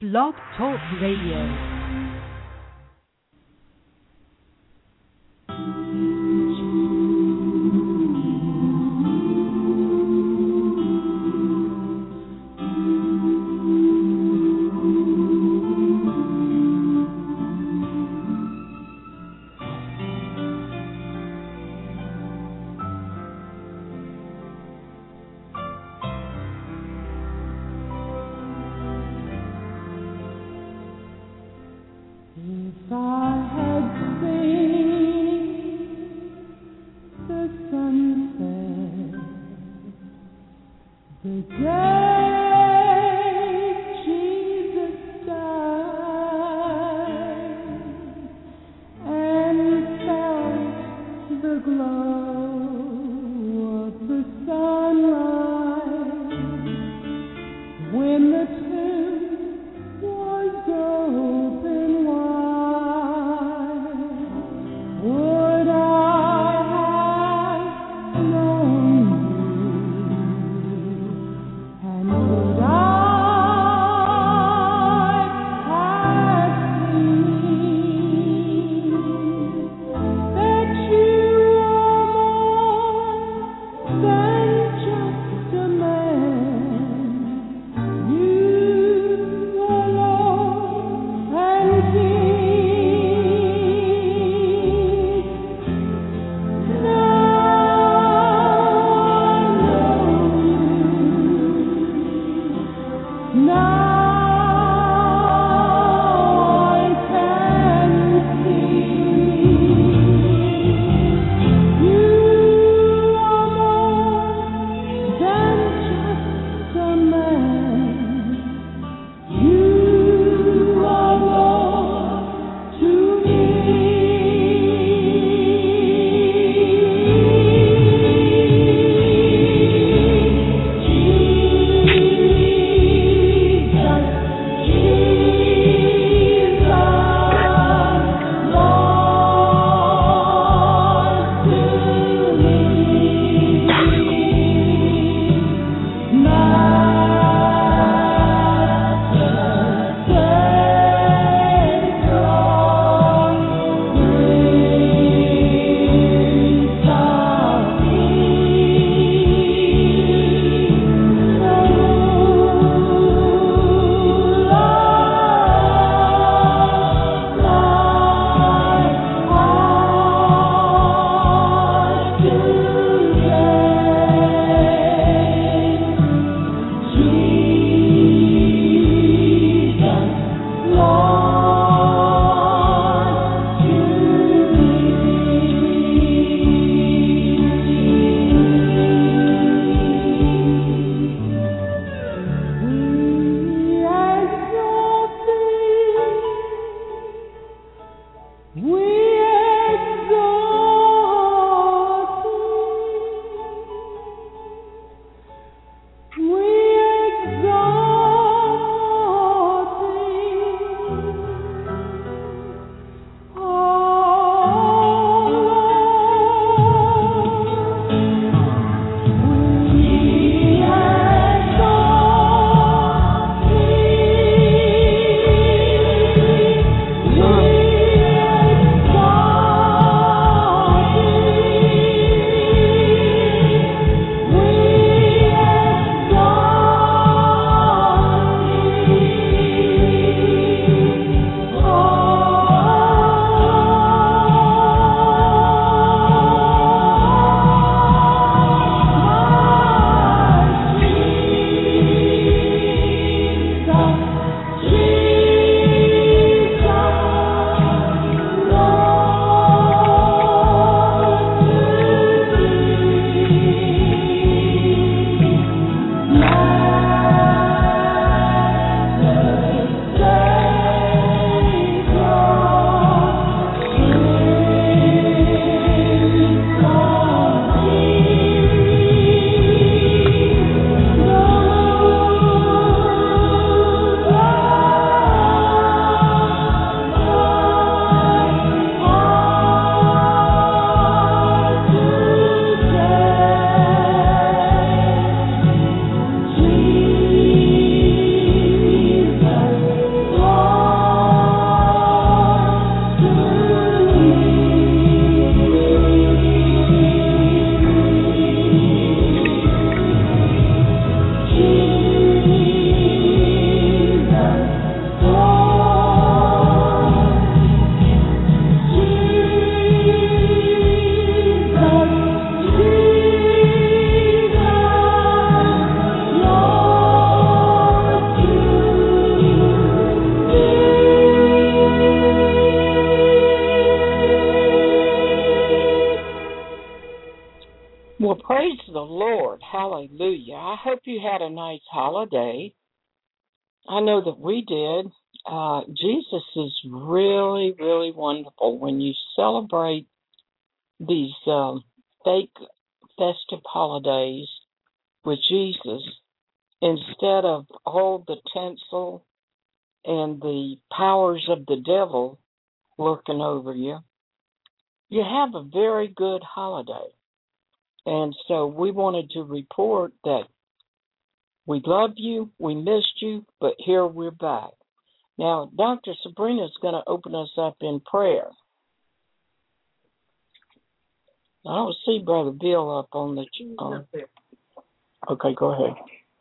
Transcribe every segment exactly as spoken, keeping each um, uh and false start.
Blog Talk Radio. Hallelujah. I hope you had a nice holiday. I know that we did. Uh, Jesus is really, really wonderful when you celebrate these um, fake festive holidays with Jesus instead of all the tinsel and the powers of the devil lurking over you. You have a very good holiday. And so we wanted to report that we love you, we missed you, but here we're back. Now, Doctor Sabrina is going to open us up in prayer. I don't see Brother Bill up on the... Uh, okay, go ahead.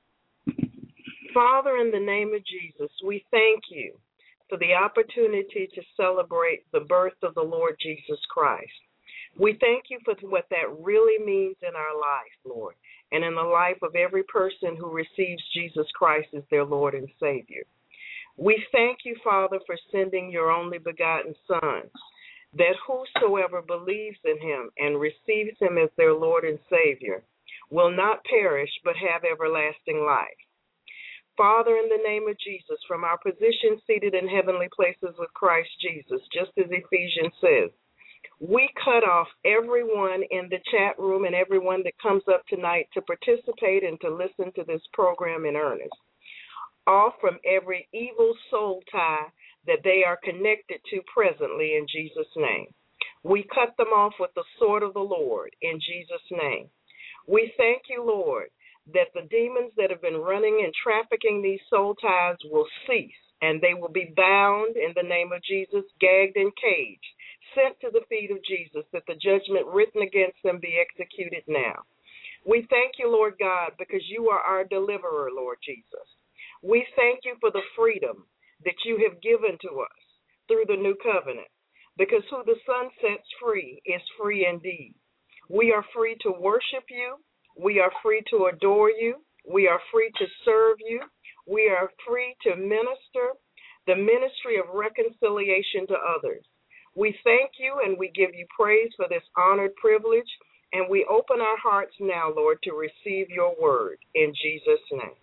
Father, in the name of Jesus, we thank you for the opportunity to celebrate the birth of the Lord Jesus Christ. We thank you for what that really means in our life, Lord, and in the life of every person who receives Jesus Christ as their Lord and Savior. We thank you, Father, for sending your only begotten Son, that whosoever believes in him and receives him as their Lord and Savior will not perish but have everlasting life. Father, in the name of Jesus, from our position seated in heavenly places with Christ Jesus, just as Ephesians says, we cut off everyone in the chat room and everyone that comes up tonight to participate and to listen to this program in earnest, off from every evil soul tie that they are connected to presently in Jesus' name. We cut them off with the sword of the Lord in Jesus' name. We thank you, Lord, that the demons that have been running and trafficking these soul ties will cease, and they will be bound in the name of Jesus, gagged and caged, sent to the feet of Jesus, that the judgment written against them be executed now. We thank you, Lord God, because you are our deliverer, Lord Jesus. We thank you for the freedom that you have given to us through the new covenant, because who the Son sets free is free indeed. We are free to worship you. We are free to adore you. We are free to serve you. We are free to minister the ministry of reconciliation to others. We thank you and we give you praise for this honored privilege, and we open our hearts now, Lord, to receive your word in Jesus' name.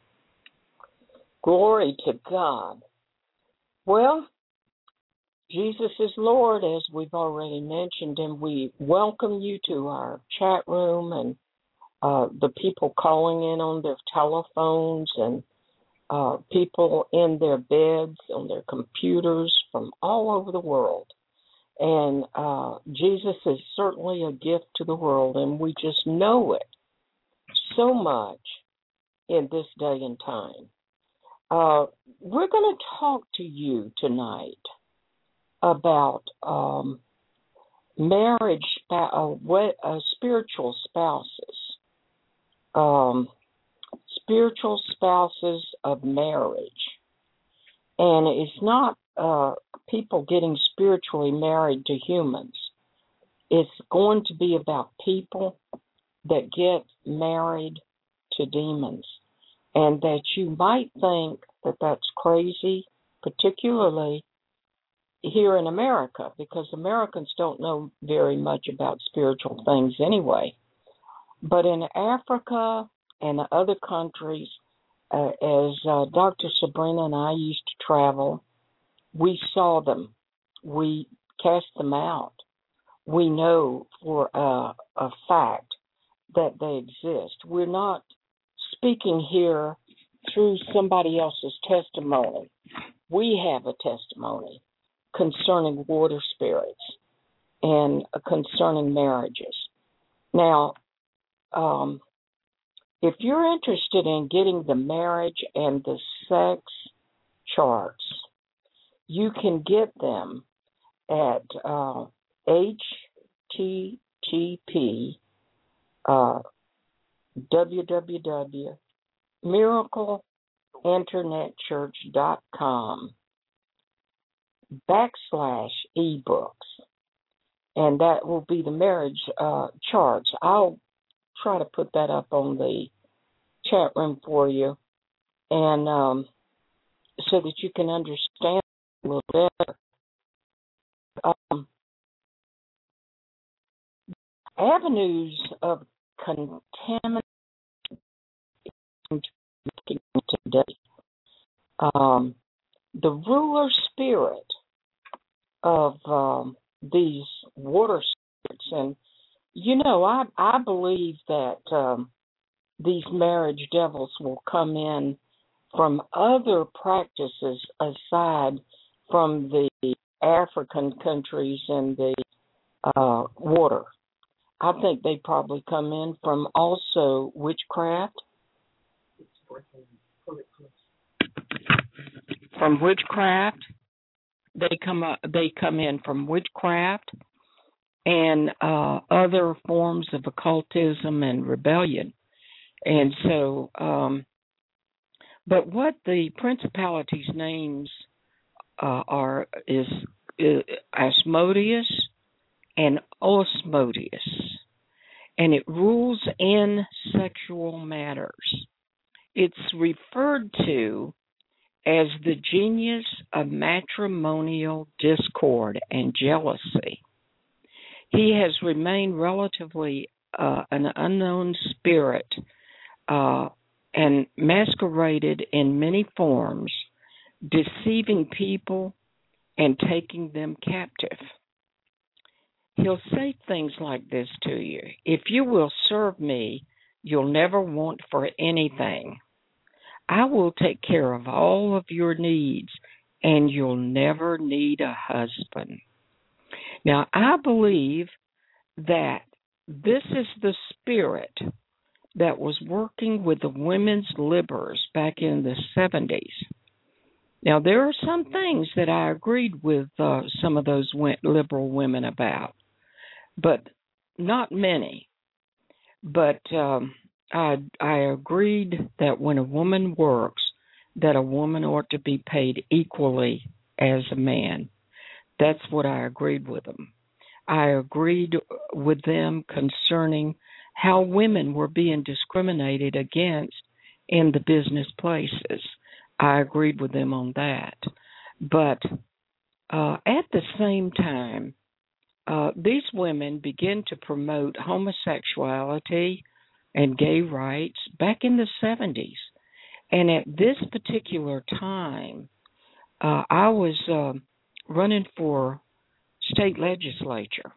Glory to God. Well, Jesus is Lord, as we've already mentioned, and we welcome you to our chat room and uh, the people calling in on their telephones and uh, people in their beds, on their computers from all over the world. And uh, Jesus is certainly a gift to the world, and we just know it so much in this day and time. Uh, we're going to talk to you tonight about um, marriage, uh, uh, spiritual spouses, um, spiritual spouses of marriage. And it's not uh, people getting spiritually married to humans. It's going to be about people that get married to demons. And that you might think that that's crazy, particularly here in America, because Americans don't know very much about spiritual things anyway. But in Africa and other countries, uh, as uh, Doctor Sabrina and I used to travel, we saw them. We cast them out. We know for uh, a fact that they exist. We're not speaking here through somebody else's testimony. We have a testimony concerning water spirits and concerning marriages. Now, um, if you're interested in getting the marriage and the sex charts, you can get them at uh, H T T P uh, www. miracle internet church dot com backslash ebooks, and that will be the marriage uh, charts. I'll try to put that up on the chat room for you, and um, so that you can understand a little better. Um, avenues of contamination today. Um, the ruler spirit of um, these water spirits, and you know, I I believe that um, these marriage devils will come in from other practices aside from the African countries and the uh, water. I think they probably come in from also witchcraft. From witchcraft, they come up, they come in from witchcraft and uh, other forms of occultism and rebellion. And so, um, but what the principalities' names uh, are is uh, Asmodeus and Osmodeus, and it rules in sexual matters. It's referred to as the genius of matrimonial discord and jealousy. He has remained relatively uh, an unknown spirit uh, and masqueraded in many forms, deceiving people and taking them captive. He'll say things like this to you: if you will serve me, you'll never want for anything. I will take care of all of your needs, and you'll never need a husband. Now, I believe that this is the spirit that was working with the women's liberals back in the seventies. Now, there are some things that I agreed with uh, some of those liberal women about, but not many. But um, I, I agreed that when a woman works, that a woman ought to be paid equally as a man. That's what I agreed with them. I agreed with them concerning how women were being discriminated against in the business places. I agreed with them on that. But uh, at the same time, uh, these women began to promote homosexuality and gay rights back in the seventies. And at this particular time, uh, I was uh, running for state legislature.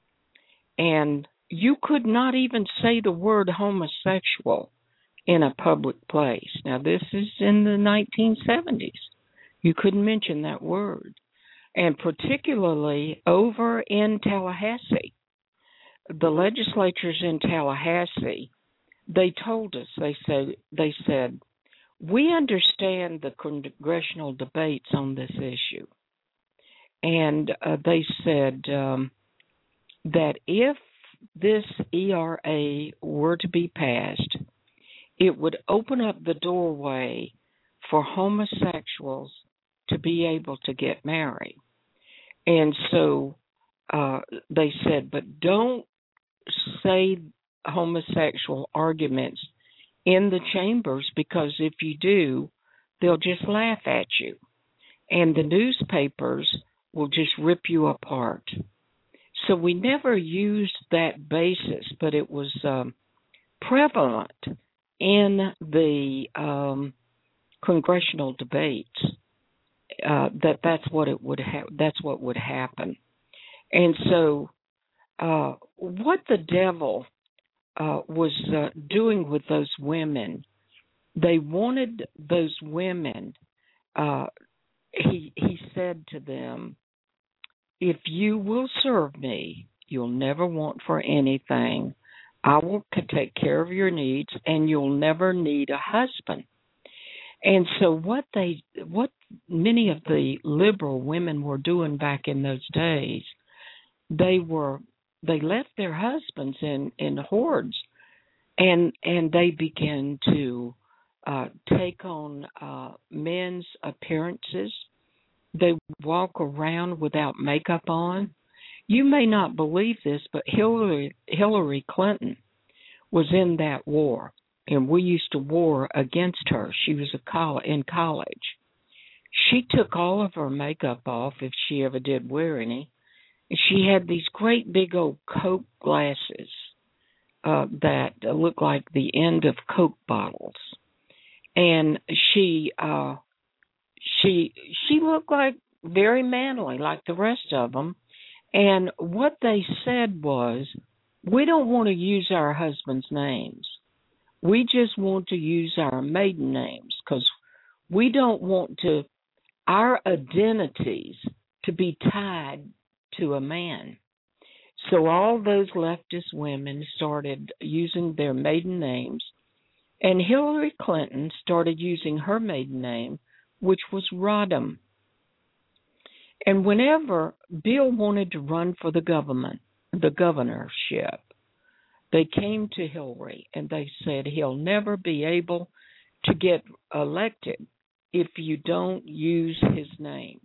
And you could not even say the word homosexual in a public place. Now, this is in the nineteen seventies. You couldn't mention that word. And particularly over in Tallahassee, the legislatures in Tallahassee, they told us, they said, they said, we understand the congressional debates on this issue. And uh, they said um, that if this E R A were to be passed, it would open up the doorway for homosexuals to be able to get married. And so uh, they said, but don't say homosexual arguments in the chambers, because if you do, they'll just laugh at you. And the newspapers will just rip you apart. So we never used that basis, but it was um, prevalent in the um, congressional debates uh, that that's what it would ha- that's what would happen. And so, uh, what the devil uh, was uh, doing with those women, they wanted those women. Uh, he he said to them, if you will serve me, you'll never want for anything. I will take care of your needs, and you'll never need a husband. And so what they, what many of the liberal women were doing back in those days, they were, they left their husbands in, in hordes, and and they began to uh, take on uh, men's appearances. They walk around without makeup on. You may not believe this, but Hillary Hillary Clinton was in that war, and we used to war against her. She was a coll- in college. She took all of her makeup off, if she ever did wear any. She had these great big old Coke glasses uh, that looked like the end of Coke bottles. and she uh, she she looked like very manly, like the rest of them. And what they said was, we don't want to use our husbands' names. We just want to use our maiden names because we don't want to our identities to be tied to a man. So all those leftist women started using their maiden names, and Hillary Clinton started using her maiden name, which was Rodham. And whenever Bill wanted to run for the government, the governorship, they came to Hillary and they said, he'll never be able to get elected if you don't use his name.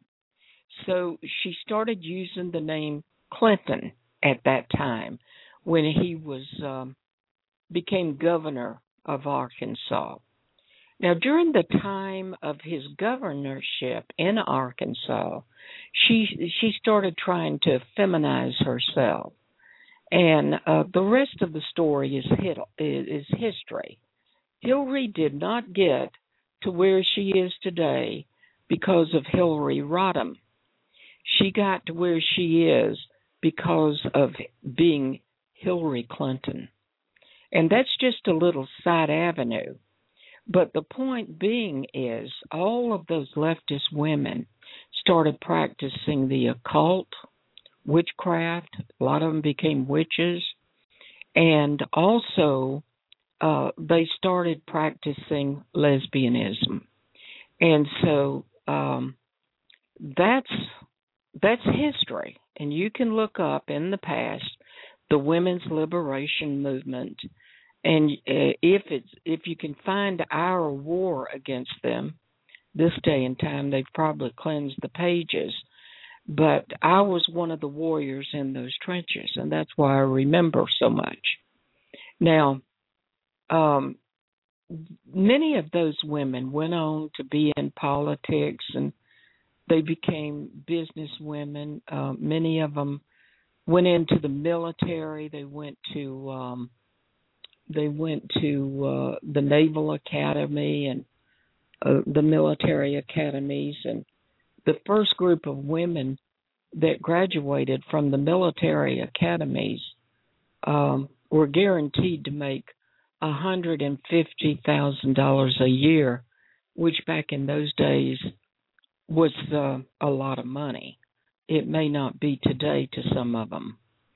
So she started using the name Clinton at that time when he was um, became governor of Arkansas. Now, during the time of his governorship in Arkansas, she she started trying to feminize herself, and uh, the rest of the story is hit, is history. Hillary did not get to where she is today because of Hillary Rodham. She got to where she is because of being Hillary Clinton. And that's just a little side avenue. But the point being is all of those leftist women started practicing the occult, witchcraft. A lot of them became witches. And also uh, they started practicing lesbianism. And so um, that's that's history. And you can look up in the past the women's liberation movement. And uh, if it's if you can find our war against them, this day and time, they've probably cleansed the pages. But I was one of the warriors in those trenches, and that's why I remember so much. Now, um, many of those women went on to be in politics, and they became business women. Uh, many of them went into the military. They went to um, They went to uh, the Naval Academy and uh, the military academies. And the first group of women that graduated from the military academies um, were guaranteed to make one hundred fifty thousand dollars a year, which back in those days was uh, a lot of money. It may not be today to some of them.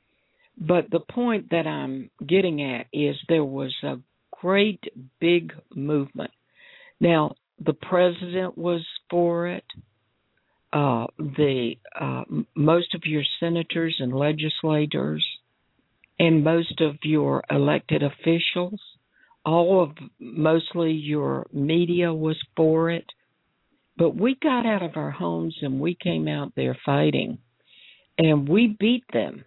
But the point that I'm getting at is there was a great big movement. Now, the president was for it. Uh, the uh, most of your senators and legislators and most of your elected officials, all of mostly your media was for it. But we got out of our homes and we came out there fighting, and we beat them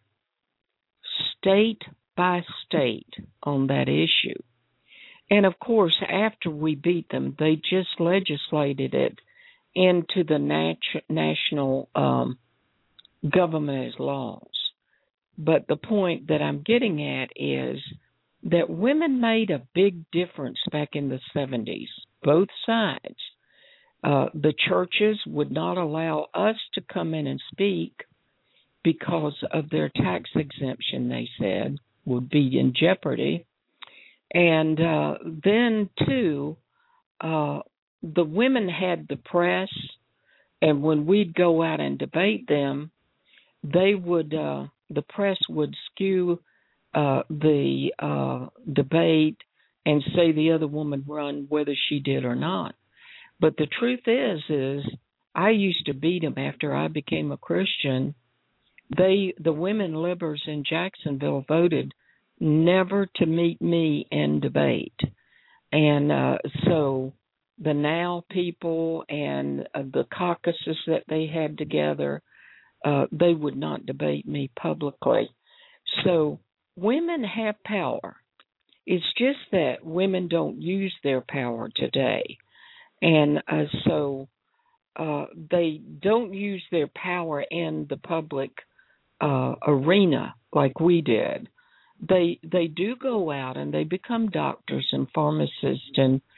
state by state on that issue. And of course, after we beat them, they just legislated it into the nat- national um, government as laws. But the point that I'm getting at is that women made a big difference back in the seventies, both sides. Uh, the churches would not allow us to come in and speak because of their tax exemption, they said, would be in jeopardy. And uh, then, too, uh, the women had the press, and when we'd go out and debate them, they would, uh, the press would skew uh, the uh, debate and say the other woman run whether she did or not. But the truth is, is I used to beat them after I became a Christian. They, the women libers in Jacksonville, voted never to meet me in debate. And uh, so the Now people and uh, the caucuses that they had together, uh, they would not debate me publicly. So women have power. It's just that women don't use their power today. And uh, so uh, they don't use their power in the public uh, arena like we did. They they do go out and they become doctors and pharmacists and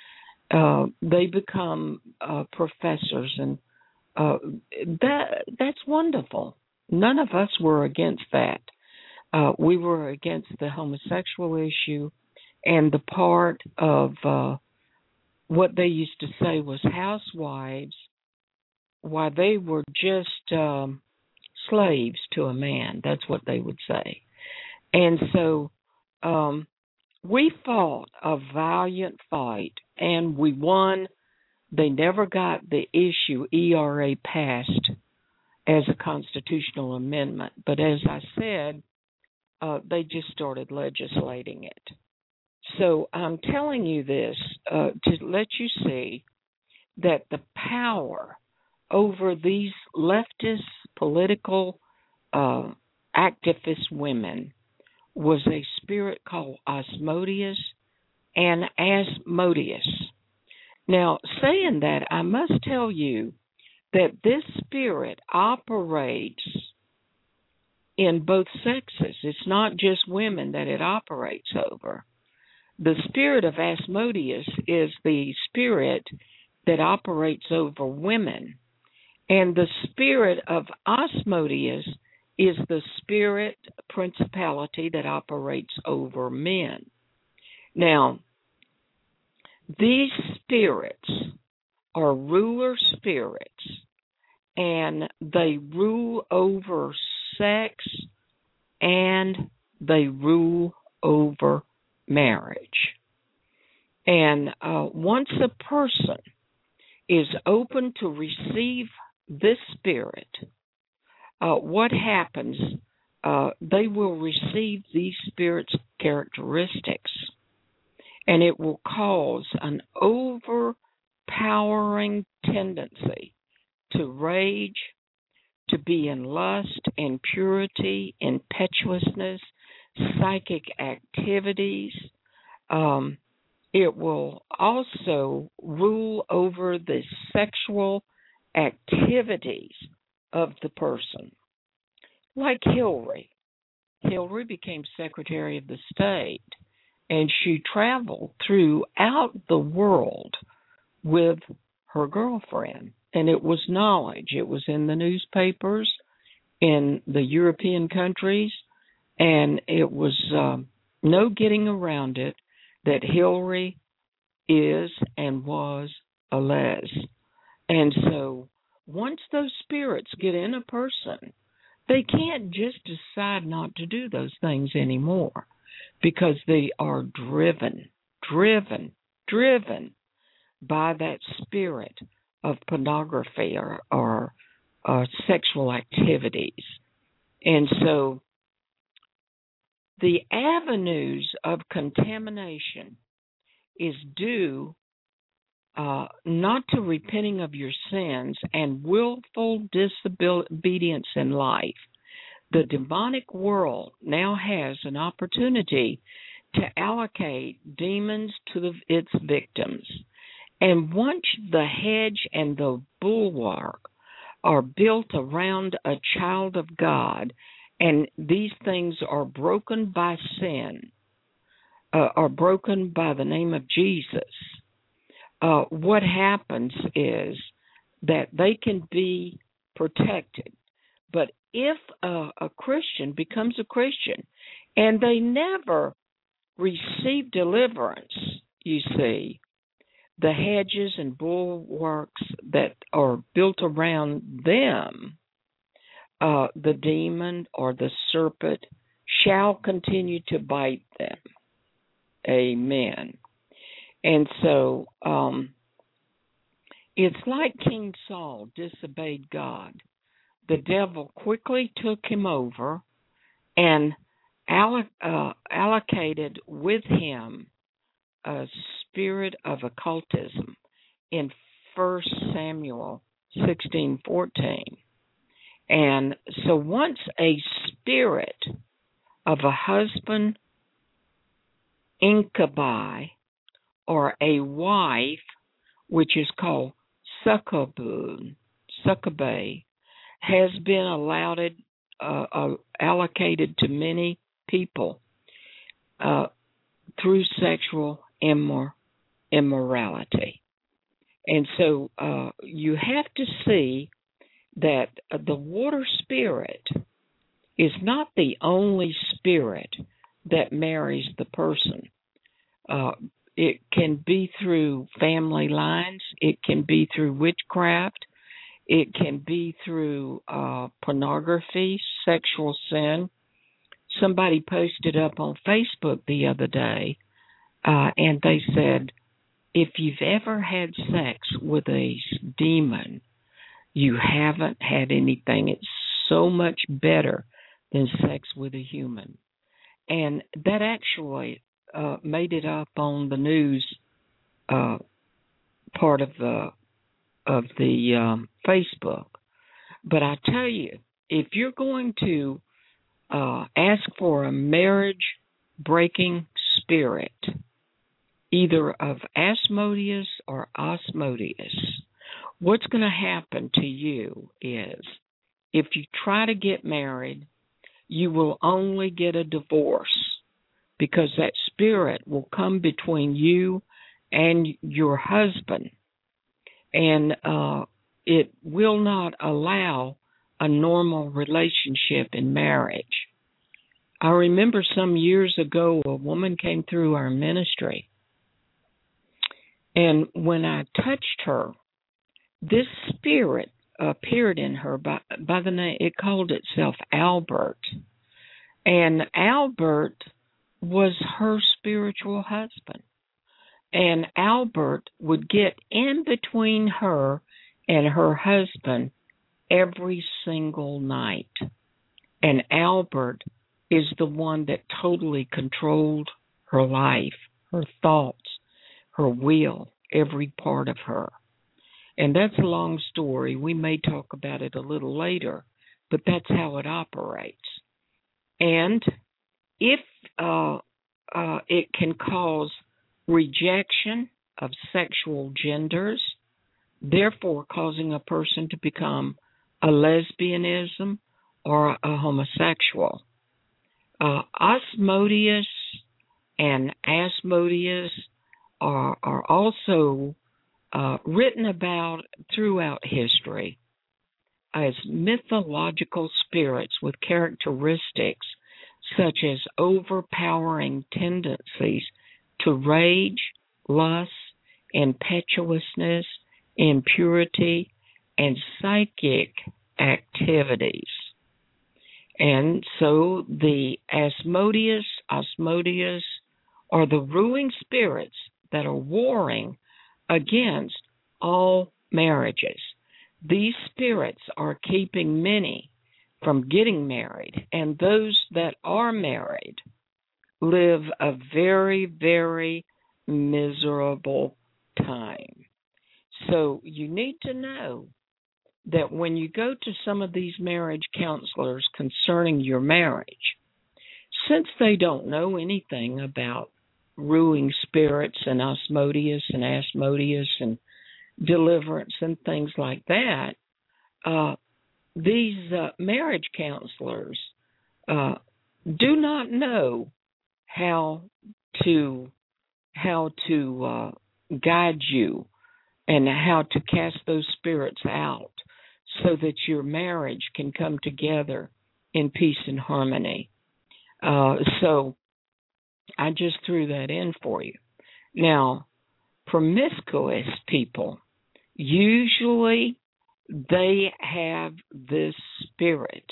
uh, they become uh, professors, and uh, that that's wonderful. None of us were against that. Uh, we were against the homosexual issue and the part of uh, what they used to say was housewives, why they were just um, slaves to a man. That's what they would say. And so um, we fought a valiant fight, and we won. They never got the issue E R A passed as a constitutional amendment. But as I said, uh, they just started legislating it. So I'm telling you this uh, to let you see that the power over these leftist political uh, activist women was a spirit called Asmodeus and Asmodeus. Now, saying that, I must tell you that this spirit operates in both sexes. It's not just women that it operates over. The spirit of Asmodeus is the spirit that operates over women, and the spirit of Asmodeus is the spirit principality that operates over men. Now, these spirits are ruler spirits, and they rule over sex, and they rule over marriage. And uh, once a person is open to receive this spirit, uh, what happens? Uh, they will receive these spirits' characteristics, and it will cause an overpowering tendency to rage, to be in lust, impurity, impetuousness, psychic activities. Um, it will also rule over the sexual activities of the person. Like Hillary. Hillary became Secretary of the State, and she traveled throughout the world with her girlfriend. And it was knowledge. It was in the newspapers in the European countries, and it was um, no getting around it that Hillary is and was a les. And so once those spirits get in a person, they can't just decide not to do those things anymore because they are driven, driven, driven by that spirit of pornography or, or, or sexual activities. And so the avenues of contamination is due uh, not to repenting of your sins and willful disobedience in life. The demonic world now has an opportunity to allocate demons to the, its victims. And once the hedge and the bulwark are built around a child of God, and these things are broken by sin, uh, are broken by the name of Jesus, uh, what happens is that they can be protected. But if a, a Christian becomes a Christian and they never receive deliverance, you see, the hedges and bulwarks that are built around them, uh, the demon or the serpent shall continue to bite them. Amen. And so um, it's like King Saul disobeyed God. The devil quickly took him over and alloc- uh, allocated with him a spirit of occultism in First Samuel sixteen fourteen. And so once a spirit of a husband incubi or a wife, which is called succubun, succubae, has been allowed, uh, uh, allocated to many people uh, through sexual immor- immorality. And so uh, you have to see that the water spirit is not the only spirit that marries the person. Uh, it can be through family lines. It can be through witchcraft. It can be through uh, pornography, sexual sin. Somebody posted up on Facebook the other day, uh, and they said, if you've ever had sex with a demon, you haven't had anything. It's so much better than sex with a human. And that actually uh, made it up on the news uh, part of the of the um, Facebook. But I tell you, if you're going to uh, ask for a marriage-breaking spirit, either of Asmodeus or Osmodeus, what's going to happen to you is, if you try to get married, you will only get a divorce, because that spirit will come between you and your husband, and uh, it will not allow a normal relationship in marriage. I remember some years ago, a woman came through our ministry, and when I touched her, this spirit appeared in her by, by the name, it called itself Albert. And Albert was her spiritual husband. And Albert would get in between her and her husband every single night. And Albert is the one that totally controlled her life, her thoughts, her will, every part of her. And that's a long story. We may talk about it a little later, but that's how it operates. And if uh, uh, it can cause rejection of sexual genders, therefore causing a person to become a lesbianism or a homosexual. Uh, Osmodeus and Asmodeus are, are also uh, written about throughout history as mythological spirits with characteristics such as overpowering tendencies to rage, lust, impetuousness, impurity, and psychic activities. And so the Asmodeus, Osmodeus are the ruling spirits that are warring against all marriages. These spirits are keeping many from getting married, and those that are married live a very, very miserable time. So you need to know that when you go to some of these marriage counselors concerning your marriage, since they don't know anything about ruling spirits and Osmodeus and Asmodeus and deliverance and things like that, uh, these uh, marriage counselors uh, do not know how to how to uh, guide you and how to cast those spirits out so that your marriage can come together in peace and harmony. Uh, so I just threw that in for you. Now, promiscuous people, usually they have this spirit.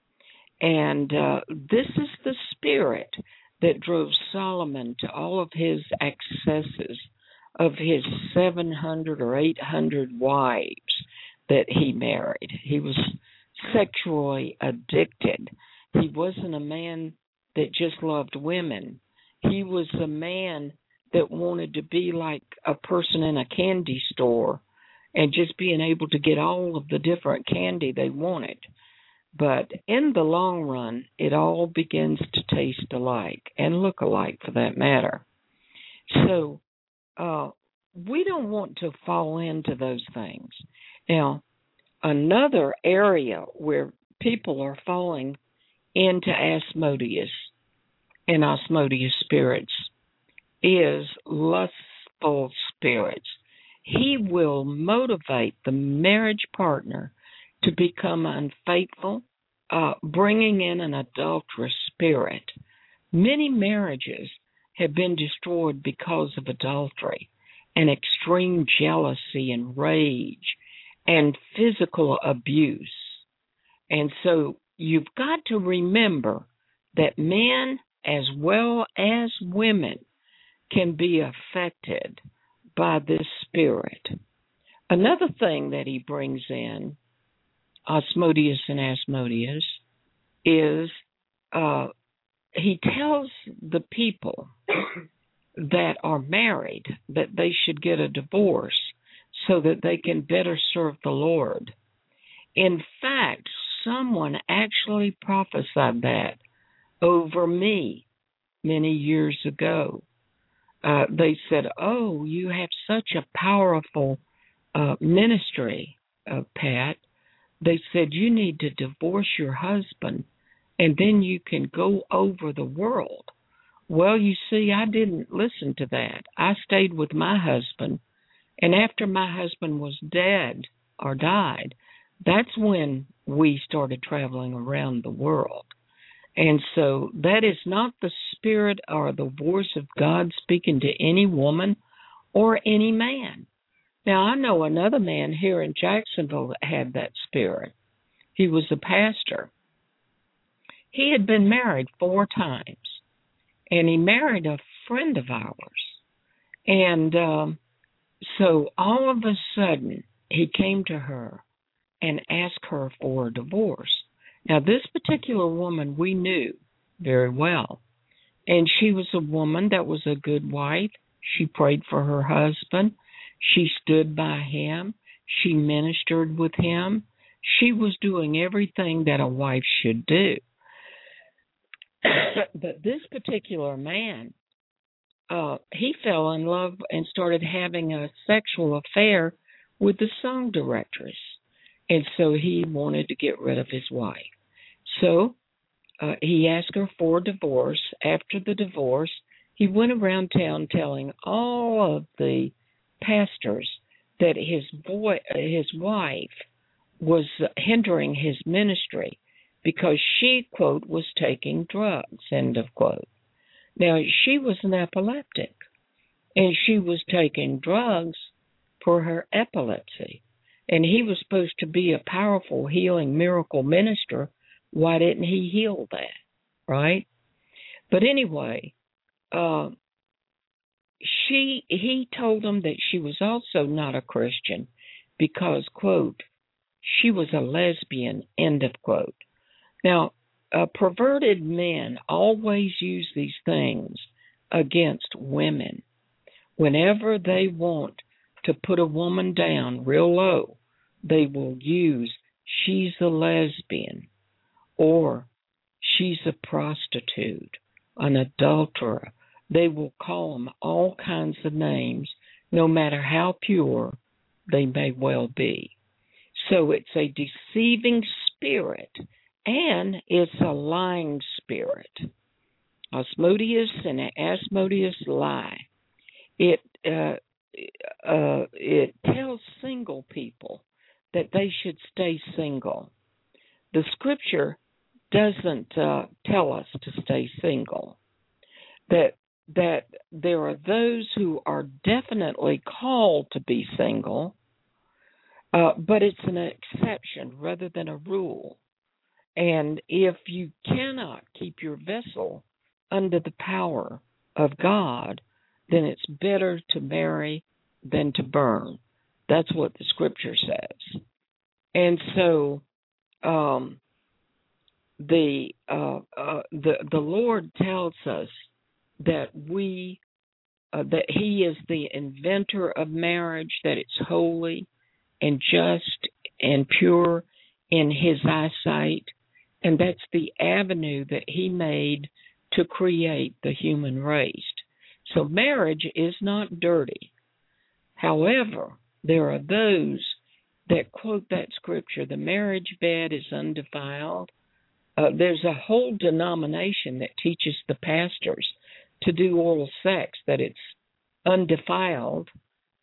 And uh, this is the spirit that drove Solomon to all of his excesses of his seven hundred or eight hundred wives that he married. He was sexually addicted. He wasn't a man that just loved women. He was a man that wanted to be like a person in a candy store and just being able to get all of the different candy they wanted. But in the long run, it all begins to taste alike and look alike for that matter. So uh, we don't want to fall into those things. Now, another area where people are falling into Asmodeus and Osmodeus spirits is lustful spirits. he will motivate the marriage partner to become unfaithful, uh, bringing in an adulterous spirit. Many marriages have been destroyed because of adultery and extreme jealousy and rage and physical abuse. And so you've got to remember that men as well as women can be affected by this spirit. Another thing that he brings in, Asmodeus and Asmodeus, is uh, he tells the people that are married that they should get a divorce so that they can better serve the Lord. In fact, someone actually prophesied that over me many years ago. Uh, they said, oh, you have such a powerful uh, ministry, uh, Pat. They said, you need to divorce your husband and then you can go over the world. Well, you see, I didn't listen to that. I stayed with my husband, and after my husband was dead or died, that's when we started traveling around the world. And so that is not the spirit or the voice of God speaking to any woman or any man. Now, I know another man here in Jacksonville that had that spirit. He was a pastor. He had been married four times, and he married a friend of ours. And um, so all of a sudden, he came to her and asked her for a divorce. Now, this particular woman we knew very well, and she was a woman that was a good wife. She prayed for her husband. She stood by him. She ministered with him. She was doing everything that a wife should do. But this particular man, uh, he fell in love and started having a sexual affair with the song directress. And so he wanted to get rid of his wife. So uh, he asked her for a divorce. After the divorce, he went around town telling all of the pastors that his boy, his wife was hindering his ministry because she, quote, was taking drugs, end of quote. Now, she was an epileptic, and she was taking drugs for her epilepsy. And he was supposed to be a powerful healing miracle minister. Why didn't he heal that, right? But anyway, uh, she he told him that she was also not a Christian because, quote, she was a lesbian, end of quote. Now, uh, perverted men always use these things against women. Whenever they want to put a woman down real low, they will use she's a lesbian or she's a prostitute, an adulterer. They will call them all kinds of names, no matter how pure they may well be. So it's a deceiving spirit, and it's a lying spirit. Asmodeus and Asmodeus lie. It uh, uh, it tells single people that they should stay single. The scripture doesn't uh, tell us to stay single. That that there are those who are definitely called to be single, uh, but it's an exception rather than a rule. And if you cannot keep your vessel under the power of God, then it's better to marry than to burn. That's what the scripture says. And so um, the uh, uh, the the Lord tells us that we uh, that He is the inventor of marriage, that it's holy and just and pure in His eyesight, and that's the avenue that He made to create the human race. So marriage is not dirty. However, there are those that quote that scripture, the marriage bed is undefiled. Uh, there's a whole denomination that teaches the pastors to do oral sex, that it's undefiled.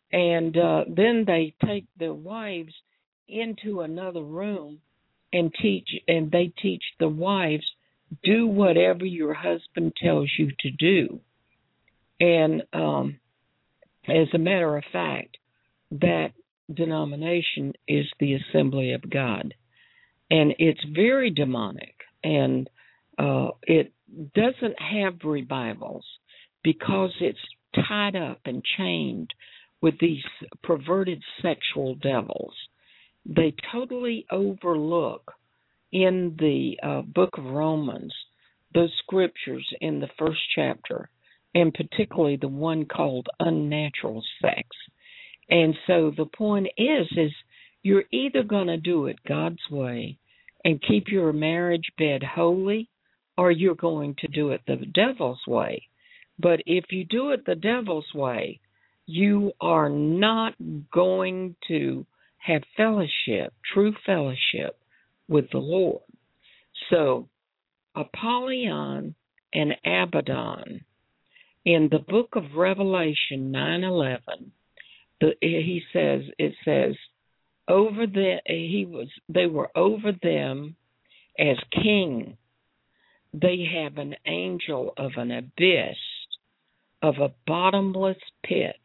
And uh, then they take their wives into another room and teach, and they teach the wives, do whatever your husband tells you to do. And um, as a matter of fact, that denomination is the Assembly of God. And it's very demonic, and uh, it doesn't have revivals because it's tied up and chained with these perverted sexual devils. They totally overlook in the uh, book of Romans those scriptures in the first chapter, and particularly the one called unnatural sex. And so the point is, is you're either going to do it God's way and keep your marriage bed holy, or you're going to do it the devil's way. But if you do it the devil's way, you are not going to have fellowship, true fellowship with the Lord. So Apollyon and Abaddon, in the book of Revelation nine eleven, the, he says, it says, over the he was they were over them as king. They have an angel of an abyss, of a bottomless pit.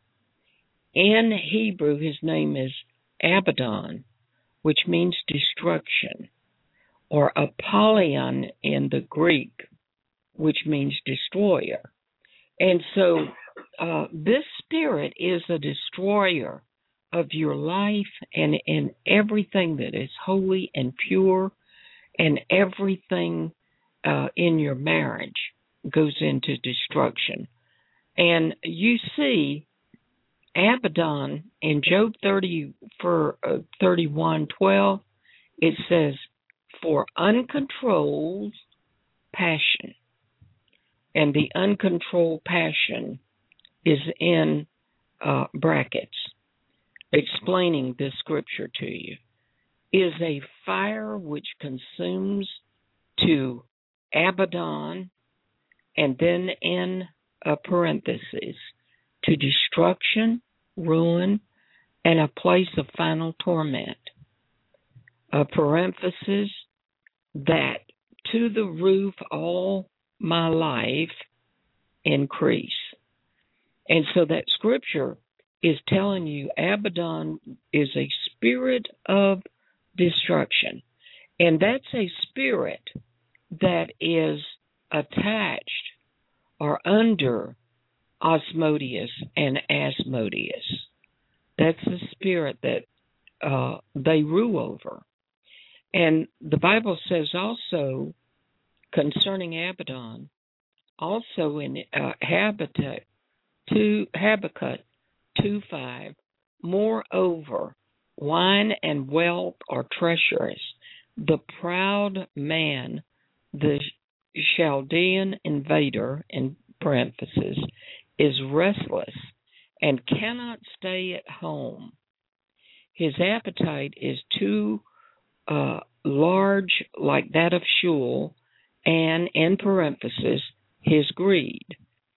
In Hebrew, his name is Abaddon, which means destruction, or Apollyon in the Greek, which means destroyer. And so uh, this spirit is a destroyer of your life and, and everything that is holy and pure, and everything uh, in your marriage goes into destruction. And you see Abaddon in Job thirty for uh, thirty-one twelve. It says, for uncontrolled passion. And the uncontrolled passion is in uh, brackets, explaining this scripture to you, is a fire which consumes to Abaddon, and then in a parenthesis, to destruction, ruin, and a place of final torment. A parenthesis, that to the roof all my life increase. And so that scripture is telling you Abaddon is a spirit of destruction. And that's a spirit that is attached or under Asmodeus and Asmodeus. That's the spirit that uh, they rule over. And the Bible says also concerning Abaddon, also in uh, Habakkuk two, Habakkuk two five, moreover, wine and wealth are treacherous. The proud man, the Chaldean invader, in parentheses, is restless and cannot stay at home. His appetite is too uh, large, like that of Sheol, and, in parentheses, his greed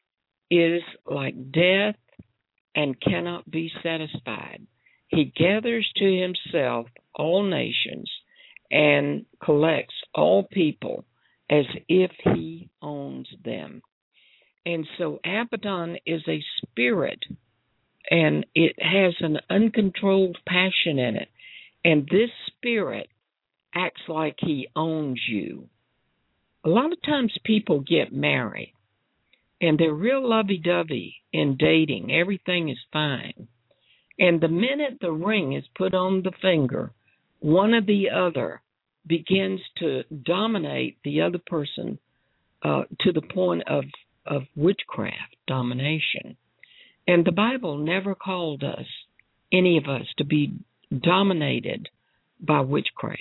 is like death and cannot be satisfied. He gathers to himself all nations and collects all people as if he owns them. And so Abaddon is a spirit, and it has an uncontrolled passion in it. And this spirit acts like he owns you. A lot of times people get married, and they're real lovey-dovey in dating. Everything is fine. And the minute the ring is put on the finger, one or the other begins to dominate the other person uh, to the point of, of witchcraft domination. And the Bible never called us, any of us, to be dominated by witchcraft.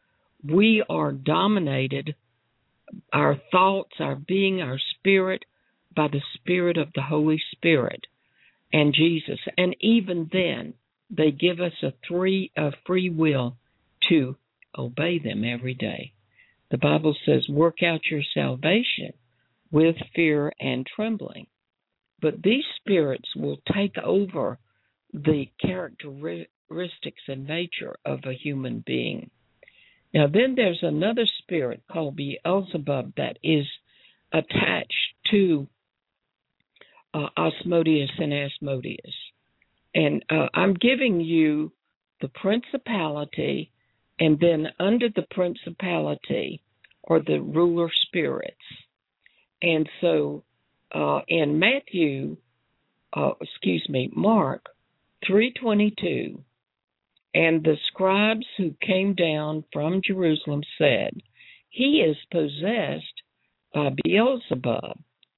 We are dominated, our thoughts, our being, our spirit, by the Spirit of the Holy Spirit and Jesus. And even then, they give us a, three, a free will to obey them every day. The Bible says, work out your salvation with fear and trembling. But these spirits will take over the characteristics and nature of a human being. Now, then there's another spirit called Beelzebub that is attached to uh, Asmodeus and Asmodeus. And uh, I'm giving you the principality, and then under the principality are the ruler spirits. And so uh, in Matthew, uh, excuse me, Mark three twenty-two, and the scribes who came down from Jerusalem said, he is possessed by Beelzebub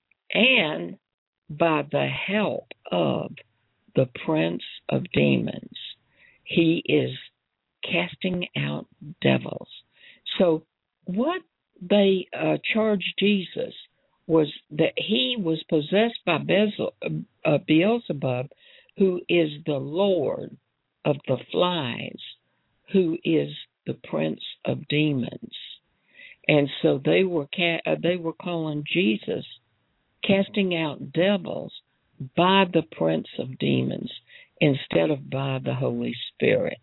and by the help of the prince of demons. He is casting out devils. So what they uh, charged Jesus was that he was possessed by Bezel, uh, Beelzebub, who is the Lord of the flies, who is the prince of demons. And so they were ca- uh, they were calling Jesus casting out devils by the prince of demons instead of by the Holy Spirit.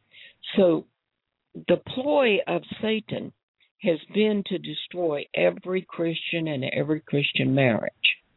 So the ploy of Satan has been to destroy every Christian and every Christian marriage.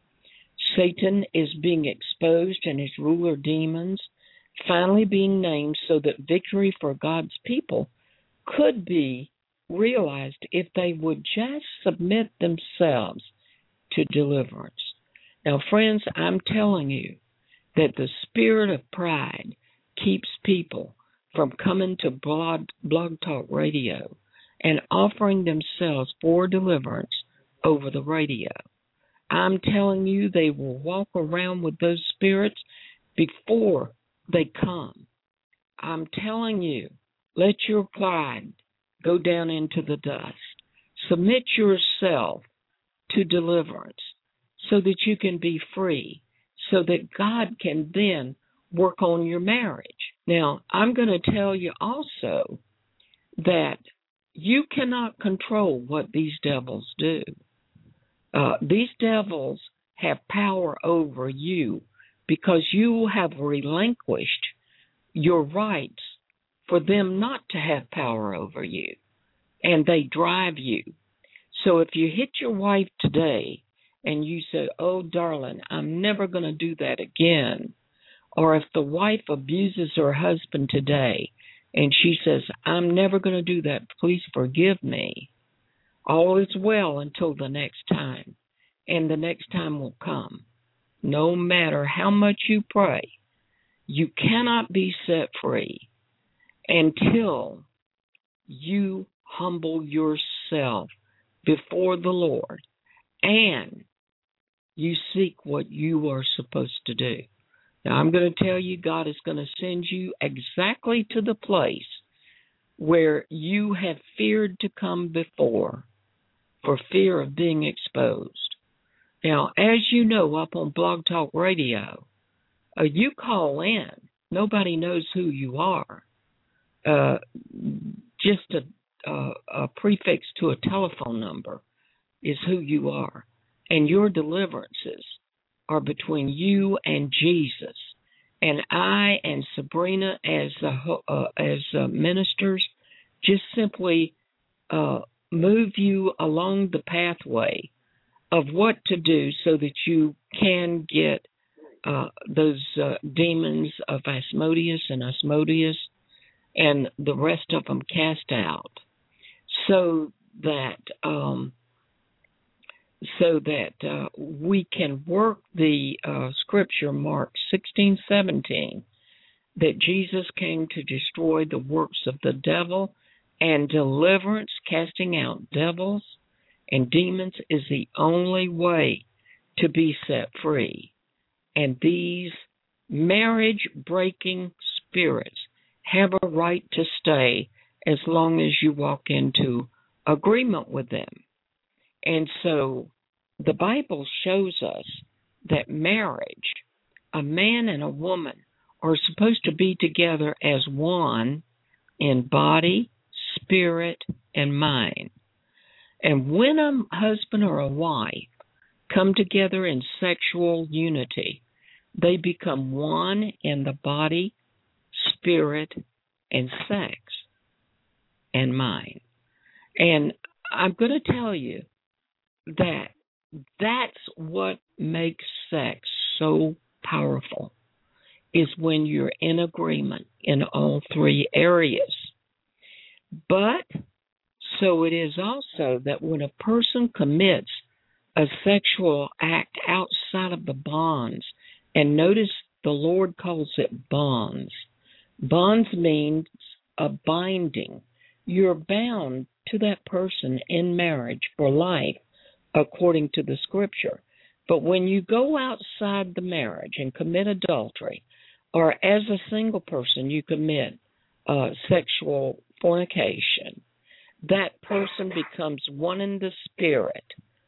Satan is being exposed and his ruler demons finally being named so that victory for God's people could be realized if they would just submit themselves to deliverance. Now, friends, I'm telling you that the spirit of pride keeps people from coming to blog, blog Talk Radio and offering themselves for deliverance over the radio. I'm telling you, they will walk around with those spirits before they come. I'm telling you, let your pride go down into the dust. Submit yourself to deliverance so that you can be free, so that God can then work on your marriage. Now, I'm going to tell you also that you cannot control what these devils do. Uh, these devils have power over you because you have relinquished your rights for them not to have power over you, and they drive you. So if you hit your wife today and you say, oh, darling, I'm never going to do that again, or if the wife abuses her husband today and she says, I'm never going to do that, please forgive me, all is well until the next time, and the next time will come. No matter how much you pray, you cannot be set free until you humble yourself before the Lord and you seek what you are supposed to do. Now, I'm going to tell you, God is going to send you exactly to the place where you have feared to come before for fear of being exposed. Now, as you know, up on Blog Talk Radio, uh, you call in. Nobody knows who you are. Uh, just a, a, a prefix to a telephone number is who you are. And your deliverances are between you and Jesus. And I and Sabrina as uh, uh, as uh, ministers just simply uh, move you along the pathway of what to do so that you can get uh, those uh, demons of Asmodeus and Asmodeus and the rest of them cast out, so that um, so that uh, we can work the uh, scripture, Mark sixteen seventeen, that Jesus came to destroy the works of the devil, and deliverance, casting out devils and demons, is the only way to be set free. And these marriage-breaking spirits have a right to stay as long as you walk into agreement with them. And so the Bible shows us that marriage, a man and a woman, are supposed to be together as one in body, spirit, and mind. And when a husband or a wife come together in sexual unity, They become one in the body, spirit, and sex and mind. And I'm going to tell you that that's what makes sex so powerful, is when you're in agreement in all three areas. But so it is also that when a person commits a sexual act outside of the bonds, and notice the Lord calls it bonds. Bonds means a binding. You're bound to that person in marriage for life, according to the Scripture. But when you go outside the marriage and commit adultery, or as a single person you commit uh, sexual fornication, that person becomes one in the spirit,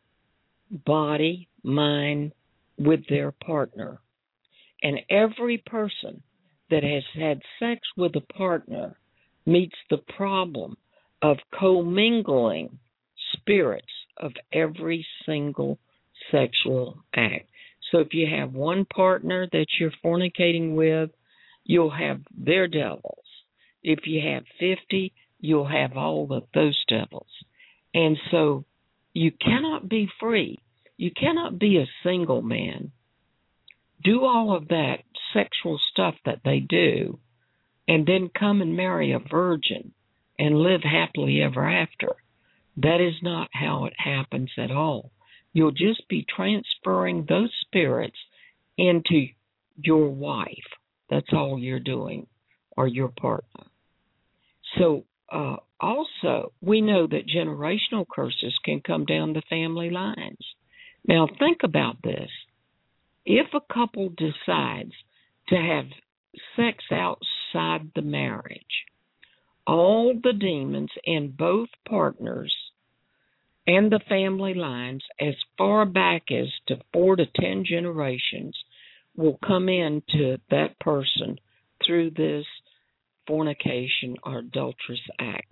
body, mind, with their partner. And every person that has had sex with a partner meets the problem of commingling spirits of every single sexual act. So if you have one partner that you're fornicating with, you'll have their devils. If you have fifty, you'll have all of those devils. And so you cannot be free. You cannot be a single man, do all of that sexual stuff that they do, and then come and marry a virgin and live happily ever after. That is not how it happens at all. You'll just be transferring those spirits into your wife. That's all you're doing, or your partner. So uh, also, we know that generational curses can come down the family lines. Now, think about this. If a couple decides to have sex outside the marriage, all the demons in both partners and the family lines, as far back as to four to ten generations, will come into that person through this fornication or adulterous act.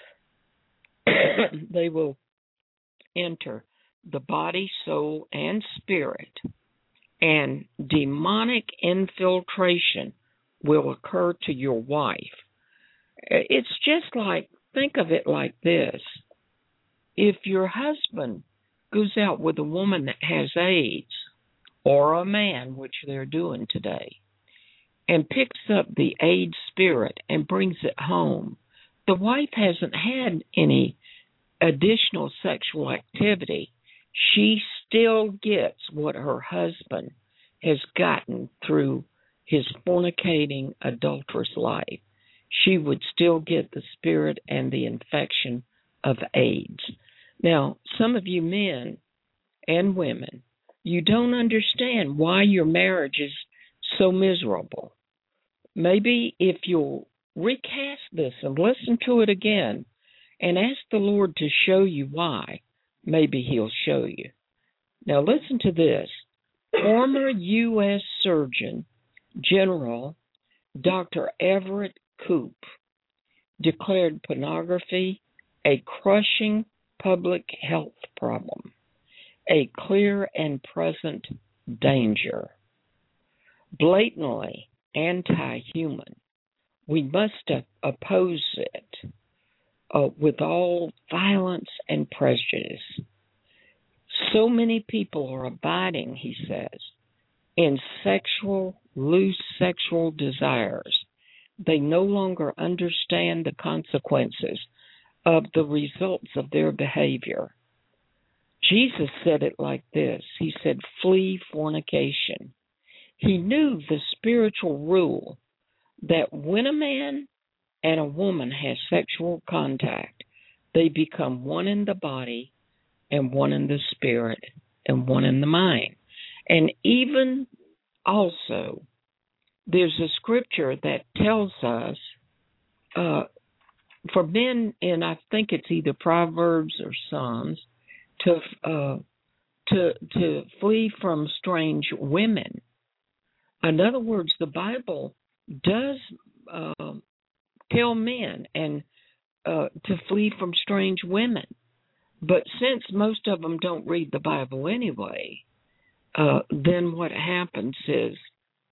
They will enter the body, soul, and spirit, and demonic infiltration will occur to your wife. It's just like, think of it like this. If your husband goes out with a woman that has AIDS, or a man, which they're doing today, and picks up the AIDS spirit and brings it home, the wife hasn't had any additional sexual activity. She still gets what her husband has gotten through his fornicating, adulterous life. She would still get the spirit and the infection of AIDS. Now, some of you men and women, you don't understand why your marriage is so miserable. Maybe if you'll recast this and listen to it again and ask the Lord to show you why, maybe He'll show you. Now, listen to this. Former U S Surgeon General Doctor Everett Koop declared pornography a crushing public health problem, a clear and present danger, blatantly anti-human. We must oppose it uh, with all violence and prejudice. So many people are abiding, he says, in sexual, loose sexual desires. They no longer understand the consequences of the results of their behavior. Jesus said it like this. He said, flee fornication. He knew the spiritual rule that when a man and a woman have sexual contact, they become one in the body and one in the spirit and one in the mind. And even also, there's a scripture that tells us uh, for men, and I think it's either Proverbs or Psalms, to uh, to to flee from strange women. In other words, the Bible does uh, tell men and uh, to flee from strange women. But since most of them don't read the Bible anyway, uh, then what happens is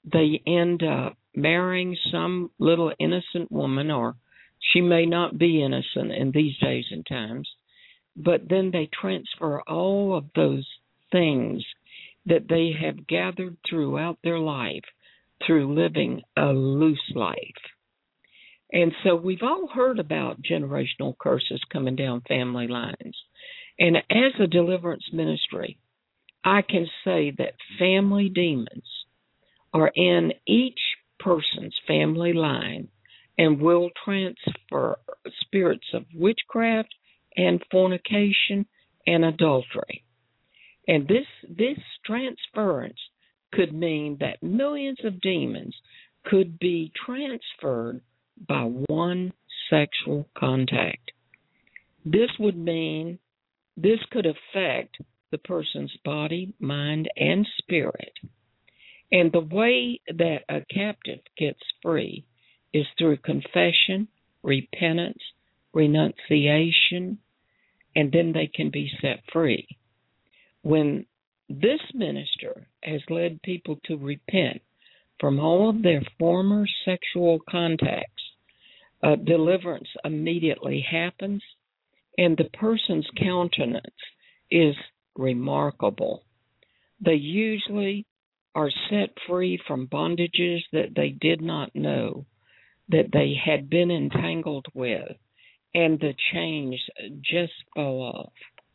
they end up marrying some little innocent woman, or she may not be innocent in these days and times, but then they transfer all of those things that they have gathered throughout their life through living a loose life. And so we've all heard about generational curses coming down family lines. And as a deliverance ministry, I can say that family demons are in each person's family line and will transfer spirits of witchcraft and fornication and adultery. And this this transference could mean that millions of demons could be transferred by one sexual contact. This would mean this could affect the person's body, mind, and spirit. And the way that a captive gets free is through confession, repentance, renunciation, and then they can be set free. When this minister has led people to repent from all of their former sexual contacts, uh, deliverance immediately happens, and the person's countenance is remarkable. They usually are set free from bondages that they did not know that they had been entangled with, and the chains just fall off.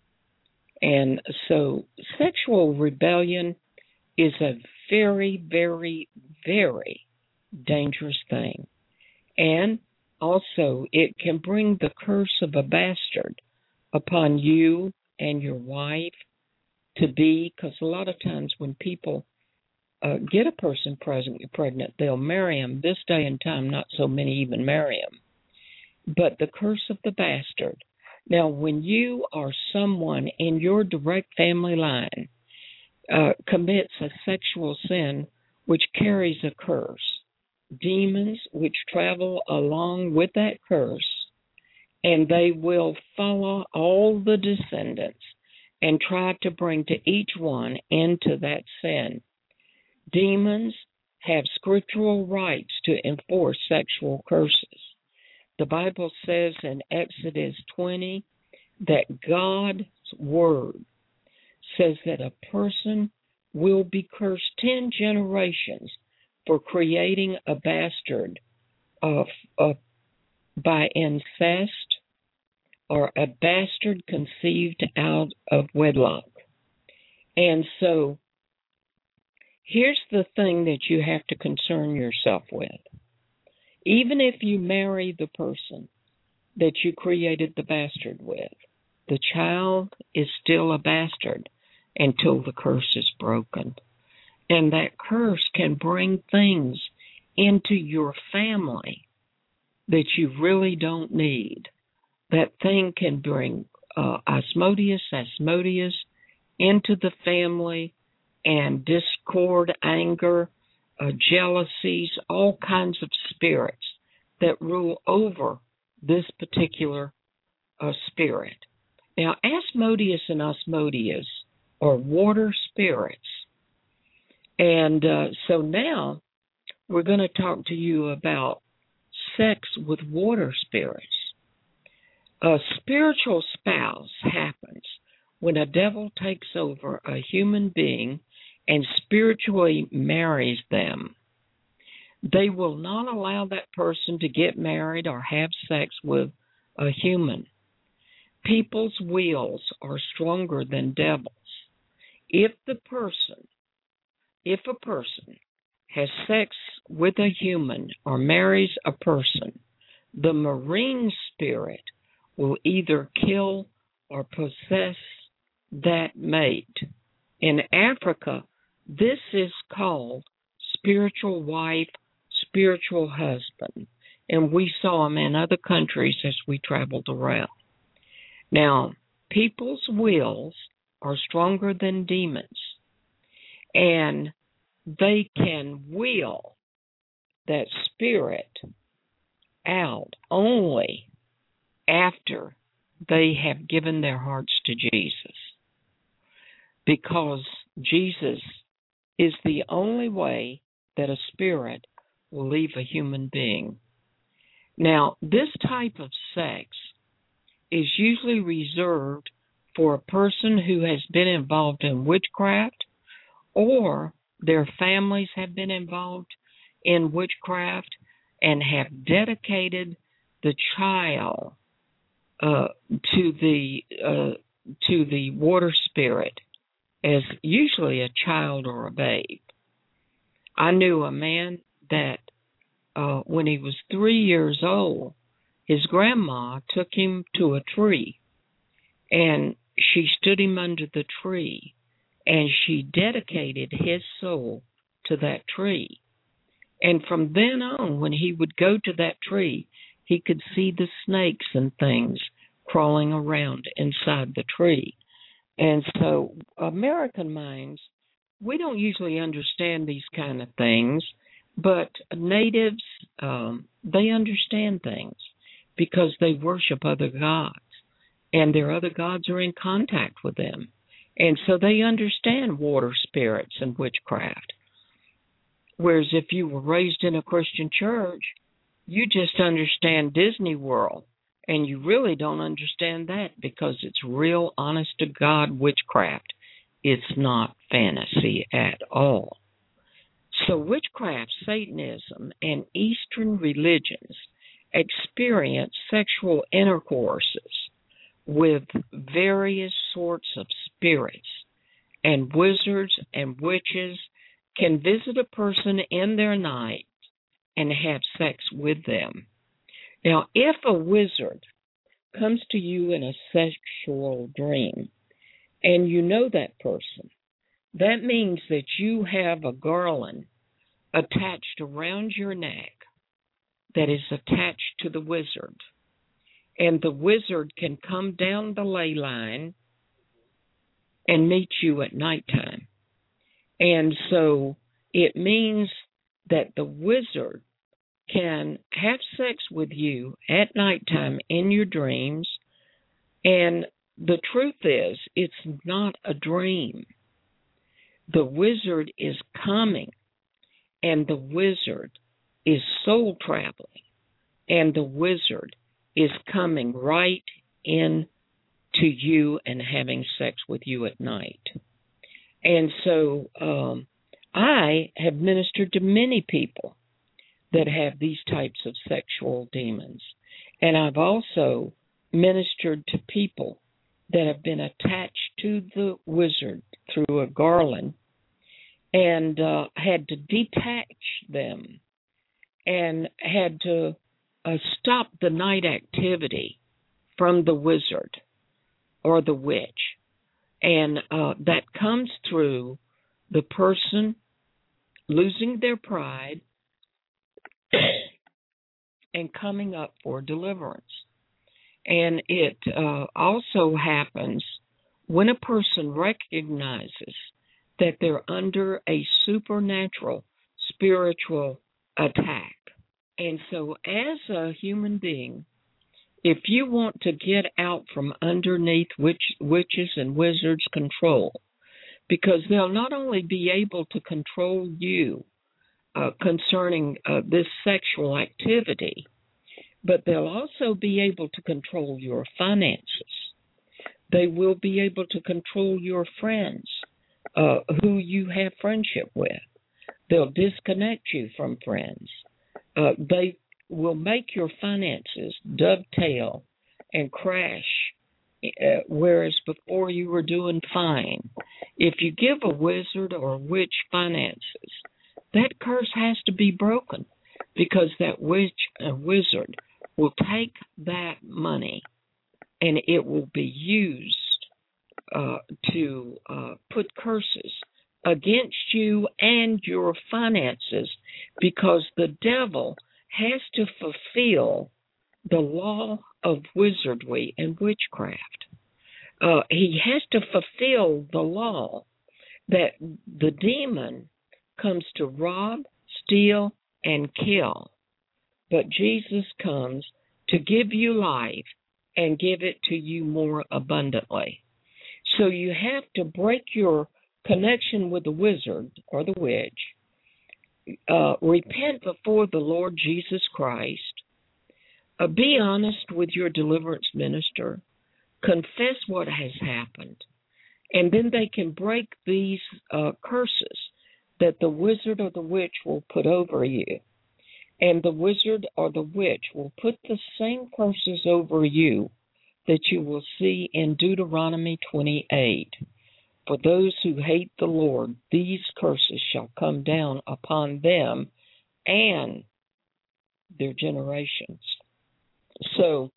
And so sexual rebellion is a very, very, very dangerous thing. And also it can bring the curse of a bastard upon you and your wife to be, because a lot of times when people uh, get a person present, pregnant, they'll marry him. This day and time, not so many even marry him. But the curse of the bastard. Now, when you or someone in your direct family line uh, commits a sexual sin which carries a curse, demons which travel along with that curse, and they will follow all the descendants and try to bring to each one into that sin. Demons have scriptural rights to enforce sexual curses. The Bible says in Exodus twenty that God's word says that a person will be cursed ten generations for creating a bastard of, of, by incest, or a bastard conceived out of wedlock. And so here's the thing that you have to concern yourself with. Even if you marry the person that you created the bastard with, the child is still a bastard until the curse is broken. And that curse can bring things into your family that you really don't need. That thing can bring uh, Asmodeus, Asmodeus into the family, and discord, anger, uh, jealousies, all kinds of spirits that rule over this particular uh, spirit. Now, Asmodeus and Asmodeus are water spirits. And uh, so now we're going to talk to you about sex with water spirits. A spiritual spouse happens when a devil takes over a human being and spiritually marries them. They will not allow that person to get married or have sex with a human. People's wills are stronger than devils. If the person, if a person has sex with a human or marries a person, the marine spirit will either kill or possess that mate. In Africa, this is called spiritual wife, spiritual husband, and we saw them in other countries as we traveled around. Now, people's wills are stronger than demons, and they can will that spirit out only after they have given their hearts to Jesus, because Jesus is the only way that a spirit will leave a human being. Now, this type of sex is usually reserved for a person who has been involved in witchcraft, or their families have been involved in witchcraft and have dedicated the child uh, to the uh, to the water spirit as usually a child or a babe. I knew a man that uh, when he was three years old, his grandma took him to a tree, and she stood him under the tree, and she dedicated his soul to that tree. And from then on, when he would go to that tree, he could see the snakes and things crawling around inside the tree. And so American minds, we don't usually understand these kind of things, but natives, um, they understand things because they worship other gods, and their other gods are in contact with them. And so they understand water spirits and witchcraft. Whereas if you were raised in a Christian church, you just understand Disney World, and you really don't understand that because it's real, honest-to-God witchcraft. It's not fantasy at all. So witchcraft, Satanism, and Eastern religions experience sexual intercourses with various sorts of spirits, and wizards and witches can visit a person in their night and have sex with them. Now, if a wizard comes to you in a sexual dream and you know that person, that means that you have a garland attached around your neck that is attached to the wizard. And the wizard can come down the ley line and meet you at nighttime. And so it means that the wizard can have sex with you at nighttime in your dreams. And the truth is, it's not a dream. The wizard is coming, and the wizard is soul traveling, and the wizard is coming right in to you and having sex with you at night. And so um, I have ministered to many people that have these types of sexual demons. And I've also ministered to people that have been attached to the wizard through a garland and uh, had to detach them and had to uh, stop the night activity from the wizard or the witch. And uh, that comes through the person losing their pride and coming up for deliverance. And it uh, also happens when a person recognizes that they're under a supernatural spiritual attack. And so as a human being, if you want to get out from underneath witch, witches and wizards' control, because they'll not only be able to control you uh, concerning uh, this sexual activity, but they'll also be able to control your finances. They will be able to control your friends, uh, who you have friendship with. They'll disconnect you from friends. Uh, they will make your finances dovetail and crash, uh, whereas before you were doing fine. If you give a wizard or a witch finances, that curse has to be broken, because that witch or wizard will take that money and it will be used uh, to uh, put curses against you and your finances, because the devil has to fulfill the law of wizardry and witchcraft. Uh, he has to fulfill the law that the demon comes to rob, steal, and kill. But Jesus comes to give you life and give it to you more abundantly. So you have to break your connection with the wizard or the witch, uh, repent before the Lord Jesus Christ. Uh, be honest with your deliverance minister. Confess what has happened. And then they can break these uh, curses that the wizard or the witch will put over you. And the wizard or the witch will put the same curses over you that you will see in Deuteronomy twenty-eight. For those who hate the Lord, these curses shall come down upon them and their generations. So,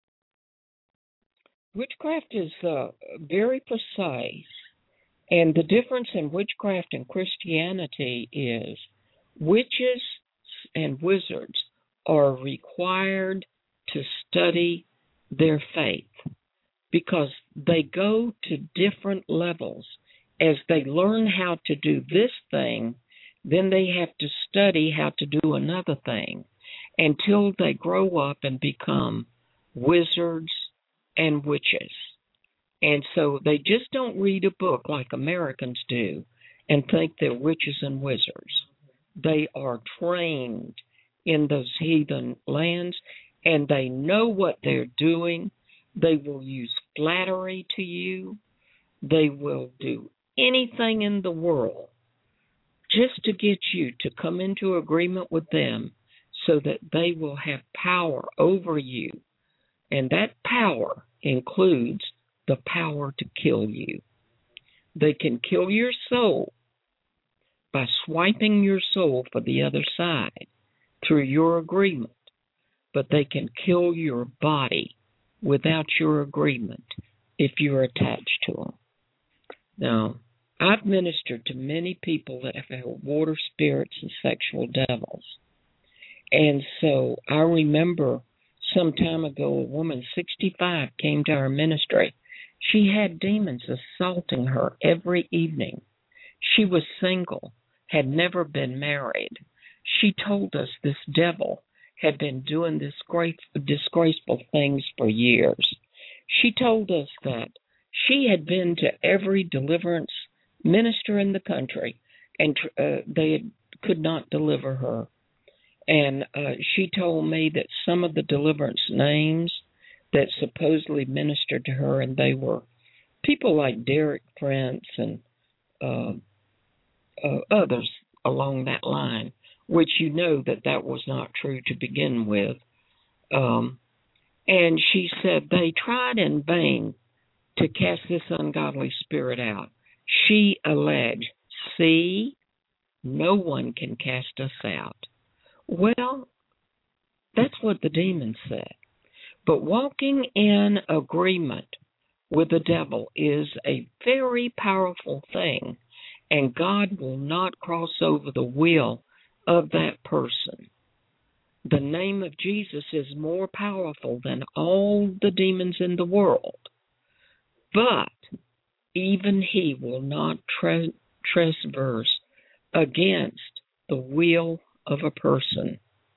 witchcraft is uh, very precise, and the difference in witchcraft and Christianity is witches and wizards are required to study their faith because they go to different levels. As they learn how to do this thing, then they have to study how to do another thing until they grow up and become wizards and witches. And so they just don't read a book like Americans do and think they're witches and wizards. They are trained in those heathen lands, and they know what they're doing. They will use flattery to you. They will do anything in the world just to get you to come into agreement with them so that they will have power over you. And that power includes the power to kill you. They can kill your soul by swiping your soul for the other side through your agreement, but they can kill your body without your agreement if you're attached to them. Now, I've ministered to many people that have had water spirits and sexual devils. And so I remember some time ago a woman, sixty-five, came to our ministry. She had demons assaulting her every evening. She was single, had never been married. She told us this devil had been doing disgraceful things for years. She told us that she had been to every deliverance minister in the country, and uh, they had, could not deliver her. And uh, she told me that some of the deliverance names that supposedly ministered to her, and they were people like Derek Prince and uh, uh, others along that line, which you know that that was not true to begin with. Um, and she said they tried in vain to cast this ungodly spirit out. She alleged, see, no one can cast us out. Well, that's what the demon said. But walking in agreement with the devil is a very powerful thing, and God will not cross over the will of that person. The name of Jesus is more powerful than all the demons in the world, but even he will not tra- transverse against the will of a person.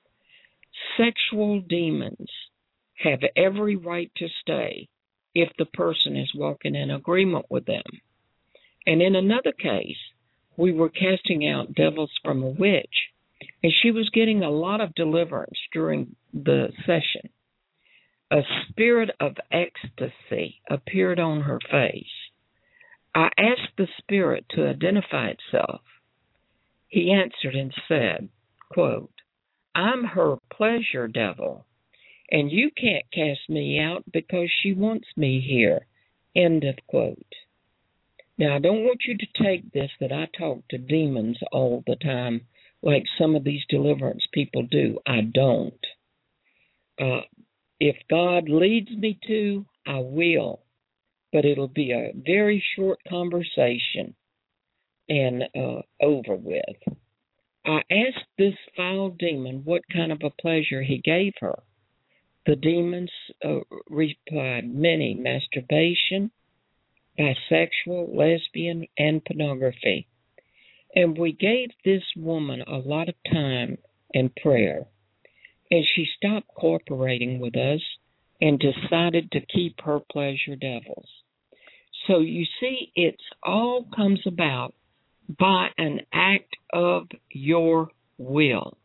Sexual demons have every right to stay if the person is walking in agreement with them. And in another case, we were casting out devils from a witch, and she was getting a lot of deliverance during the session. A spirit of ecstasy appeared on her face. I asked the spirit to identify itself. He answered and said, quote, I'm her pleasure devil, and you can't cast me out because she wants me here. End of quote. Now, I don't want you to take this that I talk to demons all the time like some of these deliverance people do. I don't. Uh, if God leads me to, I will. But it'll be a very short conversation and uh, over with. I asked this foul demon what kind of a pleasure he gave her. The demons uh, replied, many, masturbation, bisexual, lesbian, and pornography. And we gave this woman a lot of time and prayer. And she stopped cooperating with us and decided to keep her pleasure devils. So you see, it all comes about by an act of your will.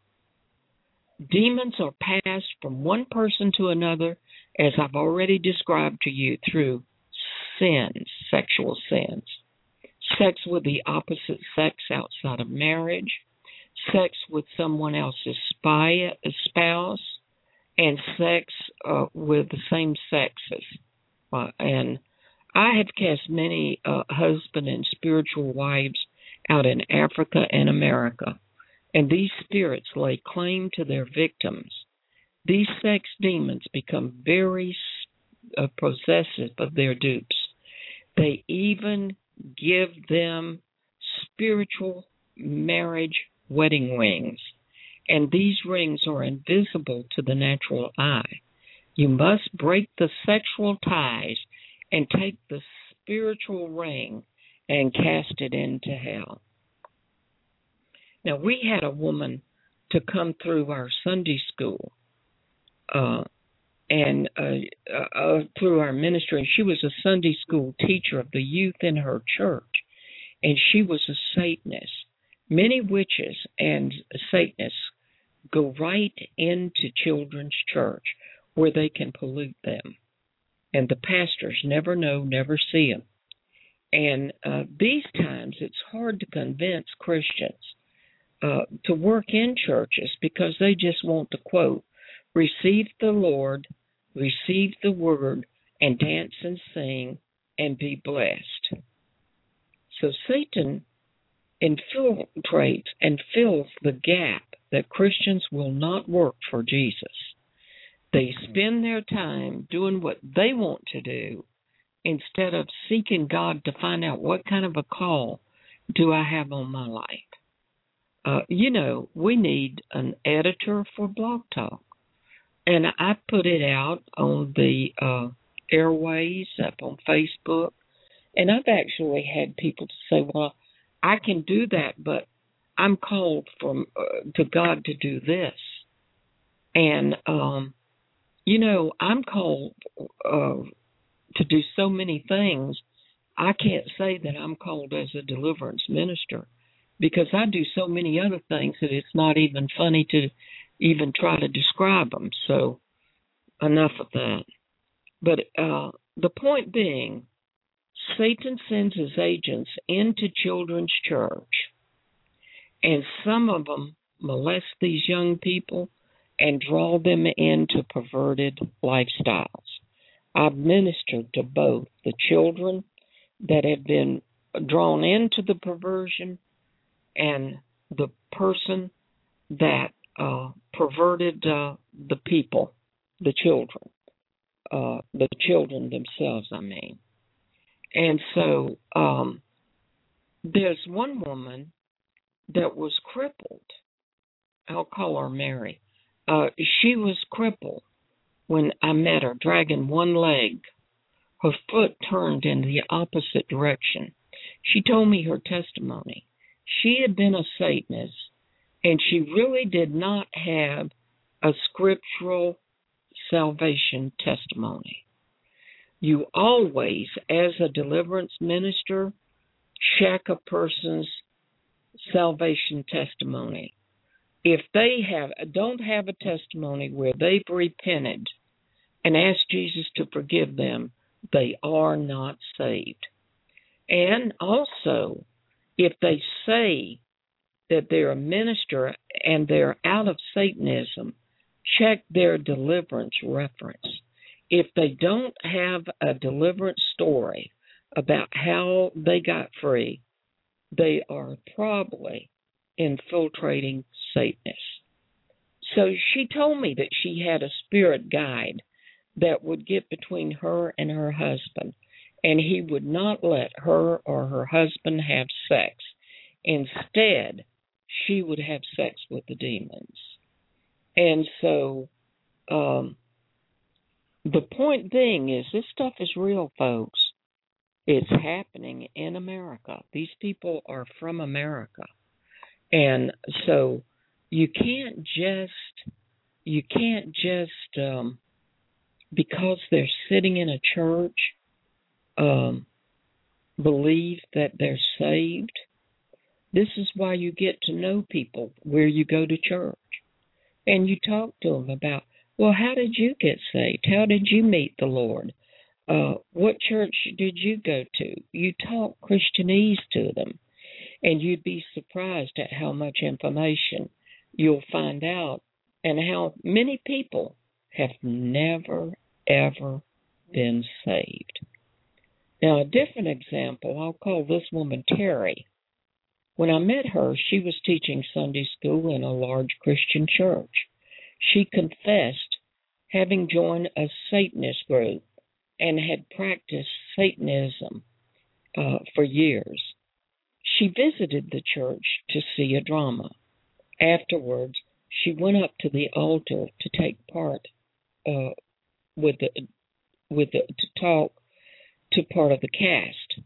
Demons are passed from one person to another, as I've already described to you, through sins, sexual sins. Sex with the opposite sex outside of marriage, sex with someone else's spy, spouse, and sex uh, with the same sexes. Uh, and I have cast many uh, husband and spiritual wives out in Africa and America, and these spirits lay claim to their victims. These sex demons become very uh, possessive of their dupes. They even give them spiritual marriage wedding rings, and these rings are invisible to the natural eye. You must break the sexual ties and take the spiritual ring and cast it into hell. Now, we had a woman to come through our Sunday school uh, and uh, uh, through our ministry. She was a Sunday school teacher of the youth in her church, and she was a Satanist. Many witches and Satanists go right into children's church where they can pollute them, and the pastors never know, never see them. And uh, these times, it's hard to convince Christians uh, to work in churches because they just want to quote, receive the Lord, receive the word, and dance and sing and be blessed. So Satan infiltrates and fills the gap that Christians will not work for Jesus. They spend their time doing what they want to do instead of seeking God to find out what kind of a call do I have on my life. Uh, you know, we need an editor for Blog Talk. And I put it out on the uh, airways, up on Facebook. And I've actually had people say, well, I can do that, but I'm called from uh, to God to do this. And, um, you know, I'm called uh, to do so many things. I can't say that I'm called as a deliverance minister because I do so many other things that it's not even funny to even try to describe them. So enough of that. But uh, the point being, Satan sends his agents into children's church, and some of them molest these young people and draw them into perverted lifestyles. I've ministered to both the children that have been drawn into the perversion and the person that uh, perverted uh, the people, the children, uh, the children themselves, I mean. And so um, there's one woman that was crippled. I'll call her Mary. Uh, she was crippled when I met her, dragging one leg. Her foot turned in the opposite direction. She told me her testimony. She had been a Satanist, and she really did not have a scriptural salvation testimony. You always, as a deliverance minister, check a person's salvation testimony. If they have don't have a testimony where they've repented and asked Jesus to forgive them, they are not saved. And also, if they say that they're a minister and they're out of Satanism, check their deliverance reference. If they don't have a deliverance story about how they got free, they are probably infiltrating Satanists. So she told me that she had a spirit guide that would get between her and her husband, and he would not let her or her husband have sex. Instead, she would have sex with the demons. And so um, the point being is this stuff is real, folks. It's happening in America. These people are from America. And so you can't just, you can't just, um, because they're sitting in a church, um, believe that they're saved. This is why you get to know people where you go to church. And you talk to them about, well, how did you get saved? How did you meet the Lord? Uh, what church did you go to? You talk Christianese to them, and you'd be surprised at how much information you'll find out and how many people have never, ever been saved. Now, a different example, I'll call this woman Terry. When I met her, she was teaching Sunday school in a large Christian church. She confessed having joined a Satanist group and had practiced Satanism uh, for years. She visited the church to see a drama. Afterwards, she went up to the altar to take part uh, with the with the, to talk to part of the cast.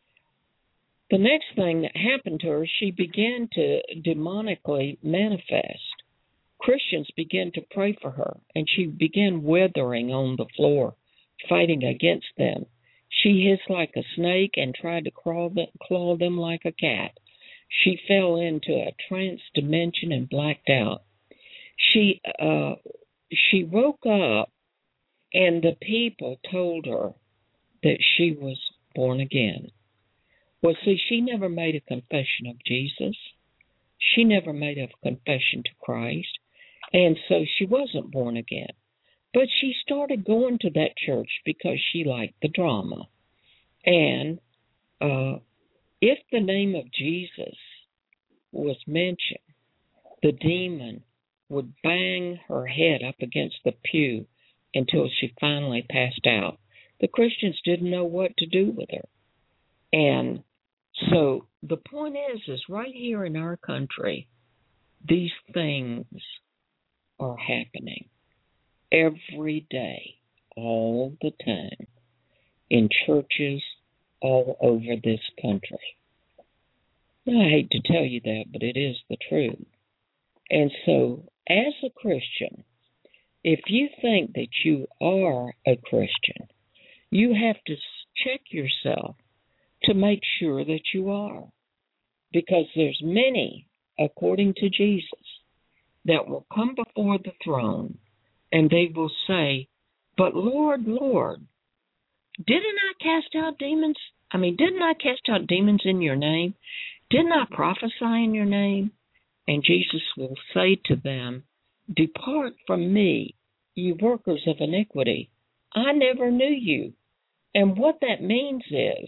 The next thing that happened to her, she began to demonically manifest. Christians began to pray for her, and she began withering on the floor, fighting against them. She hissed like a snake and tried to crawl them, claw them like a cat. She fell into a trance dimension and blacked out. She uh, she woke up, and the people told her that she was born again. Well, see, she never made a confession of Jesus. She never made a confession to Christ, and so she wasn't born again. But she started going to that church because she liked the drama. And uh, if the name of Jesus was mentioned, the demon would bang her head up against the pew until she finally passed out. The Christians didn't know what to do with her. And so the point is, is right here in our country, these things are happening every day, all the time, in churches all over this country. Now, I hate to tell you that, but it is the truth. And so, as a Christian, if you think that you are a Christian, you have to check yourself to make sure that you are. Because there's many, according to Jesus, that will come before the throne and they will say, but Lord, Lord, didn't I cast out demons? I mean, didn't I cast out demons in your name? Didn't I prophesy in your name? And Jesus will say to them, depart from me, you workers of iniquity. I never knew you. And what that means is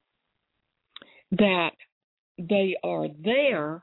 that they are there,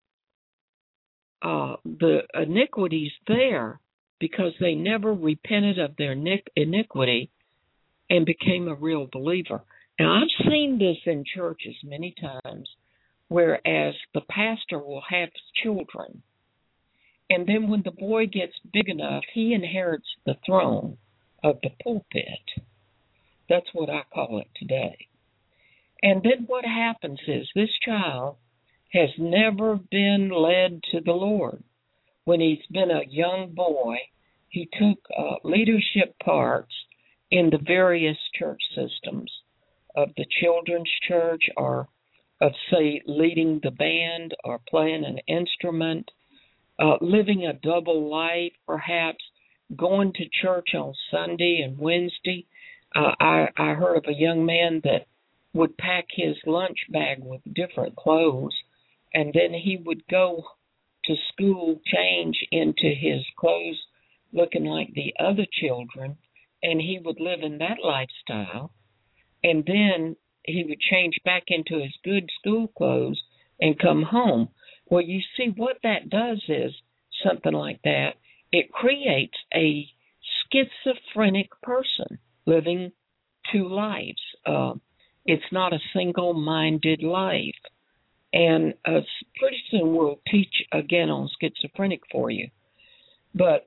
uh, the iniquity's there because they never repented of their iniquity and became a real believer. Now, I've seen this in churches many times, whereas the pastor will have children, and then when the boy gets big enough, he inherits the throne of the pulpit. That's what I call it today. And then what happens is this child has never been led to the Lord. When he's been a young boy, he took uh, leadership parts in the various church systems of the children's church, or of, say, leading the band or playing an instrument, uh, living a double life, perhaps going to church on Sunday and Wednesday. Uh, I, I heard of a young man that would pack his lunch bag with different clothes, and then he would go to school, change into his clothes looking like the other children, and he would live in that lifestyle, and then he would change back into his good school clothes and come home. Well, you see, what that does is something like that. It creates a schizophrenic person living two lives. Uh, it's not a single-minded life. And uh, pretty soon we'll teach again on schizophrenic for you. But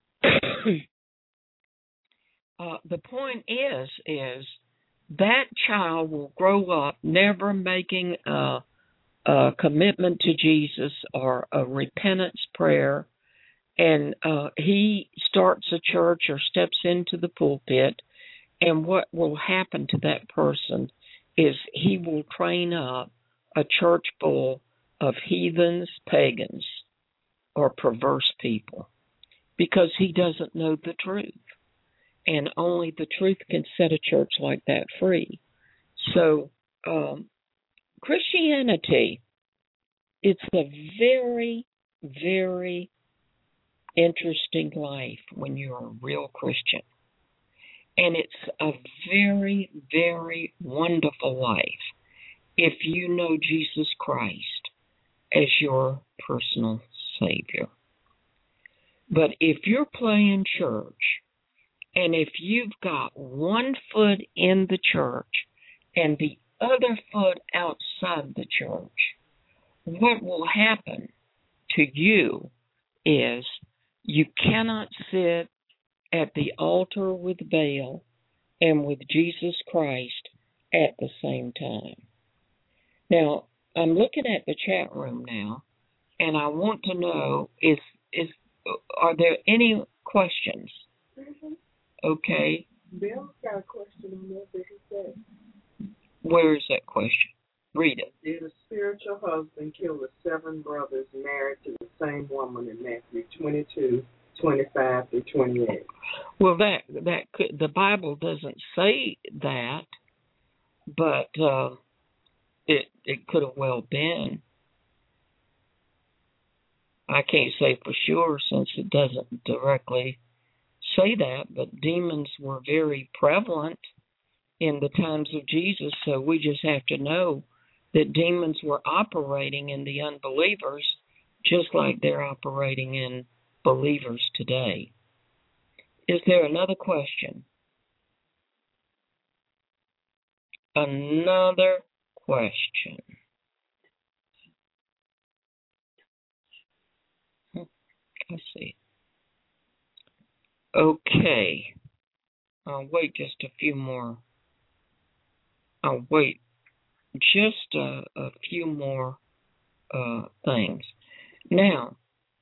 uh, the point is, is that child will grow up never making a, a commitment to Jesus or a repentance prayer, and uh, he starts a church or steps into the pulpit, and what will happen to that person is he will train up a church full of heathens, pagans, or perverse people, because he doesn't know the truth. And only the truth can set a church like that free. So, um, Christianity, it's a very, very interesting life when you're a real Christian. And it's a very, very wonderful life if you know Jesus Christ as your personal Savior. But if you're playing church, and if you've got one foot in the church and the other foot outside the church, what will happen to you is you cannot sit at the altar with Baal and with Jesus Christ at the same time. Now, I'm looking at the chat room now, and I want to know, is is are there any questions? Mm-hmm. Okay. Bill's got a question on there that he said. Where is that question? Read it. Did a spiritual husband kill the seven brothers married to the same woman in Matthew twenty-two, twenty-five through twenty-eight? Well, that that could, the Bible doesn't say that, but uh, it it could have well been. I can't say for sure since it doesn't directly say that, but demons were very prevalent in the times of Jesus, so we just have to know that demons were operating in the unbelievers just like they're operating in believers today. Is there another question? Another question. Let's see. Okay. I'll wait just a few more. I'll wait just a, a few more uh, things. Now,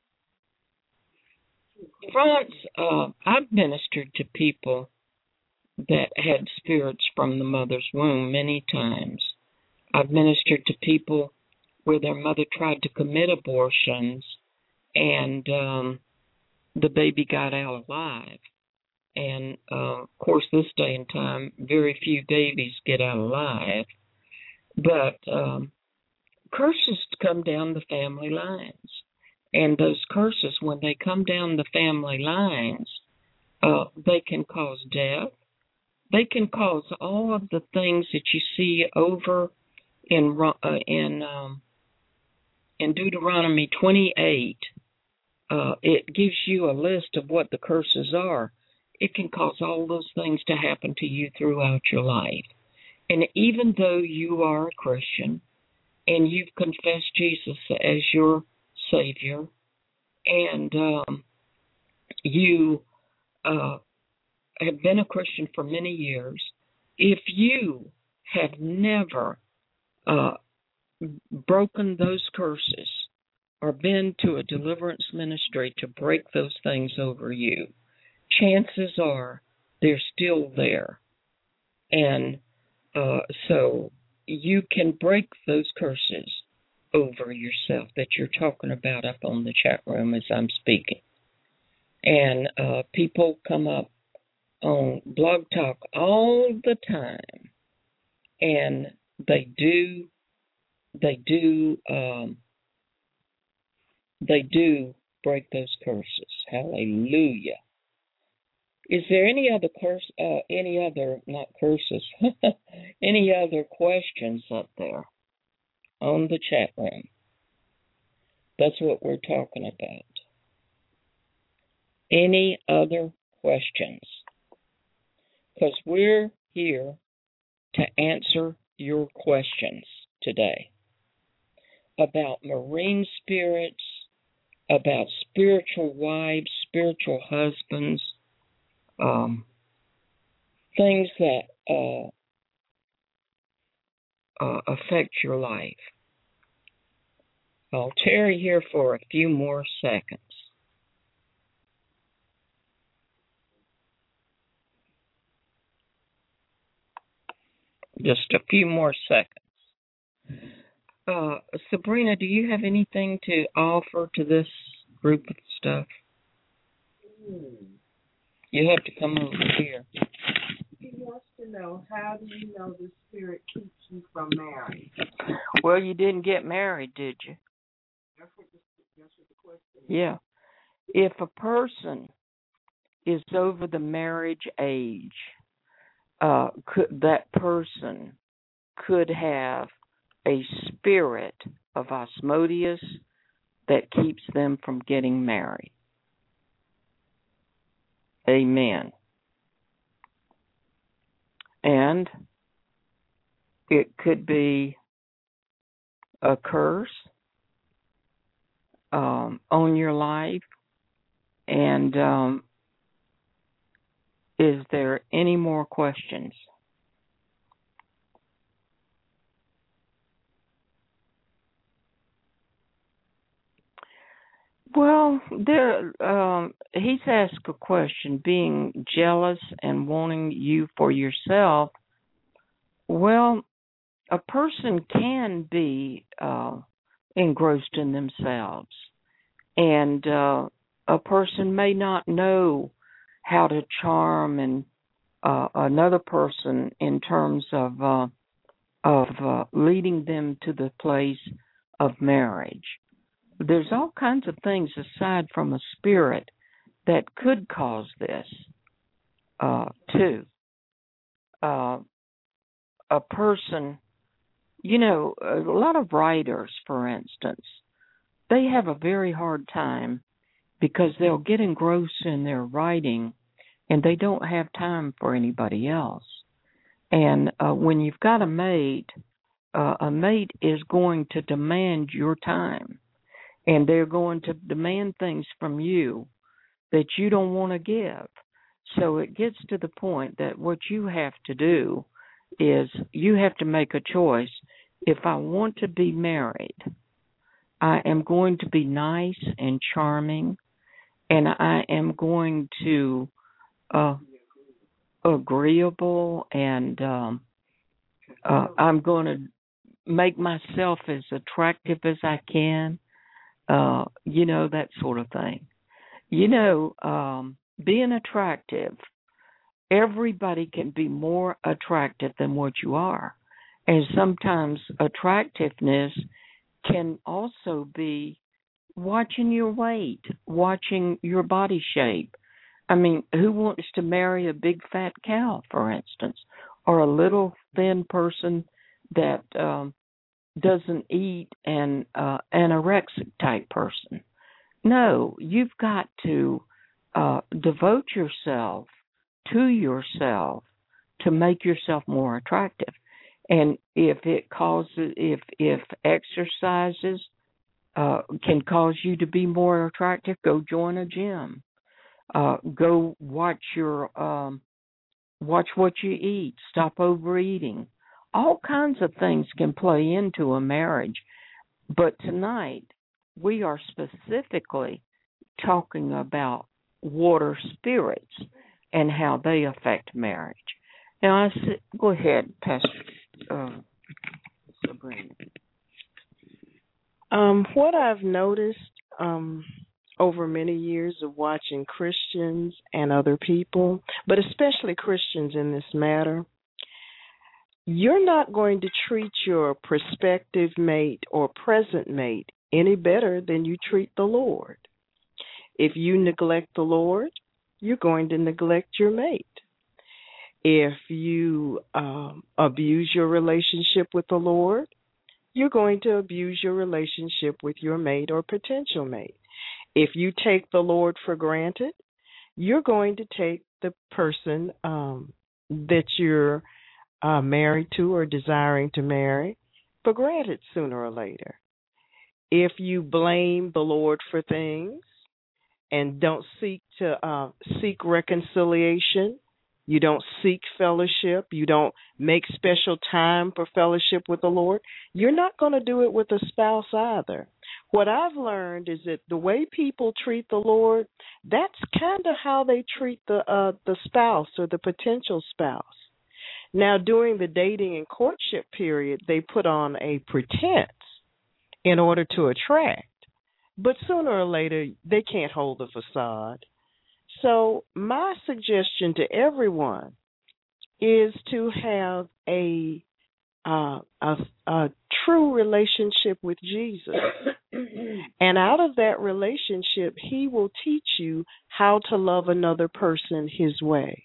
France, uh, I've ministered to people that had spirits from the mother's womb many times. I've ministered to people where their mother tried to commit abortions and um, the baby got out alive. And, uh, of course, this day and time, very few babies get out alive. But um, curses come down the family lines. And those curses, when they come down the family lines, uh, they can cause death. They can cause all of the things that you see over in uh, in um, in Deuteronomy twenty-eight. Uh, it gives you a list of what the curses are. It can cause all those things to happen to you throughout your life. And even though you are a Christian and you've confessed Jesus as your Savior, and um, you uh, have been a Christian for many years, if you have never uh, broken those curses or been to a deliverance ministry to break those things over you, chances are they're still there. And uh, so you can break those curses over yourself that you're talking about up on the chat room as I'm speaking. And uh, people come up on Blog Talk all the time, and they do, they do, um, they do break those curses. Hallelujah. Is there any other curse, uh, any other, not curses, any other questions up there on the chat room? That's what we're talking about. Any other questions? Because we're here to answer your questions today about marine spirits, about spiritual wives, spiritual husbands, um, things that uh, uh, affect your life. I'll tarry here for a few more seconds. Just a few more seconds. Uh, Sabrina, do you have anything to offer to this group of stuff? Hmm. You have to come over here. He wants to know, how do you know the Spirit keeps you from marriage? Well, you didn't get married, did you? That's what the, that's what the question is. Yeah. If a person is over the marriage age, uh, could, that person could have a spirit of Asmodeus that keeps them from getting married. Amen. And it could be a curse um, on your life. And um, is there any more questions? Well, there. Um, he's asked a question, being jealous and wanting you for yourself. Well, a person can be uh, engrossed in themselves, and uh, a person may not know how to charm and uh, another person in terms of uh, of uh, leading them to the place of marriage. There's all kinds of things aside from a spirit that could cause this uh, too. Uh, a person, you know, a lot of writers, for instance, they have a very hard time because they'll get engrossed in their writing and they don't have time for anybody else. And uh, when you've got a mate, uh, a mate is going to demand your time, and they're going to demand things from you that you don't want to give. So it gets to the point that what you have to do is you have to make a choice. If I want to be married, I am going to be nice and charming, and I am going to uh, agreeable, and um, uh, I'm going to make myself as attractive as I can, uh, you know, that sort of thing. You know, um, being attractive, everybody can be more attractive than what you are. And sometimes attractiveness can also be watching your weight, watching your body shape. I mean, who wants to marry a big fat cow, for instance, or a little thin person that um, doesn't eat, and uh, anorexic type person? No, you've got to uh, devote yourself to yourself to make yourself more attractive. And if it causes, if if exercises uh, can cause you to be more attractive, go join a gym. Uh, go watch your um, watch what you eat. Stop overeating. All kinds of things can play into a marriage. But tonight we are specifically talking about water spirits and how they affect marriage. Now, I said, go ahead, Pastor uh, Sabrina. Um, what I've noticed um, over many years of watching Christians and other people, but especially Christians in this matter, you're not going to treat your prospective mate or present mate any better than you treat the Lord. If you neglect the Lord, you're going to neglect your mate. If you um, abuse your relationship with the Lord, you're going to abuse your relationship with your mate or potential mate. If you take the Lord for granted, you're going to take the person um, that you're uh, married to or desiring to marry for granted sooner or later. If you blame the Lord for things and don't seek to uh, seek reconciliation, you don't seek fellowship, you don't make special time for fellowship with the Lord, you're not going to do it with a spouse either. What I've learned is that the way people treat the Lord, that's kind of how they treat the uh, the spouse or the potential spouse. Now, during the dating and courtship period, they put on a pretense in order to attract. But sooner or later, they can't hold a facade. So my suggestion to everyone is to have a uh, a, a true relationship with Jesus. And out of that relationship, he will teach you how to love another person his way.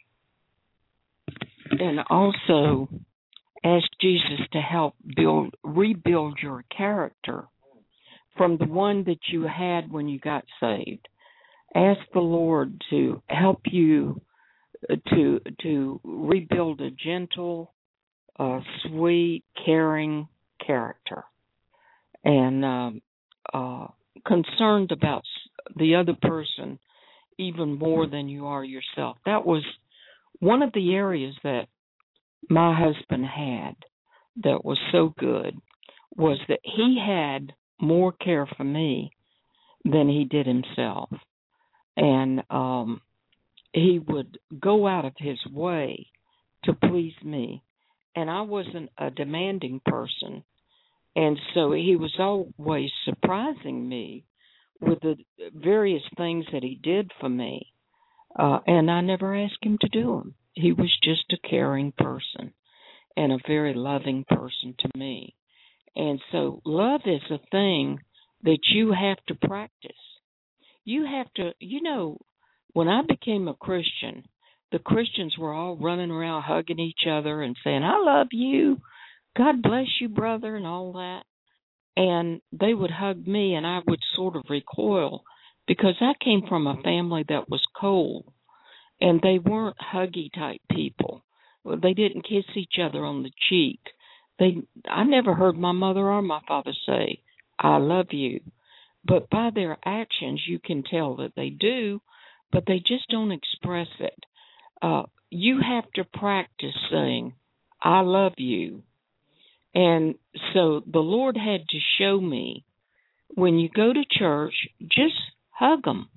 And also ask Jesus to help build, rebuild your character from the one that you had when you got saved. Ask the Lord to help you to to rebuild a gentle, uh, sweet, caring character, and um, uh, concerned about the other person even more than you are yourself. That was one of the areas that my husband had that was so good, was that he had more care for me than he did himself. And um, he would go out of his way to please me. And I wasn't a demanding person. And so he was always surprising me with the various things that he did for me. Uh, and I never asked him to do them. He was just a caring person and a very loving person to me. And so love is a thing that you have to practice. You have to, you know, when I became a Christian, the Christians were all running around hugging each other and saying, I love you, God bless you, brother, and all that. And they would hug me, and I would sort of recoil because I came from a family that was cold, and they weren't huggy-type people. They didn't kiss each other on the cheek. They, I never heard my mother or my father say, I love you. But by their actions, you can tell that they do, but they just don't express it. Uh, you have to practice saying, I love you. And so the Lord had to show me, when you go to church, just hug them.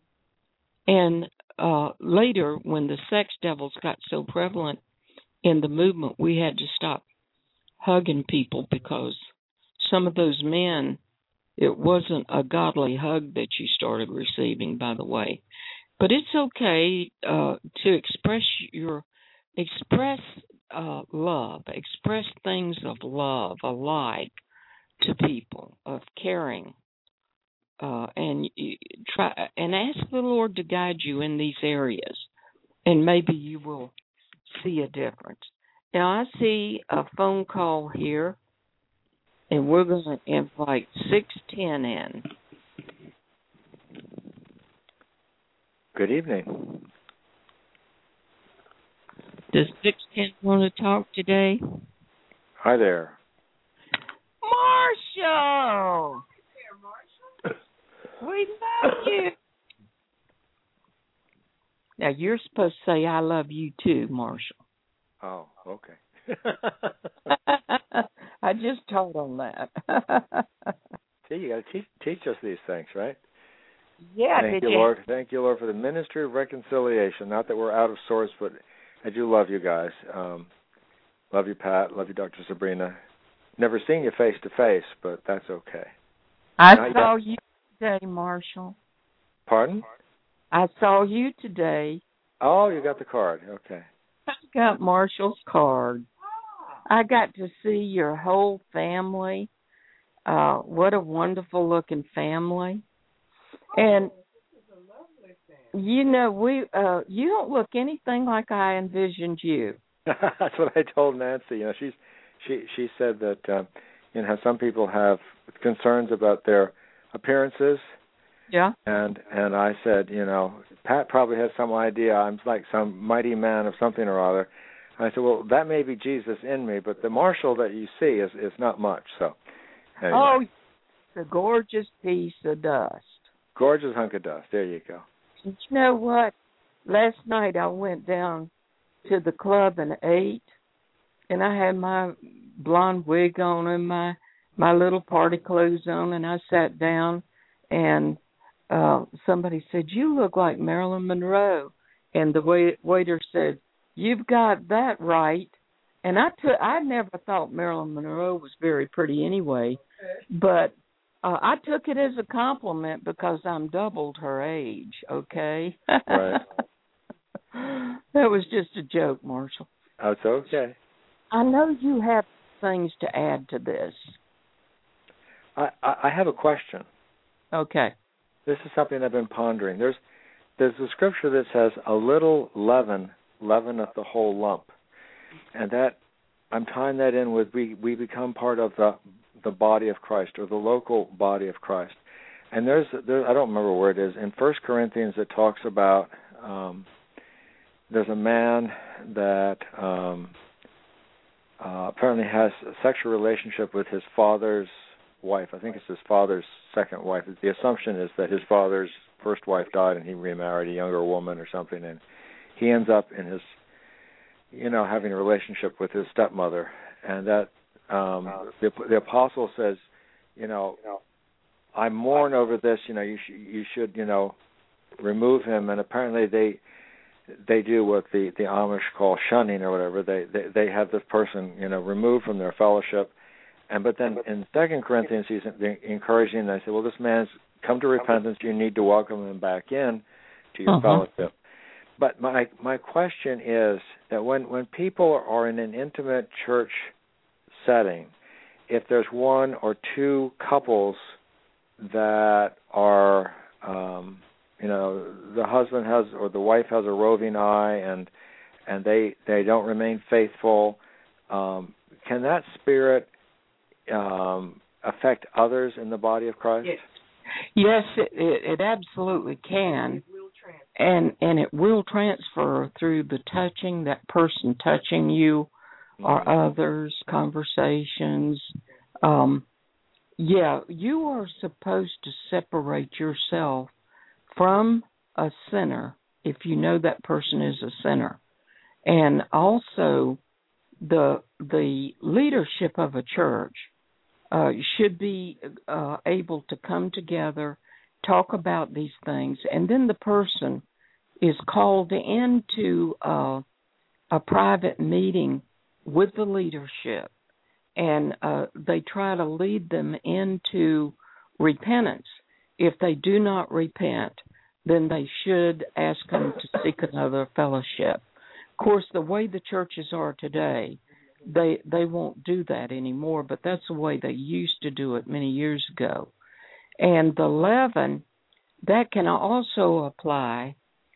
And uh, later, when the sex devils got so prevalent in the movement, we had to stop hugging people because some of those men, it wasn't a godly hug that you started receiving, by the way. But it's okay uh, to express your express uh, love, express things of love, alike to people, of caring, uh, and you try and ask the Lord to guide you in these areas, and maybe you will see a difference. Now I see a phone call here, and we're going to invite six ten in. Good evening. Does six ten want to talk today? Hi there. Marshall! We love you. Now, you're supposed to say, I love you too, Marshall. Oh, okay. I just told him that. See, you got to teach, teach us these things, right? Yeah, Thank did you, you? Lord. Thank you, Lord, for the ministry of reconciliation. Not that we're out of sorts, but I do love you guys. Um, love you, Pat. Love you, Doctor Sabrina. Never seen you face to face, but that's okay. I Not saw yet. you today, Marshall. Pardon? I saw you today. Oh, you got the card. Okay. I got Marshall's card. I got to see your whole family. Uh, what a wonderful looking family. And you know, we uh, you don't look anything like I envisioned you. That's what I told Nancy. You know, she's she she said that um, you know how some people have concerns about their appearances. Yeah. And and I said, you know, Pat probably has some idea I'm like some mighty man of something or other. And I said, well, that may be Jesus in me, but the Marshall that you see is, is not much. So, anyway. Oh, it's a gorgeous piece of dust. Gorgeous hunk of dust. There you go. And you know what? Last night I went down to the club and ate, and I had my blonde wig on and my my little party clothes on, and I sat down, and uh, somebody said, "You look like Marilyn Monroe," and the wait- waiter said, "You've got that right." And I took, I never thought Marilyn Monroe was very pretty anyway, but Uh, I took it as a compliment because I'm doubled her age, okay? Right. That was just a joke, Marshall. Oh, it's okay. I know you have things to add to this. I, I, I have a question. Okay. This is something I've been pondering. There's there's a scripture that says, a little leaven leaveneth the whole lump. And that, I'm tying that in with we, we become part of the the body of Christ, or the local body of Christ. And there's, there, I don't remember where it is, in First Corinthians it talks about, um, there's a man that um, uh, apparently has a sexual relationship with his father's wife. I think it's his father's second wife. The assumption is that his father's first wife died and he remarried a younger woman or something, and he ends up in his, you know, having a relationship with his stepmother. And that um, the, the apostle says, you know, I mourn over this. You know, you sh- you should, you know, remove him. And apparently they they do what the, the Amish call shunning or whatever. They, they they have this person, you know, removed from their fellowship. And but then in Second Corinthians, he's encouraging. They say, well, this man's come to repentance. You need to welcome him back in to your uh-huh. fellowship. But my my question is that when, when people are in an intimate church setting, if there's one or two couples that are, um, you know, the husband has or the wife has a roving eye and and they they don't remain faithful, um, can that spirit um, affect others in the body of Christ? Yes, yes it, it, it absolutely can. And and it will transfer through the touching, that person touching you, or others, conversations. Um, yeah, you are supposed to separate yourself from a sinner if you know that person is a sinner. And also, the the leadership of a church uh, should be uh, able to come together, talk about these things, and then the person is called into uh, a private meeting with the leadership, and uh, they try to lead them into repentance. If they do not repent, then they should ask them to seek another fellowship. Of course, the way the churches are today, they they won't do that anymore, but that's the way they used to do it many years ago. And the leaven, that can also apply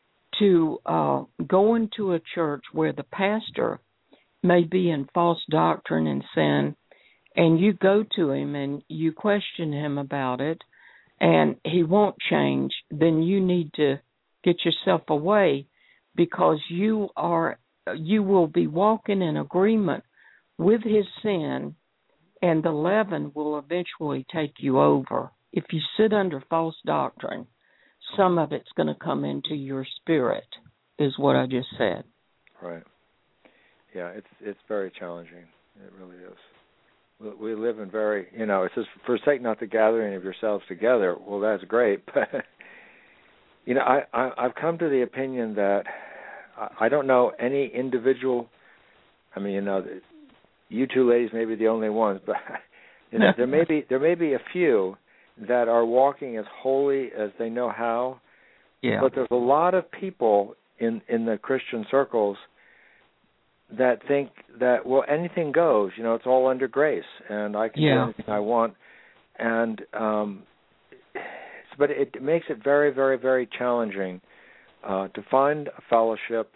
to uh, go into a church where the pastor may be in false doctrine and sin, and you go to him and you question him about it, and he won't change, then you need to get yourself away, because you are you will be walking in agreement with his sin, and the leaven will eventually take you over. If you sit under false doctrine, some of it's going to come into your spirit, is what I just said. Right. Yeah, it's it's very challenging. It really is. We live in very, you know, it says, forsake not the gathering of yourselves together. Well, that's great. But, you know, I, I, I've come to the opinion that I don't know any individual, I mean, you know, you two ladies may be the only ones, but you know, there may be there may be a few that are walking as holy as they know how. Yeah. But there's a lot of people in, in the Christian circles that think that, well, anything goes. You know, it's all under grace, and I can yeah. do anything I want. And um, but it makes it very, very, very challenging uh, to find a fellowship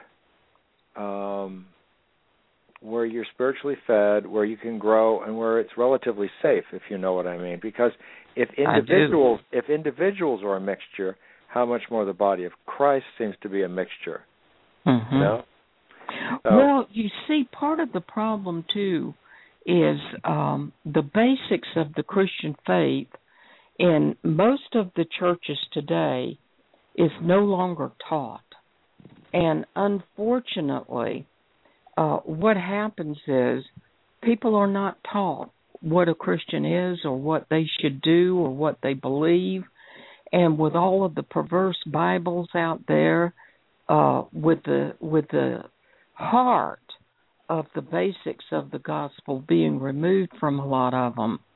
um, where you're spiritually fed, where you can grow, and where it's relatively safe, if you know what I mean. Because if individuals, if individuals are a mixture, how much more the body of Christ seems to be a mixture. Mm-hmm. You know? So, well, you see, part of the problem, too, is um, the basics of the Christian faith in most of the churches today is no longer taught. And unfortunately, uh, what happens is people are not taught what a Christian is or what they should do or what they believe. And with all of the perverse Bibles out there, uh, with the with the heart of the basics of the gospel being removed from a lot of them,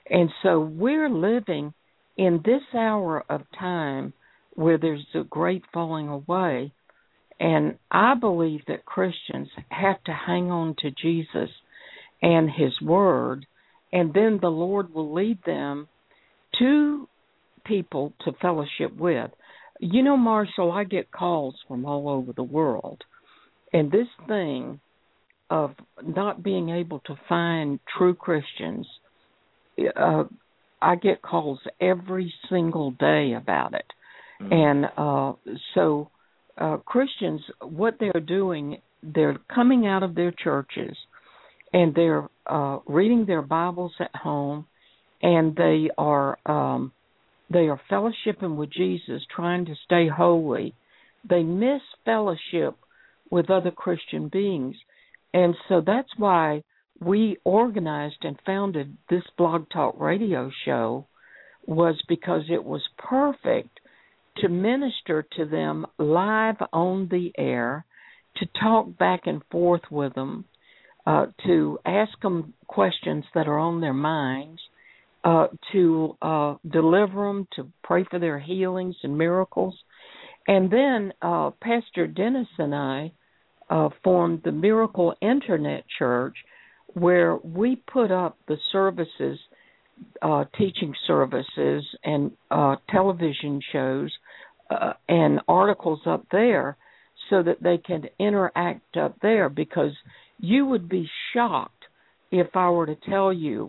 And so we're living in this hour of time where there's a great falling away. And I believe that Christians have to hang on to Jesus and His Word, and then the Lord will lead them to people to fellowship with. You know, Marshall, I get calls from all over the world, and this thing of not being able to find true Christians, uh, I get calls every single day about it. Mm-hmm. And uh, so uh, Christians, what they're doing, they're coming out of their churches, and they're uh, reading their Bibles at home, and they are um, they are fellowshipping with Jesus, trying to stay holy. They miss fellowship with other Christian beings. And so that's why we organized and founded this Blog Talk Radio show, was because it was perfect to minister to them live on the air, to talk back and forth with them, uh, to ask them questions that are on their minds, uh, to uh, deliver them, to pray for their healings and miracles. And then uh, Pastor Dennis and I uh, formed the Miracle Internet Church, where we put up the services, uh, teaching services and uh, television shows uh, and articles up there so that they can interact up there, because you would be shocked if I were to tell you,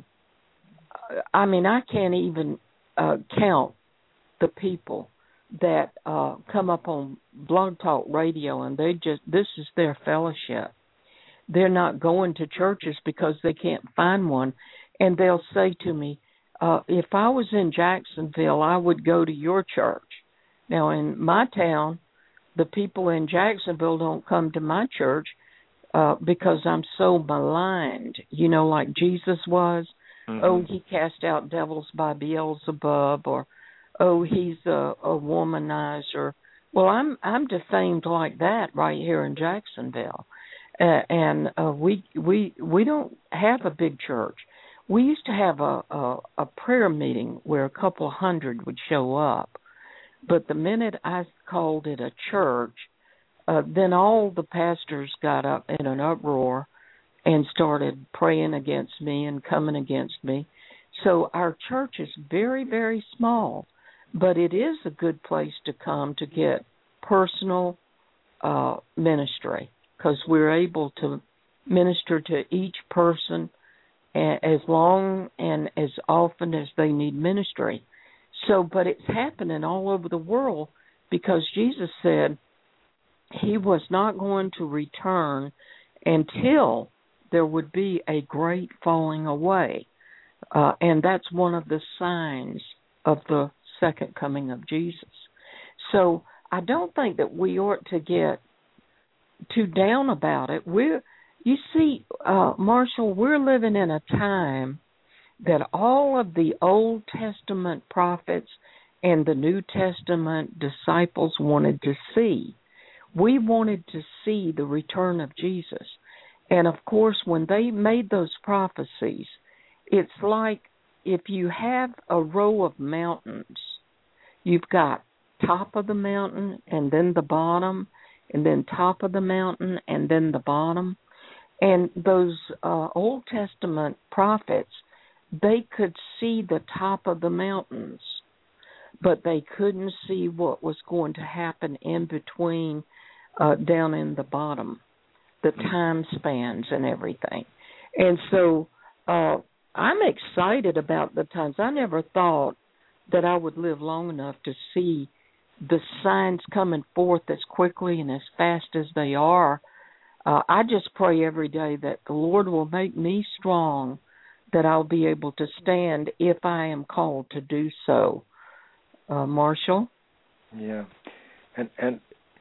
I mean, I can't even uh, count the people that uh, come up on Blog Talk Radio, and they just, this is their fellowship. They're not going to churches because they can't find one, and they'll say to me, uh, if I was in Jacksonville, I would go to your church. Now, in my town, the people in Jacksonville don't come to my church uh, because I'm so maligned, you know, like Jesus was. Mm-hmm. Oh, he cast out devils by Beelzebub, or oh, he's a, a womanizer. Well, I'm I'm defamed like that right here in Jacksonville, uh, and uh, we we we don't have a big church. We used to have a, a a prayer meeting where a couple hundred would show up, but the minute I called it a church, uh, then all the pastors got up in an uproar and started praying against me and coming against me. So our church is very, very small, but it is a good place to come to get personal uh, ministry, because we're able to minister to each person as long and as often as they need ministry. So, but it's happening all over the world, because Jesus said He was not going to return until there would be a great falling away. Uh, and that's one of the signs of the second coming of Jesus. So I don't think that we ought to get too down about it. We're, you see, uh, Marshall, we're living in a time that all of the Old Testament prophets and the New Testament disciples wanted to see. We wanted to see the return of Jesus. And, of course, when they made those prophecies, it's like if you have a row of mountains, you've got top of the mountain and then the bottom, and then top of the mountain and then the bottom. And those uh, Old Testament prophets, they could see the top of the mountains, but they couldn't see what was going to happen in between, uh, down in the bottom, the time spans and everything. And so uh, I'm excited about the times. I never thought that I would live long enough to see the signs coming forth as quickly and as fast as they are. Uh, I just pray every day that the Lord will make me strong, that I'll be able to stand if I am called to do so. Uh, Marshall? Yeah. And and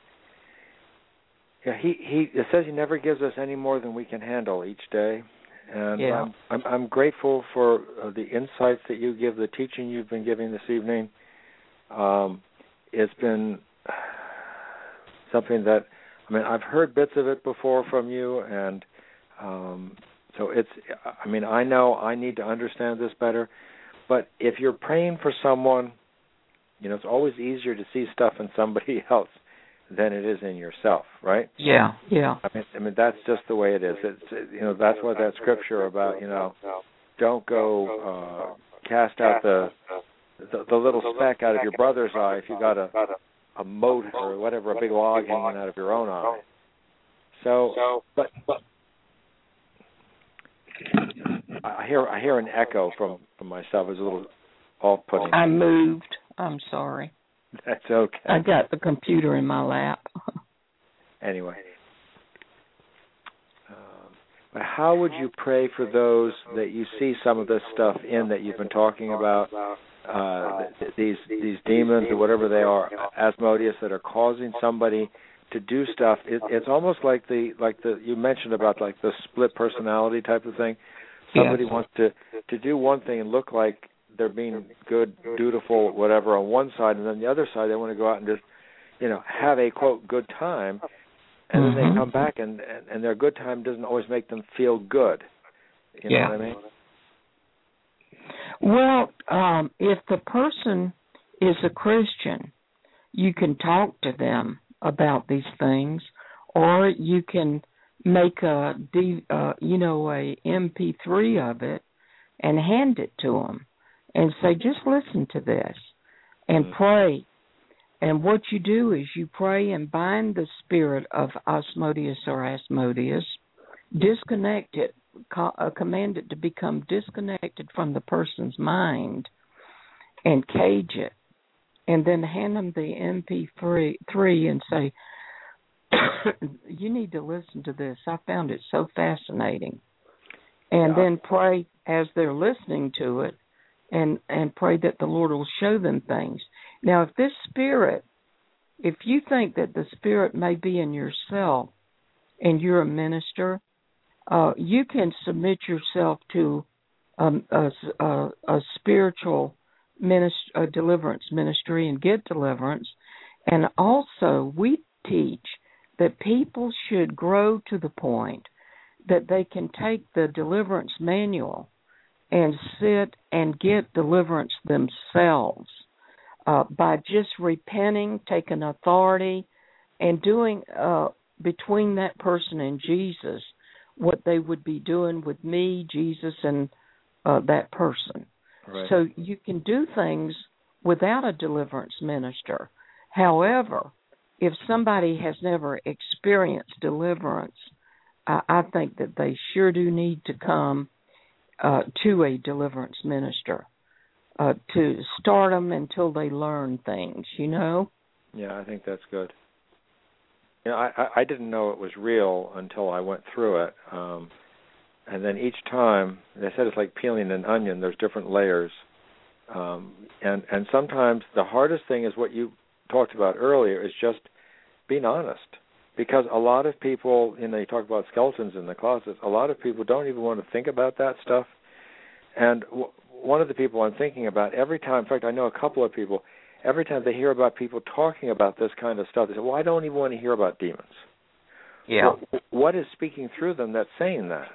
yeah, he, he it says He never gives us any more than we can handle each day. And yeah. I'm, I'm I'm grateful for uh, the insights that you give, the teaching you've been giving this evening. Um, it's been something that, I mean, I've heard bits of it before from you, and um, so it's, I mean, I know I need to understand this better, But if you're praying for someone, you know, it's always easier to see stuff in somebody else than it is in yourself, right? Yeah, yeah. I mean, I mean that's just the way it is. It's, you know, that's what that scripture about, you know, don't go uh, cast out the, the the little speck out of your brother's eye if you got a a mote or whatever, a big log hanging out of your own eye. So, but, but I hear I hear an echo from, from myself. It's a little off-putting. I moved. I'm sorry. That's okay. I got the computer in my lap. Anyway. Um, but how would you pray for those that you see some of this stuff in that you've been talking about, uh, th- these these demons or whatever they are, Asmodeus, that are causing somebody to do stuff? It, it's almost like the like the you mentioned about like the split personality type of thing. Somebody Yes. wants to, to do one thing and look like they're being good, dutiful, whatever on one side, and then the other side they want to go out and just, you know, have a, quote, good time, and mm-hmm. then they come back and, and, and their good time doesn't always make them feel good. You know yeah. what I mean? Well, um, if the person is a Christian, you can talk to them about these things, or you can make a, uh, you know, a M P three of it and hand it to them and say, just listen to this and mm-hmm. pray. And what you do is you pray and bind the spirit of Asmodeus or Asmodeus, disconnect it, co- uh, command it to become disconnected from the person's mind and cage it, and then hand them the M P three and say, you need to listen to this. I found it so fascinating. And yeah. then pray as they're listening to it and, and pray that the Lord will show them things. Now, if this spirit, if you think that the spirit may be in yourself and you're a minister, uh, you can submit yourself to um, a, a, a spiritual ministry, a deliverance ministry and get deliverance. And also, we teach that people should grow to the point that they can take the deliverance manual and sit and get deliverance themselves uh, by just repenting, taking authority, and doing uh, between that person and Jesus what they would be doing with me, Jesus, and uh, that person. Right. So you can do things without a deliverance minister. However, if somebody has never experienced deliverance, I, I think that they sure do need to come uh, to a deliverance minister uh, to start them until they learn things, you know? Yeah, I think that's good. You know, I, I didn't know it was real until I went through it. Um, and then each time, they said it's like peeling an onion, there's different layers. Um, and, and sometimes the hardest thing is what you talked about earlier, is just being honest. Because a lot of people, you know, you talk about skeletons in the closet, a lot of people don't even want to think about that stuff. And w- one of the people I'm thinking about, every time, in fact, I know a couple of people, every time they hear about people talking about this kind of stuff, they say, well, I don't even want to hear about demons. Yeah. Well, what is speaking through them that's saying that?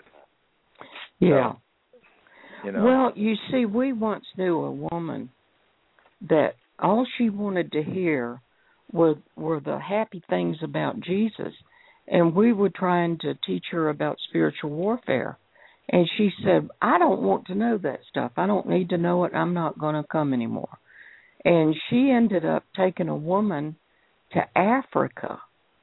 Yeah. So, you know. Well, you see, we once knew a woman that all she wanted to hear were were the happy things about Jesus, and we were trying to teach her about spiritual warfare, and she said, I don't want to know that stuff. I don't need to know it. I'm not going to come anymore. And she ended up taking a woman to Africa,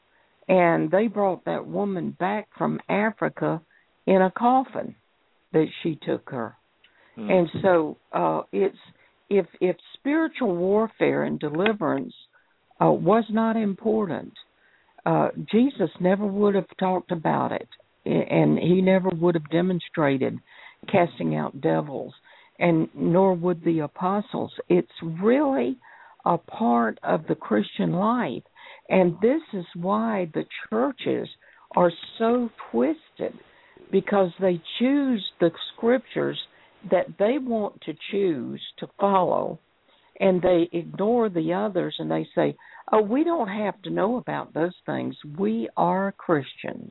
and they brought that woman back from Africa in a coffin that she took her. Mm-hmm. And so uh, it's if if spiritual warfare and deliverance uh, was not important, uh, Jesus never would have talked about it, and he never would have demonstrated casting out devils, and nor would the apostles. It's really a part of the Christian life, and this is why the churches are so twisted, because they choose the scriptures that they want to choose to follow, and they ignore the others, and they say, oh, we don't have to know about those things. We are Christians.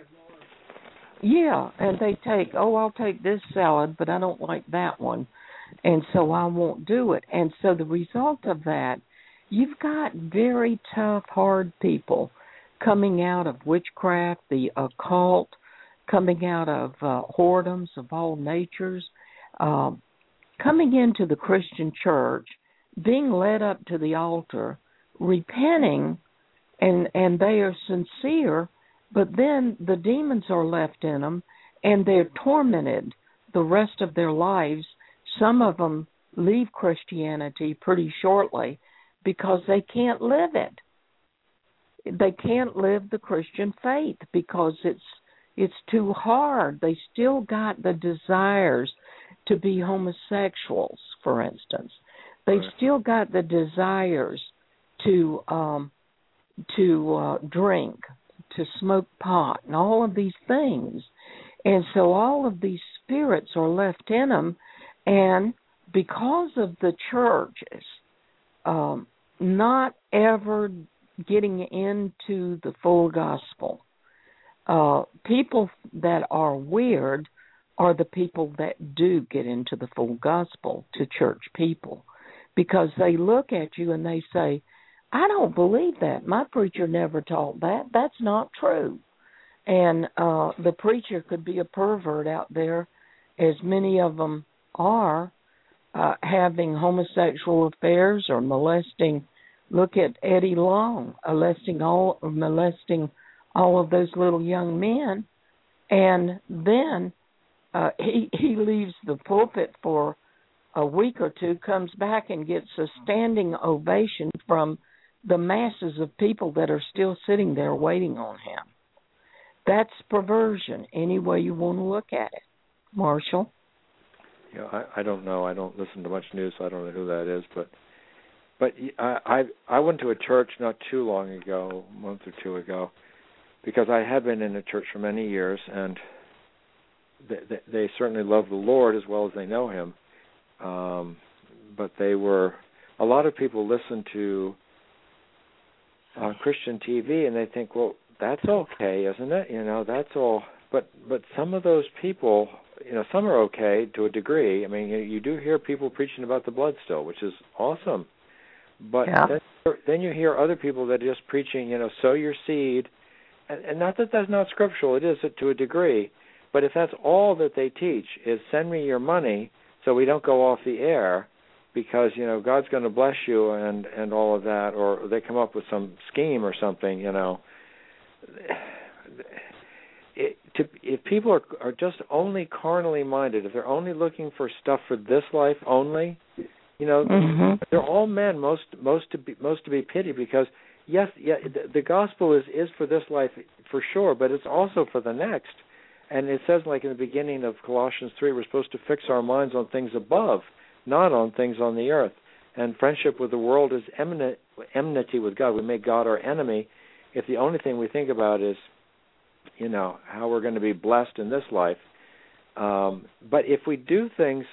Yeah, and they take, oh, I'll take this salad, but I don't like that one. and so I won't do it. And so the result of that, you've got very tough, hard people coming out of witchcraft, the occult, coming out of uh, whoredoms of all natures, uh, coming into the Christian church, being led up to the altar, repenting, and and they are sincere, but then the demons are left in them, and they're tormented the rest of their lives. Some of them leave Christianity pretty shortly because they can't live it. They can't live the Christian faith because it's it's too hard. They still got the desires to be homosexuals, for instance. They've Right. still got the desires to um, to uh, drink, to smoke pot, and all of these things. And so all of these spirits are left in them, and because of the churches um, not ever getting into the full gospel, uh, people that are weird are the people that do get into the full gospel to church people, because they look at you and they say, I don't believe that. My preacher never taught that. That's not true. And uh, the preacher could be a pervert out there, as many of them are, uh, having homosexual affairs or molesting. Look at Eddie Long, molesting all, molesting all of those little young men. And then uh, he, he leaves the pulpit for a week or two, comes back and gets a standing ovation from the masses of people that are still sitting there waiting on him. That's perversion, any way you want to look at it. Marshall? Yeah, I, I don't know. I don't listen to much news, so I don't know who that is. But but I, I I went to a church not too long ago, a month or two ago, because I had been in a church for many years, and they, they, they certainly love the Lord as well as they know Him. Um, but they were, a lot of people listen to uh, Christian T V, and they think, well, that's okay, isn't it? You know, that's all. But but some of those people, you know, some are okay to a degree. I mean, you, you do hear people preaching about the blood still, which is awesome. But Yeah. then, then you hear other people that are just preaching, you know, sow your seed. And, and not that that's not scriptural. It is to a degree. But if that's all that they teach is send me your money so we don't go off the air because, you know, God's going to bless you and, and all of that, or they come up with some scheme or something, you know. It, to, if people are, are just only carnally minded, if they're only looking for stuff for this life only, you know, Mm-hmm. they're all men most most to be most to be pitied, because yes, yeah, the, the gospel is, is for this life for sure, but it's also for the next. And it says, like in the beginning of Colossians three, we're supposed to fix our minds on things above, not on things on the earth. And friendship with the world is eminent, enmity with God. We make God our enemy if the only thing we think about is, you know, how we're going to be blessed in this life. Um, but if we do things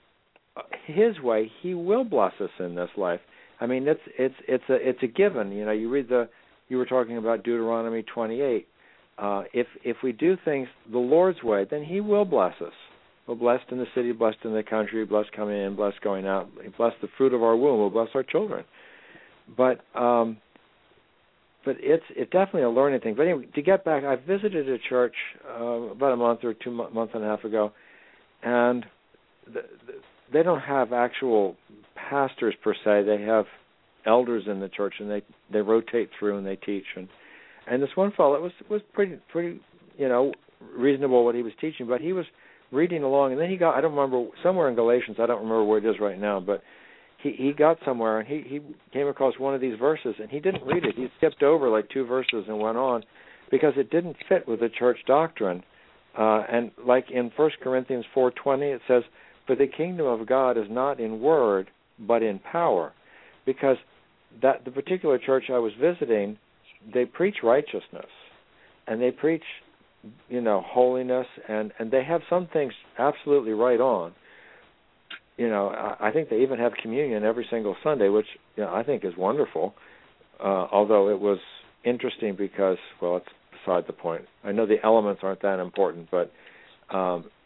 His way, He will bless us in this life. I mean, it's it's it's a it's a given. You know, you read the, you were talking about Deuteronomy twenty-eight. Uh, if if we do things the Lord's way, then He will bless us. We're blessed in the city, blessed in the country, blessed coming in, blessed going out, bless the fruit of our womb, we'll bless our children. But um, but it's it's definitely a learning thing. But anyway, to get back, I visited a church uh, about a month or two month and a half ago, and the, the, they don't have actual pastors per se. They have elders in the church, and they, they rotate through and they teach. And and this one fellow was was pretty pretty you know reasonable what he was teaching, but he was reading along, and then he got, I don't remember, somewhere in Galatians, I don't remember where it is right now, but he he got somewhere and he he came across one of these verses, and he didn't read it. He skipped over like two verses and went on because it didn't fit with the church doctrine. Uh, and like in First Corinthians four twenty, it says, "For the kingdom of God is not in word, but in power." Because that the particular church I was visiting, they preach righteousness, and they preach, you know, holiness, and, and they have some things absolutely right on. You know, I, I think they even have communion every single Sunday, which, you know, I think is wonderful. Uh, although it was interesting because, well, it's beside the point. I know the elements aren't that important, but um,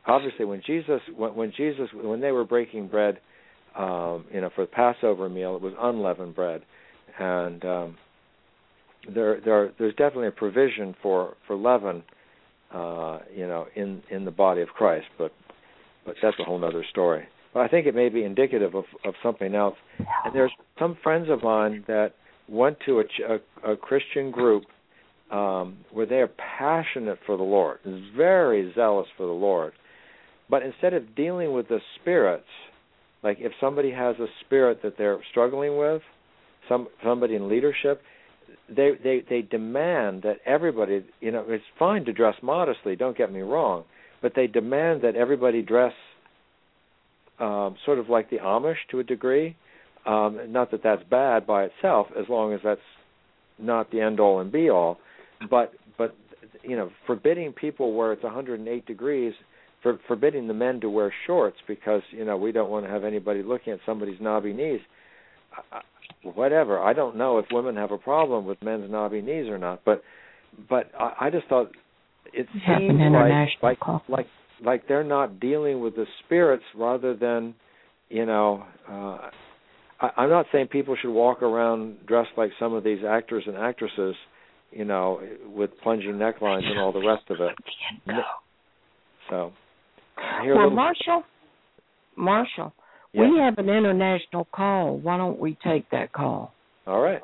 obviously when Jesus when, when Jesus when they were breaking bread, um, you know, for the Passover meal, it was unleavened bread, and um, there there there's definitely a provision for for leaven, uh, you know, in in the body of Christ, but but that's a whole other story. But I think it may be indicative of, of something else. And there's some friends of mine that went to a, a, a Christian group um, where they are passionate for the Lord, very zealous for the Lord. But instead of dealing with the spirits, like if somebody has a spirit that they're struggling with, some somebody in leadership, they, they, they demand that everybody, you know, it's fine to dress modestly, don't get me wrong, but they demand that everybody dress Um, sort of like the Amish to a degree. Um, not that that's bad by itself, as long as that's not the end-all and be-all. But, but you know, forbidding people where it's one hundred eight degrees, for, forbidding the men to wear shorts because, you know, we don't want to have anybody looking at somebody's knobby knees. Uh, whatever. I don't know if women have a problem with men's knobby knees or not, but but I, I just thought it seemed like, like, like like they're not dealing with the spirits rather than, you know, uh, I, I'm not saying people should walk around dressed like some of these actors and actresses, you know, with plunging necklines and all the rest of it. So, well, little... Marshall, Marshall, yeah. We have an international call. Why don't we take that call? All right.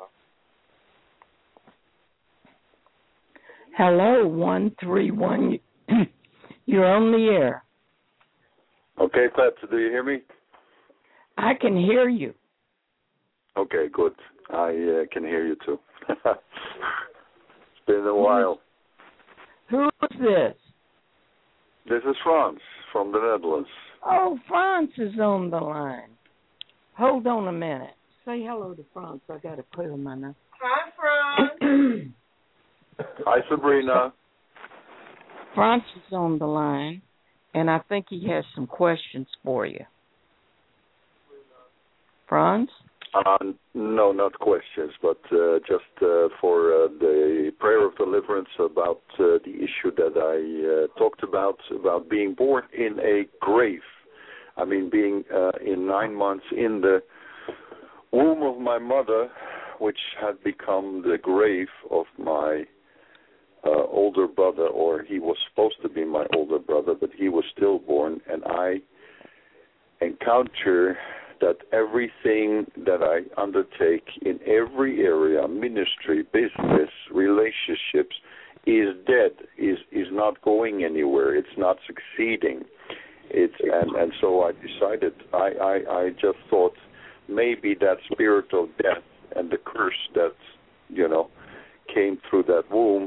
Hello, one three one. You're on the air. Okay, Pat, do you hear me? I can hear you. Okay, good. I uh, can hear you too. It's been a while. Who is this? This is Frans from the Netherlands. Oh, Frans is on the line. Hold on a minute. Say hello to Frans. I got to put him on there. Hi, Frans. Hi, Sabrina. Frans is on the line, and I think he has some questions for you. Frans? Uh, no, not questions, but uh, just uh, for uh, the prayer of deliverance about uh, the issue that I uh, talked about, about being born in a grave. I mean, being uh, in nine months in the womb of my mother, which had become the grave of my Uh, older brother, or he was supposed to be my older brother, but he was stillborn, and I encounter that everything that I undertake in every area, ministry, business, relationships, is dead, is is not going anywhere, it's not succeeding. It's and, and so I decided, I, I, I just thought maybe that spirit of death and the curse that, you know, came through that womb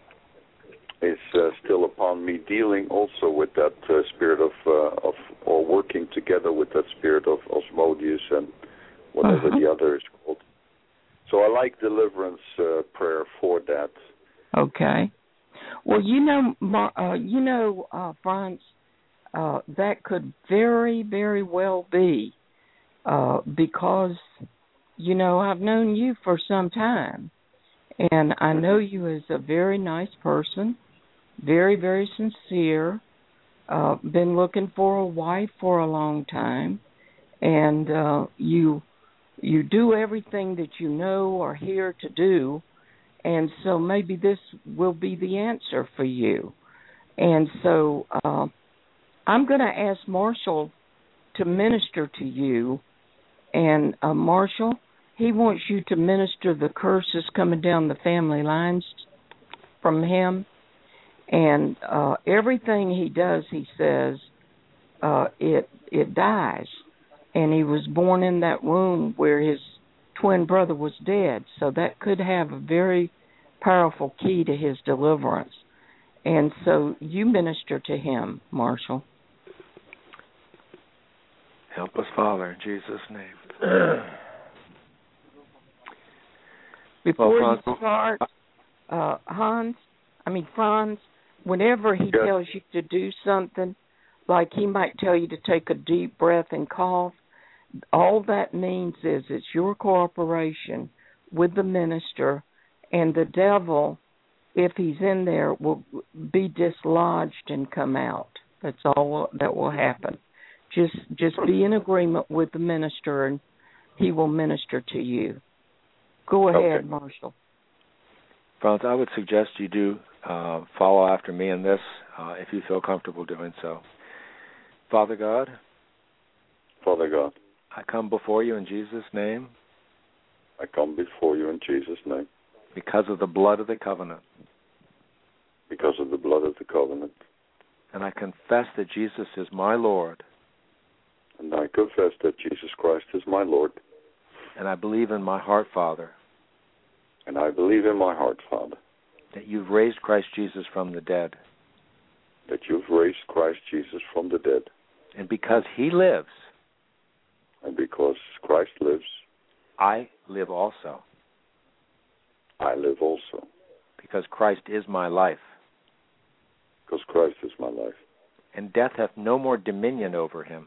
is uh, still upon me, dealing also with that uh, spirit of, uh, of, or working together with that spirit of Asmodeus and whatever uh-huh. the other is called. So I like deliverance uh, prayer for that. Okay. Well, you know, uh, you know, uh, Frans, uh, that could very, very well be uh, because, you know, I've known you for some time, and I know you as a very nice person. Very, very sincere, uh, been looking for a wife for a long time, and uh, you you do everything that you know or here to do, and so maybe this will be the answer for you. And so uh, I'm going to ask Marshall to minister to you, and uh, Marshall, he wants you to minister the curses coming down the family lines from him. And uh, everything he does, he says, uh, it it dies. And he was born in that womb where his twin brother was dead. So that could have a very powerful key to his deliverance. And so you minister to him, Marshall. Help us, Father, in Jesus' name. Before well, you start, uh, Hans, I mean, Frans, whenever he yes. tells you to do something, like he might tell you to take a deep breath and cough, all that means is it's your cooperation with the minister, and the devil, if he's in there, will be dislodged and come out. That's all that will happen. Just just be in agreement with the minister, and he will minister to you. Go ahead, Okay. Marshall. Franz, I would suggest you do uh, follow after me in this, uh, if you feel comfortable doing so. Father God, Father God, I come before you in Jesus' name I come before you in Jesus' name because of the blood of the covenant. because of the blood of the covenant. And I confess that Jesus is my Lord. And I confess that Jesus Christ is my Lord. And I believe in my heart, Father, And I believe in my heart, Father, that you've raised Christ Jesus from the dead. that you've raised Christ Jesus from the dead. And because he lives, And because Christ lives, I live also. I live also. Because Christ is my life. Because Christ is my life. And death hath no more dominion over him.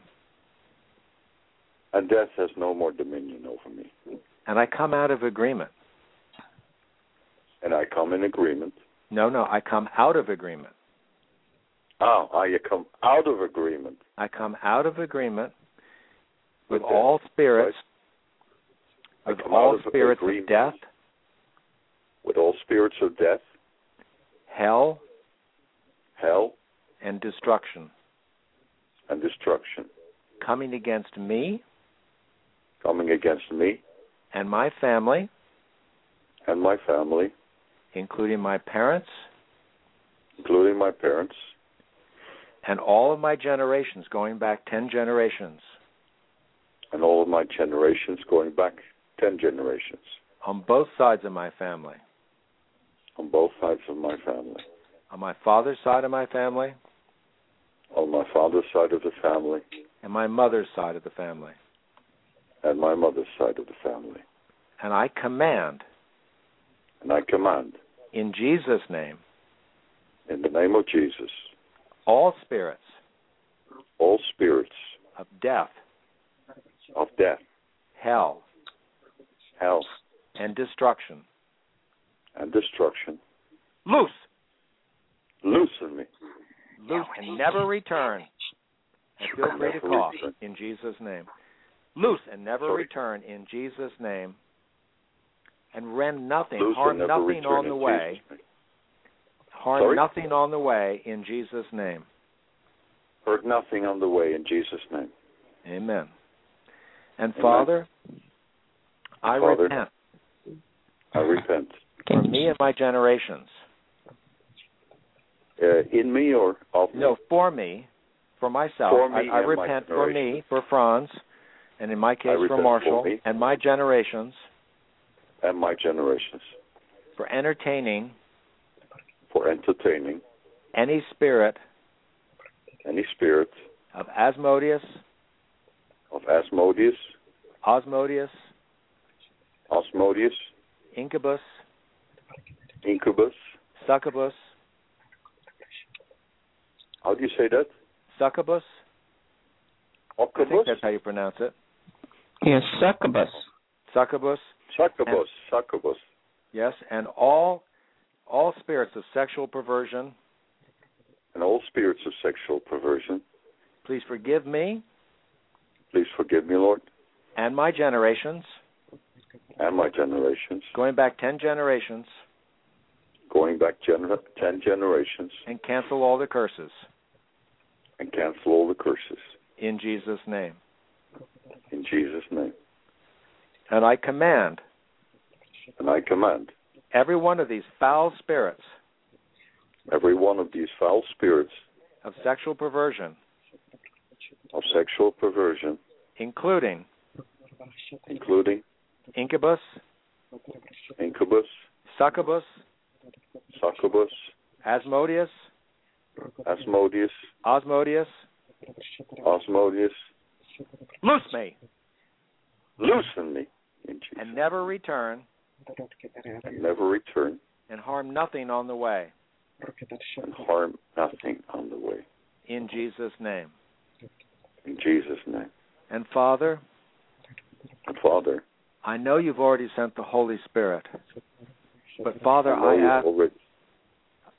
And death has no more dominion over me. And I come out of agreement. And I come in agreement. No, no, I come out of agreement. Ah, I come out of agreement. I come out of agreement with, With all death. spirits, I with come all out of spirits of agreement death, with all spirits of death, hell, hell, and destruction, and destruction, coming against me coming against me and my family, and my family, including my parents including my parents, and all of my generations, going back ten generations, and all of my generations going back ten generations, on both sides of my family, on both sides of my family, on my father's side of my family on my father's side of the family, and my mother's side of the family. and my mother's side of the family. And I command, And I command, in Jesus' name, in the name of Jesus, all spirits all spirits of death, of death, hell, hell, and destruction, and destruction, loose, loosen me. loose, and never return. And feel free to Never cough return. in Jesus' name. Loose and never Sorry. return in Jesus' name. And rend nothing, Loose harm and never nothing return on the in way. Jesus' name. Harm Sorry? nothing on the way in Jesus' name. Hurt nothing on the way in Jesus' name. Amen. And Amen. Father, I Father, repent I repent. for me and my generations. Uh, in me or of me? No, for me, for myself. For me I, I and my repent for me, generations. for Franz, and in my case I for repent Marshall, for me. and my generations, And my generations. for entertaining For entertaining any spirit any spirit of Asmodeus, of Asmodeus, Osmodeus, Osmodeus, Incubus, Incubus. Succubus, How do you say that? Succubus. I think Occubus? that's how you pronounce it. Yes, succubus. Succubus, Succubus. Succubus. yes, and all all spirits of sexual perversion. And all spirits of sexual perversion. Please forgive me Please forgive me, Lord, and my generations, and my generations, going back ten generations, going back gener- ten generations, and cancel all the curses and cancel all the curses. in Jesus' name. In Jesus' name. And I command And I command every one of these foul spirits every one of these foul spirits of sexual perversion, of sexual perversion, including including Incubus, Incubus, Succubus, Succubus, Asmodeus, Asmodeus, Osmodeus, Osmodeus, loose me loosen me in Jesus' and never return and never return and harm nothing on the way. and harm nothing on the way. In Jesus' name. In Jesus' name. And Father, And Father, I know you've already sent the Holy Spirit. But Father, I know I you've ask already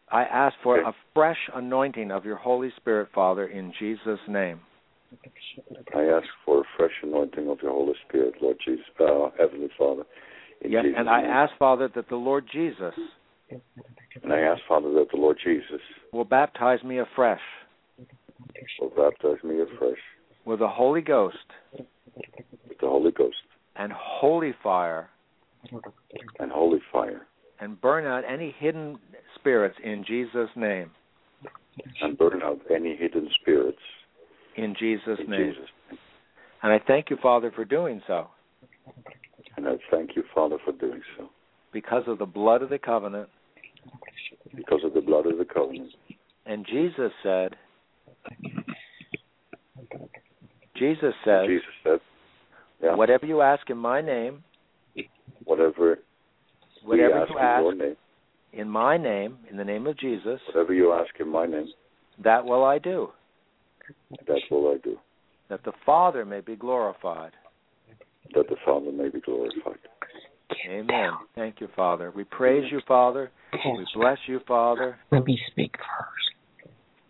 I ask for Okay. a fresh anointing of your Holy Spirit, Father, in Jesus' name. I ask for a fresh anointing of your Holy Spirit, Lord Jesus, uh, Heavenly Father. In Yes, Jesus' and I name. ask, Father, that the Lord Jesus And I ask, Father, that the Lord Jesus will baptize me afresh will baptize me afresh with the Holy Ghost with the Holy Ghost and holy fire, and holy fire, and burn out any hidden spirits in Jesus' name. and burn out any hidden spirits In Jesus' in name. Jesus' name. And I thank you, Father, for doing so, And I thank you, Father, for doing so. because of the blood of the covenant. Because of the blood of the covenant. And Jesus said, Jesus says, Jesus said, yeah, whatever you ask in my name, whatever we whatever ask you in your ask name, in my name, in the name of Jesus, whatever you ask in my name, that will I do, that will I do, that the Father may be glorified. that the Father may be glorified. Amen. Thank you, Father. We praise you, Father. We bless you, Father. Let me speak first.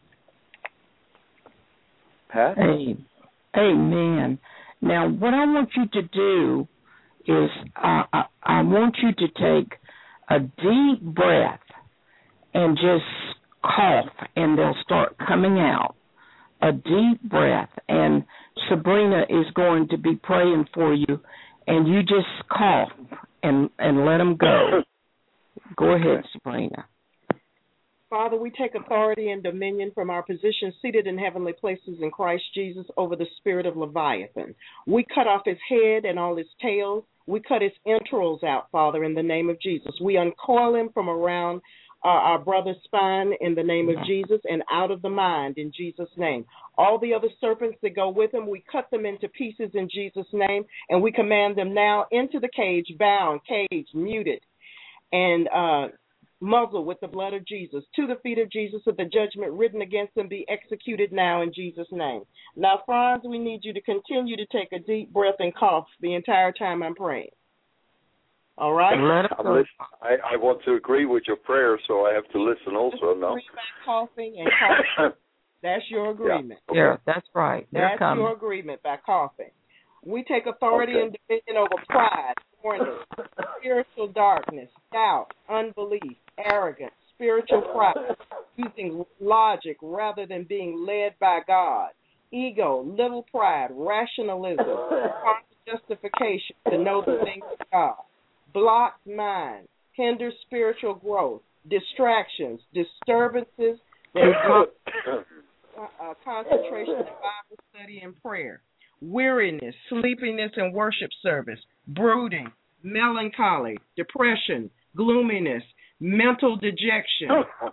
Pat? Hey, amen. Now, what I want you to do is uh, I, I want you to take a deep breath and just cough, and they'll start coming out. A deep breath, and Sabrina is going to be praying for you, and you just cough and, and let them go. Go ahead, Sabrina. Father, we take authority and dominion from our position seated in heavenly places in Christ Jesus over the spirit of Leviathan. We cut off his head and all his tails. We cut his entrails out, Father, in the name of Jesus. We uncoil him from around uh, our brother's spine in the name of Jesus and out of the mind in Jesus' name. All the other serpents that go with him, we cut them into pieces in Jesus' name, and we command them now into the cage, bound, caged, muted, and uh muzzle with the blood of Jesus, to the feet of Jesus, that the judgment written against them be executed now in Jesus' name. Now, Franz, we need you to continue to take a deep breath and cough the entire time I'm praying. All right? Let I'm listen, I, I want to agree with your prayer, so I have to listen also, no? Agree by coughing and coughing. That's your agreement. Yeah, okay. Yeah, that's right. They're That's coming. your agreement by coughing. We take authority Okay. and dominion over pride, foreknowledge, spiritual darkness, doubt, unbelief, arrogance, spiritual pride, using logic rather than being led by God, ego, little pride, rationalism, carnal justification to know the things of God, blocked mind, hinder spiritual growth, distractions, disturbances that block uh, concentration in Bible study and prayer, weariness, sleepiness in worship service, brooding, melancholy, depression, gloominess, mental dejection,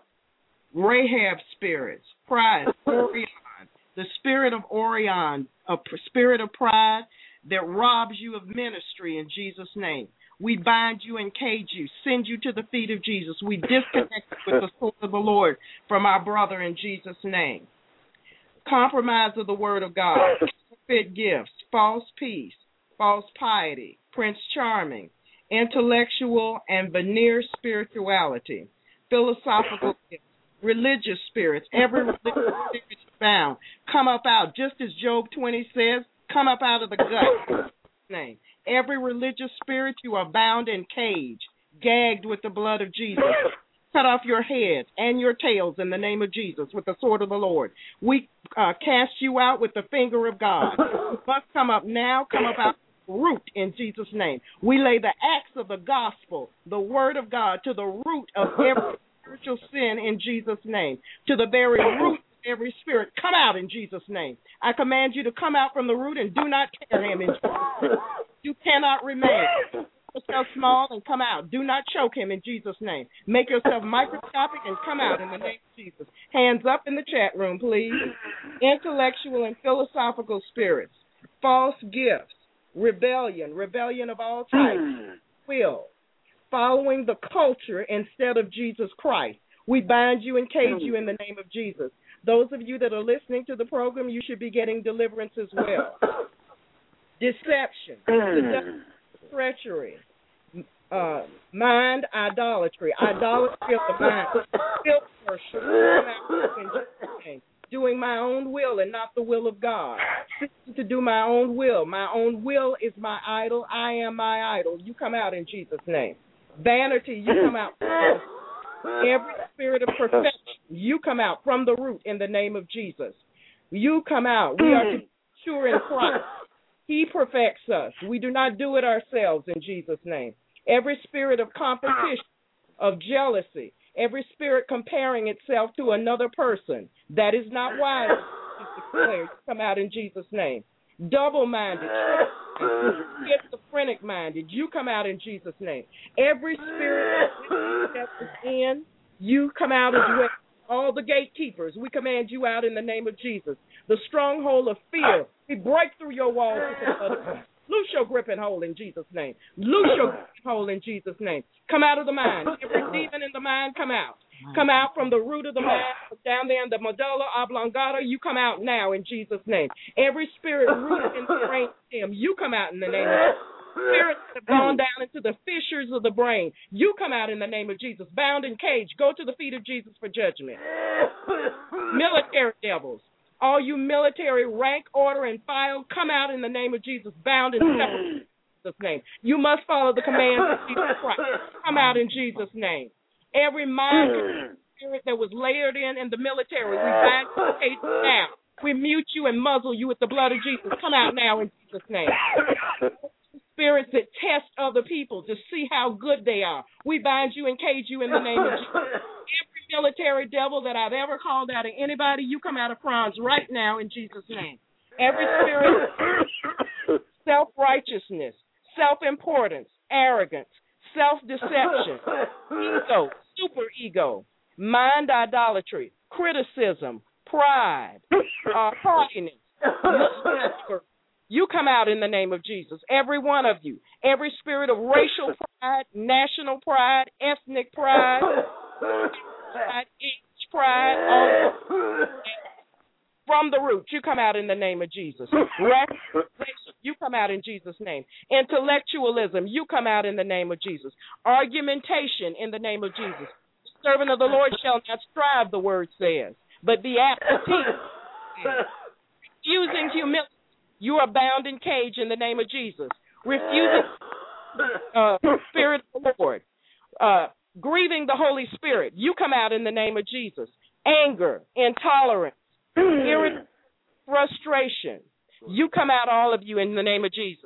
Rahab spirits, pride, Orion, the spirit of Orion, a spirit of pride that robs you of ministry in Jesus' name. We bind you and cage you, send you to the feet of Jesus. We disconnect you with the sword of the Lord from our brother in Jesus' name. Compromise of the word of God, fit gifts, false peace, false piety, Prince Charming, intellectual and veneer spirituality, philosophical gifts, religious spirits, every religious spirit is bound. Come up out, just as Job twenty says, come up out of the gut. Name. Every religious spirit, you are bound and caged, gagged with the blood of Jesus. Cut off your heads and your tails in the name of Jesus with the sword of the Lord. We uh, cast you out with the finger of God. You must come up now, come up out root in Jesus' name. We lay the axe of the gospel, the word of God, to the root of every spiritual sin in Jesus' name, to the very root of every spirit. Come out in Jesus' name. I command you to come out from the root and do not tear him in Jesus' name. You cannot remain. Make yourself small and come out. Do not choke him in Jesus' name. Make yourself microscopic and come out in the name of Jesus. Hands up in the chat room, please. Intellectual and philosophical spirits, false gifts, rebellion, rebellion of all types, will, following the culture instead of Jesus Christ. We bind you and cage you in the name of Jesus. Those of you that are listening to the program, you should be getting deliverance as well. Deception, seduction, treachery, uh, mind idolatry, idolatry of the mind, guilt worship, come out in Jesus' name. Doing my own will and not the will of God. Seeking to do my own will. My own will is my idol. I am my idol. You come out in Jesus' name. Vanity, you come out. Every spirit of perfection, you come out from the root in the name of Jesus. You come out. We are to be sure in Christ. He perfects us. We do not do it ourselves in Jesus' name. Every spirit of competition, of jealousy, every spirit comparing itself to another person, that is not wise. You come out in Jesus' name. Double-minded, schizophrenic-minded, you come out in Jesus' name. Every spirit that is in, you come out as well. All the gatekeepers, we command you out in the name of Jesus. The stronghold of fear, we break through your walls with the blood of God. Loose your grip and hold in Jesus' name. Loose your grip and hold in Jesus' name. Come out of the mind. Every demon in the mind, come out. Come out from the root of the mind, down there in the medulla oblongata. You come out now in Jesus' name. Every spirit rooted in the brain stem, you come out in the name of Jesus. Spirits that have gone down into the fissures of the brain, you come out in the name of Jesus. Bound and caged, go to the feet of Jesus for judgment. Military devils, all you military rank, order, and file, come out in the name of Jesus. Bound and separate in Jesus' name. You must follow the commands of Jesus Christ. Come out in Jesus' name. Every mind spirit that was layered in in the military, we bind you case now. We mute you and muzzle you with the blood of Jesus. Come out now in Jesus' name. Spirits that test other people to see how good they are, we bind you and cage you in the name of Jesus. Every military devil that I've ever called out of anybody, you come out of Franz right now in Jesus' name. Every spirit, self-righteousness, self-importance, arrogance, self-deception, ego, super ego, mind idolatry, criticism, pride, uh, haughtiness, you come out in the name of Jesus. Every one of you. Every spirit of racial pride, national pride, ethnic pride, pride age pride, all from the root, you come out in the name of Jesus. You come out in Jesus' name. Intellectualism, you come out in the name of Jesus. Argumentation in the name of Jesus. The servant of the Lord shall not strive, the word says, but be apt to teach. Refusing humility, you are bound and caged in the name of Jesus. Refusing uh, Spirit of the Lord. Uh, grieving the Holy Spirit, you come out in the name of Jesus. Anger, intolerance, irritation, frustration, you come out, all of you, in the name of Jesus.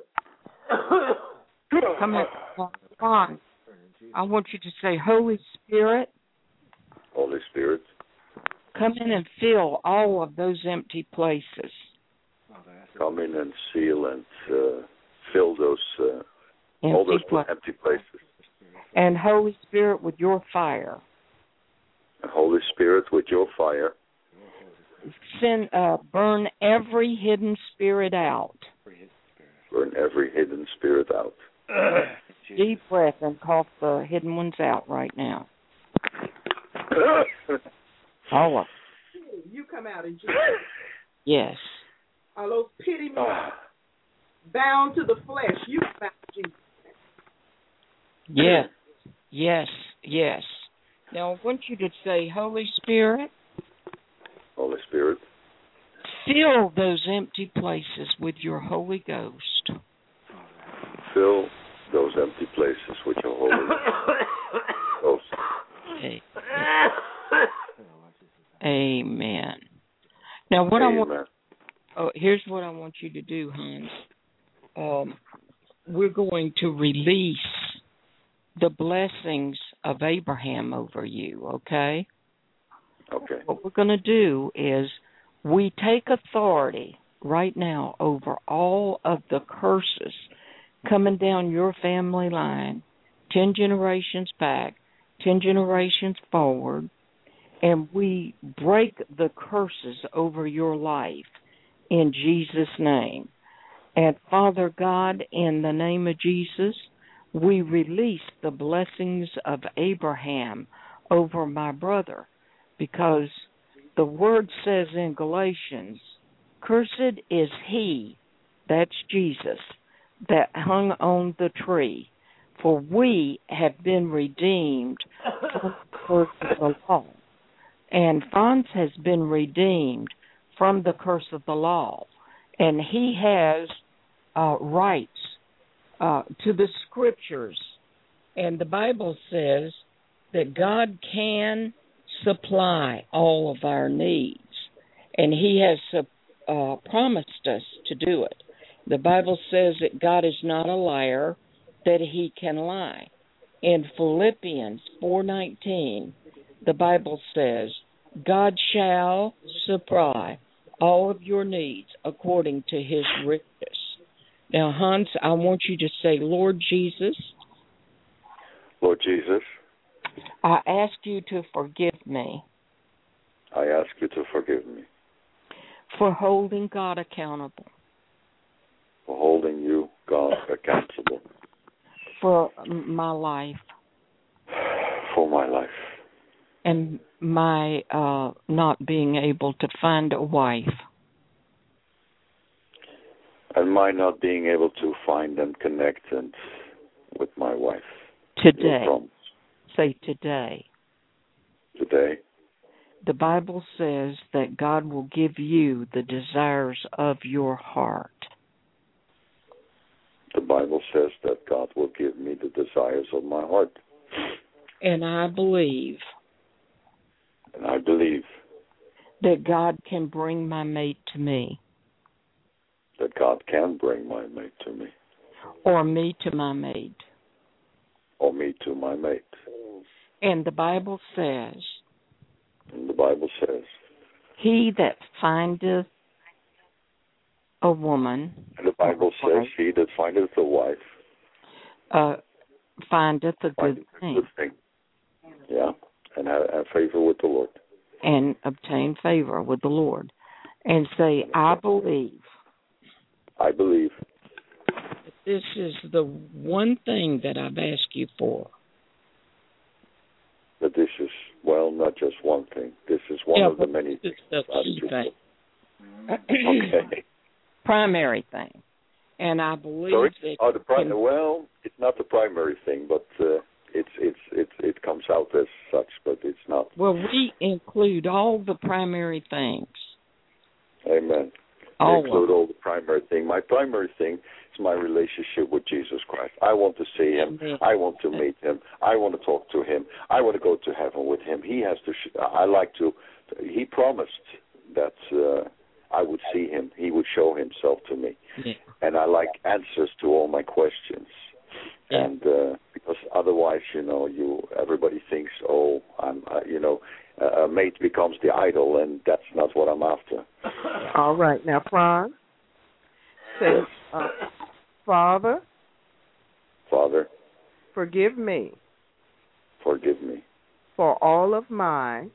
Come on. I want you to say, Holy Spirit. Holy Spirit. Come in and fill all of those empty places. Come in and seal and uh, fill those uh, all those pla- empty places. And Holy Spirit, with your fire. And Holy Spirit, with your fire. Send, uh, burn every hidden spirit out. Burn every hidden spirit out. Deep breath and cough the hidden ones out right now. All of them. You come out in Jesus. Yes. All those pity men bound to the flesh, you come out in Jesus. Yes. Yes. Yes. Now I want you to say, Holy Spirit. Holy Spirit. Fill those empty places with your Holy Ghost. Fill those empty places with your Holy Ghost. Okay. Amen. Now, what Amen. I want, oh, here's what I want you to do, Hans. Um, we're going to release the blessings of Abraham over you, okay? Okay. What we're going to do is we take authority right now over all of the curses coming down your family line, ten generations back, ten generations forward, and we break the curses over your life in Jesus' name. And Father God, in the name of Jesus, we release the blessings of Abraham over my brother, because the word says in Galatians, cursed is he, that's Jesus, that hung on the tree. For we have been redeemed from the curse of the law. And Fonz has been redeemed from the curse of the law. And he has uh, rights uh, to the scriptures. And the Bible says that God can supply all of our needs. And he has uh, promised us to do it. The Bible says that God is not a liar, that he can lie. In Philippians four nineteen, the Bible says, God shall supply all of your needs according to his riches. Now, Hans, I want you to say, Lord Jesus. Lord Jesus. I ask you to forgive me. I ask you to forgive me. For holding God accountable. For holding you, God, accountable. For my life. For my life. And my uh, not being able to find a wife. And my not being able to find and connect and with my wife. Today. Say today. Today. The Bible says that God will give you the desires of your heart. The Bible says that God will give me the desires of my heart. And I believe. And I believe. That God can bring my mate to me. That God can bring my mate to me. Or me to my mate. Or me to my mate. And the Bible says. And the Bible says. He that findeth a woman. And the Bible says, wife, he that findeth a wife. Uh, findeth a findeth good a thing. Good thing. Yeah. And have, have favor with the Lord. And obtain favor with the Lord. And say, I believe. I believe. This is the one thing that I've asked you for. That this is, well, not just one thing. This is one yeah, of the many things. This is the key thing. Okay. Primary thing. And I believe Sorry? that... Oh, the pri- well, it's not the primary thing, but uh, it's it's it's it comes out as such, but it's not. Well, we include all the primary things. Amen. All we include all the primary thing. My primary thing is my relationship with Jesus Christ. I want to see him. Amen. I want to meet him. I want to talk to him. I want to go to heaven with him. He has to. Sh- I like to. He promised that uh, I would see him. He would show himself to me. Yeah. And I like answers to all my questions. Yeah. And uh, because otherwise, you know, you everybody thinks, oh, I'm, uh, you know, uh, a mate becomes the idol, and that's not what I'm after. All right, now, Franz, say, uh, Father, Father, forgive me, forgive me for all of my,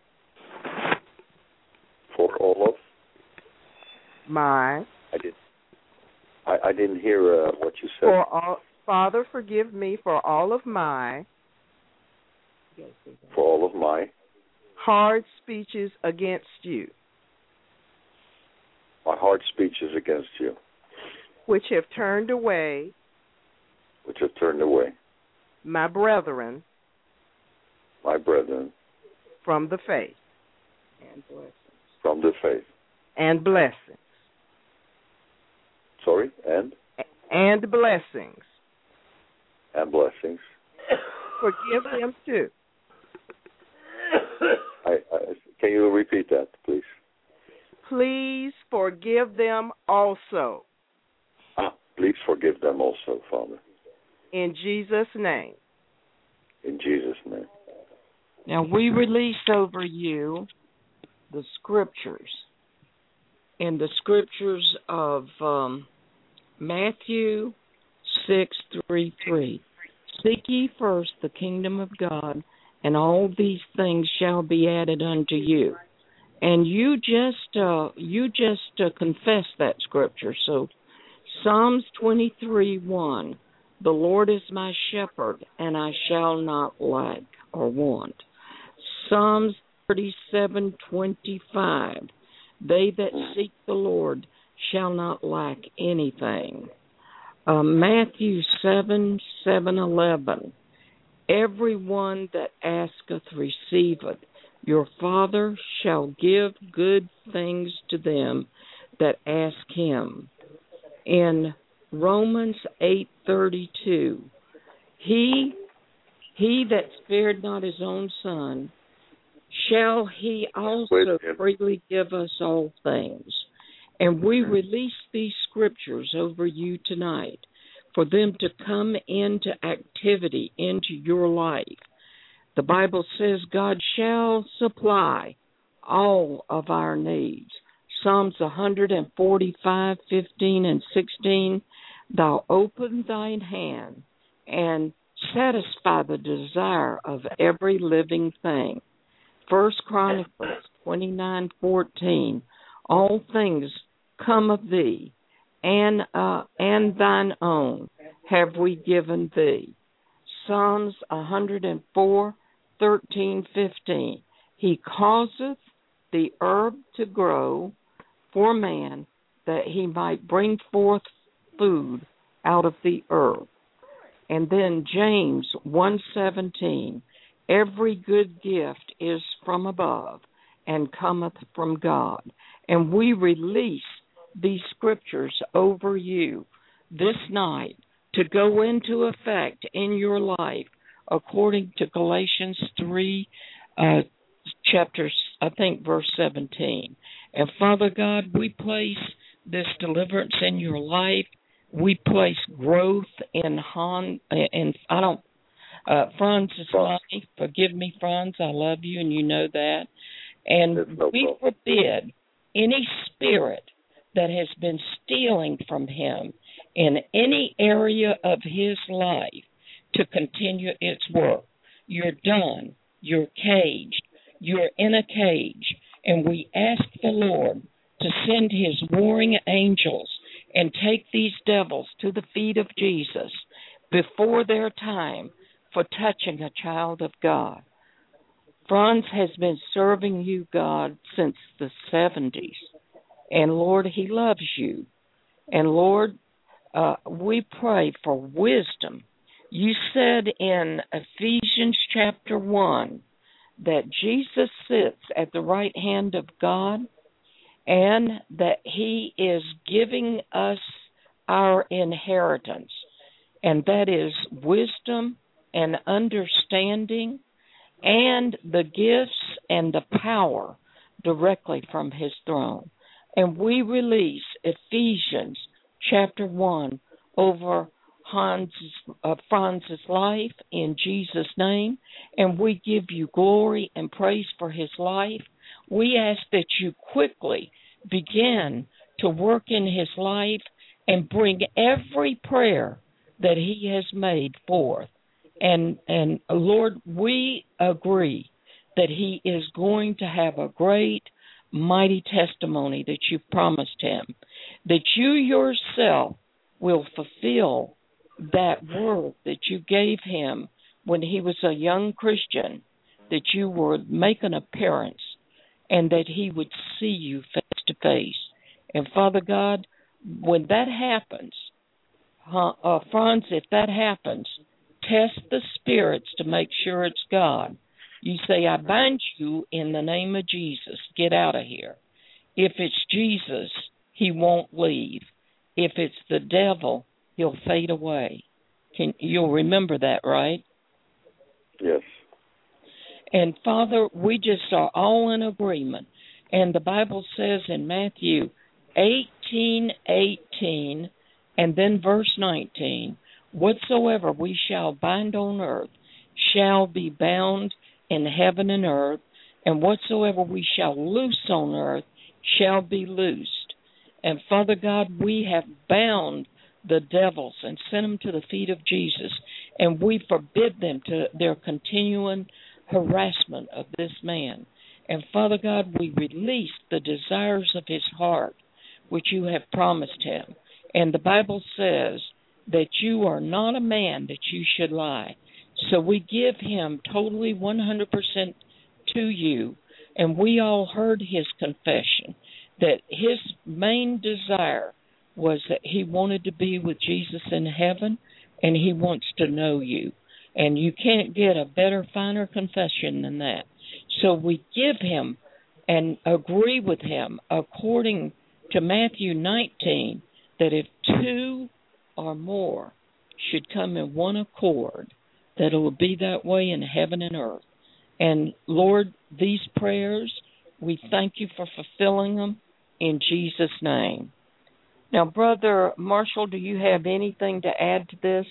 for all of my. I did. I, I didn't hear uh, what you said. For all, Father, forgive me for all of my. For all of my. Hard speeches against you. My hard speeches against you. Which have turned away. Which have turned away. My brethren. My brethren. From the faith. And blessings. From the faith. And blessings. Sorry, and? And blessings. And blessings. Forgive them too. I, I, can you repeat that, please? Please forgive them also. Ah, please forgive them also, Father. In Jesus' name. In Jesus' name. Now we release over you the scriptures. In the scriptures of um, Matthew six three three. Seek ye first the kingdom of God, and all these things shall be added unto you. And you just uh, you just uh, confess that scripture. So Psalms twenty-three one, the Lord is my shepherd, and I shall not lack or want. Psalms thirty-seven twenty-five, they that seek the Lord shall not lack anything. Uh, Matthew seven, seven, eleven. Everyone that asketh receiveth. Your Father shall give good things to them that ask him. In Romans eight thirty-two, he he that spared not his own son, shall he also freely give us all things? And we release these scriptures over you tonight for them to come into activity into your life. The Bible says God shall supply all of our needs. Psalms one forty-five, fifteen, and sixteen, thou open thine hand and satisfy the desire of every living thing. First Chronicles twenty-nine, fourteen, all things come of thee, and uh, and thine own have we given thee. Psalms one oh four, thirteen, fifteen, he causeth the herb to grow for man, that he might bring forth food out of the earth. And then James one seventeen, every good gift is from above and cometh from God. And we release these scriptures over you this night to go into effect in your life according to Galatians three, uh, chapters, I think, verse seventeen. And Father God, we place this deliverance in your life. We place growth in Han, and I don't, uh, Franz's life. Forgive me, Franz, I love you, and you know that. And no we forbid any spirit that has been stealing from him in any area of his life to continue its work. You're done. You're caged. You're in a cage. And we ask the Lord to send his warring angels and take these devils to the feet of Jesus before their time for touching a child of God. Franz has been serving you, God, since the seventies. And, Lord, he loves you. And, Lord, uh, we pray for wisdom. You said in Ephesians chapter one that Jesus sits at the right hand of God and that he is giving us our inheritance. And that is wisdom and understanding and the gifts and the power directly from his throne. And we release Ephesians chapter one over Hans, uh, Franz's life in Jesus' name, and we give you glory and praise for his life. We ask that you quickly begin to work in his life and bring every prayer that he has made forth. And, and Lord, we agree that he is going to have a great, mighty testimony that you've promised him, that you yourself will fulfill that word that you gave him when he was a young Christian, that you would make an appearance and that he would see you face to face. And Father God, when that happens, uh, uh, Franz, if that happens, test the spirits to make sure it's God. You say, I bind you in the name of Jesus. Get out of here. If it's Jesus, he won't leave. If it's the devil, he'll fade away. Can you'll remember that, right? Yes. And Father, we just are all in agreement. And the Bible says in Matthew eighteen eighteen and then verse nineteen, whatsoever we shall bind on earth shall be bound in heaven and earth, and whatsoever we shall loose on earth shall be loosed. And Father God, we have bound the devils and sent them to the feet of Jesus, and we forbid them to their continuing harassment of this man. And Father God, we release the desires of his heart, which you have promised him. And the Bible says that you are not a man that you should lie. So we give him totally one hundred percent to you, and we all heard his confession that his main desire was that he wanted to be with Jesus in heaven, and he wants to know you. And you can't get a better, finer confession than that. So we give him and agree with him according to Matthew nineteen, that if two or more should come in one accord, that it will be that way in heaven and earth. And Lord, these prayers, we thank you for fulfilling them in Jesus' name. Now, Brother Marshall, do you have anything to add to this?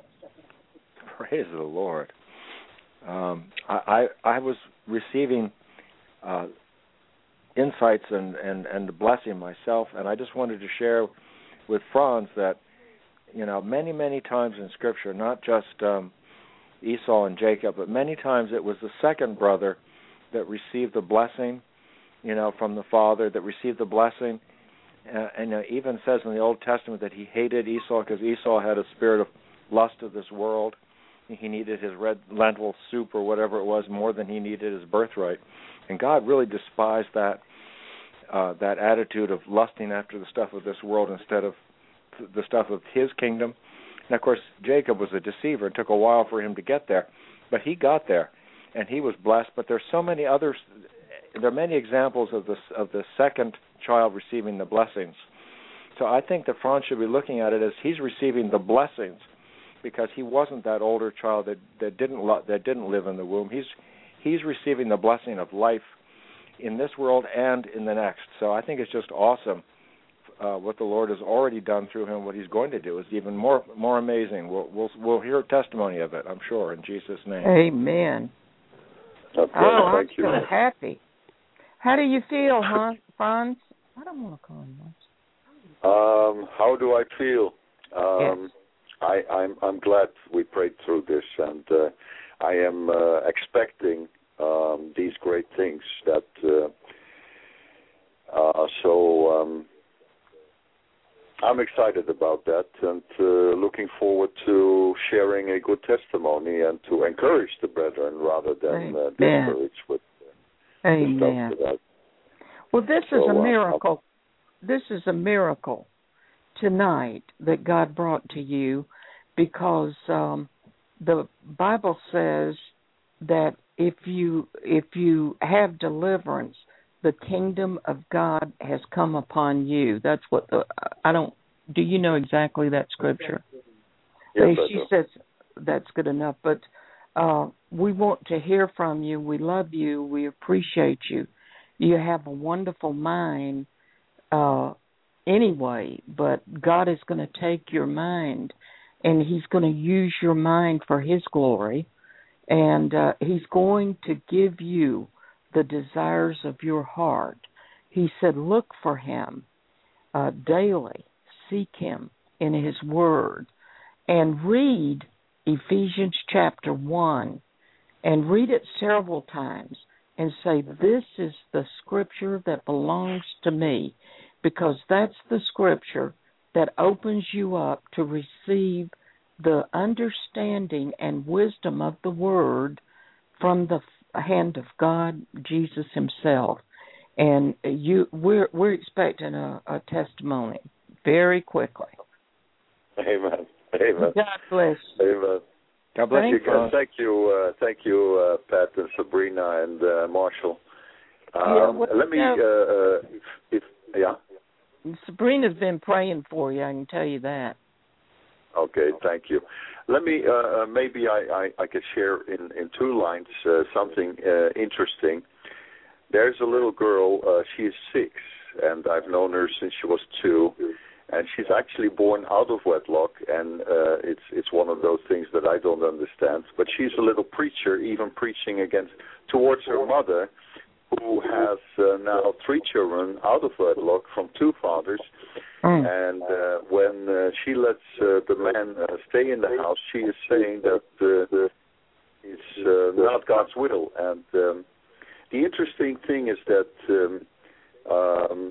Praise the Lord. Um, I, I I was receiving uh, insights and, and, and the blessing myself, and I just wanted to share with Franz that, you know, many, many times in Scripture, not just um, Esau and Jacob, but many times it was the second brother that received the blessing, you know, from the father, that received the blessing. Uh, and it even says in the Old Testament that he hated Esau because Esau had a spirit of lust of this world. He needed his red lentil soup or whatever it was more than he needed his birthright. And God really despised that uh, that attitude of lusting after the stuff of this world instead of the stuff of his kingdom. And, of course, Jacob was a deceiver. It took a while for him to get there. But he got there, and he was blessed. But there's so many others. There are many examples of this of the second child receiving the blessings. So I think that Franz should be looking at it as he's receiving the blessings, because he wasn't that older child that, that didn't lo- that didn't live in the womb. He's he's receiving the blessing of life in this world and in the next. So I think it's just awesome uh, what the Lord has already done through him. What he's going to do is even more more amazing. We'll we'll, we'll hear a testimony of it, I'm sure, in Jesus' name. Amen. Okay, oh, thank I'm you. so happy. How do you feel, huh, Franz? I don't want to call him much. Um, how do I feel? Um, yes. I, I'm I'm glad we prayed through this, and uh, I am uh, expecting um, these great things. That uh, uh, so um, I'm excited about that, and uh, looking forward to sharing a good testimony and to encourage the brethren rather than uh, discourage with uh, Amen. the stuff that Well, this so, is a uh, miracle. This is a miracle tonight that God brought to you, because um, the Bible says that if you if you have deliverance, the kingdom of God has come upon you. That's what the I don't. Do you know exactly that scripture? Yes, She says that's good enough, but uh, we want to hear from you. We love you. We appreciate you. You have a wonderful mind. Uh, Anyway, but God is going to take your mind, and he's going to use your mind for his glory, and uh, he's going to give you the desires of your heart. He said, look for him uh, daily, seek him in his word, and read Ephesians chapter one, and read it several times, and say, this is the scripture that belongs to me. Because that's the scripture that opens you up to receive the understanding and wisdom of the word from the hand of God, Jesus himself. And you, we're we're expecting a, a testimony very quickly. Amen. Amen. God bless. Amen. God bless thank you. Guys. Thank you, uh, thank you, uh, Pat and Sabrina and uh, Marshall. Um, yeah, well, let me, yeah. uh, if, if yeah. Sabrina's been praying for you, I can tell you that. Okay, thank you. Let me, uh, maybe I, I, I could share in, in two lines uh, something uh, interesting. There's a little girl, uh, she's six, and I've known her since she was two, and she's actually born out of wedlock, and uh, it's it's one of those things that I don't understand. But she's a little preacher, even preaching against, towards her mother, who has uh, now three children out of wedlock from two fathers. Mm. And uh, when uh, she lets uh, the man uh, stay in the house, she is saying that uh, it's uh, not God's will. And um, the interesting thing is that um, um,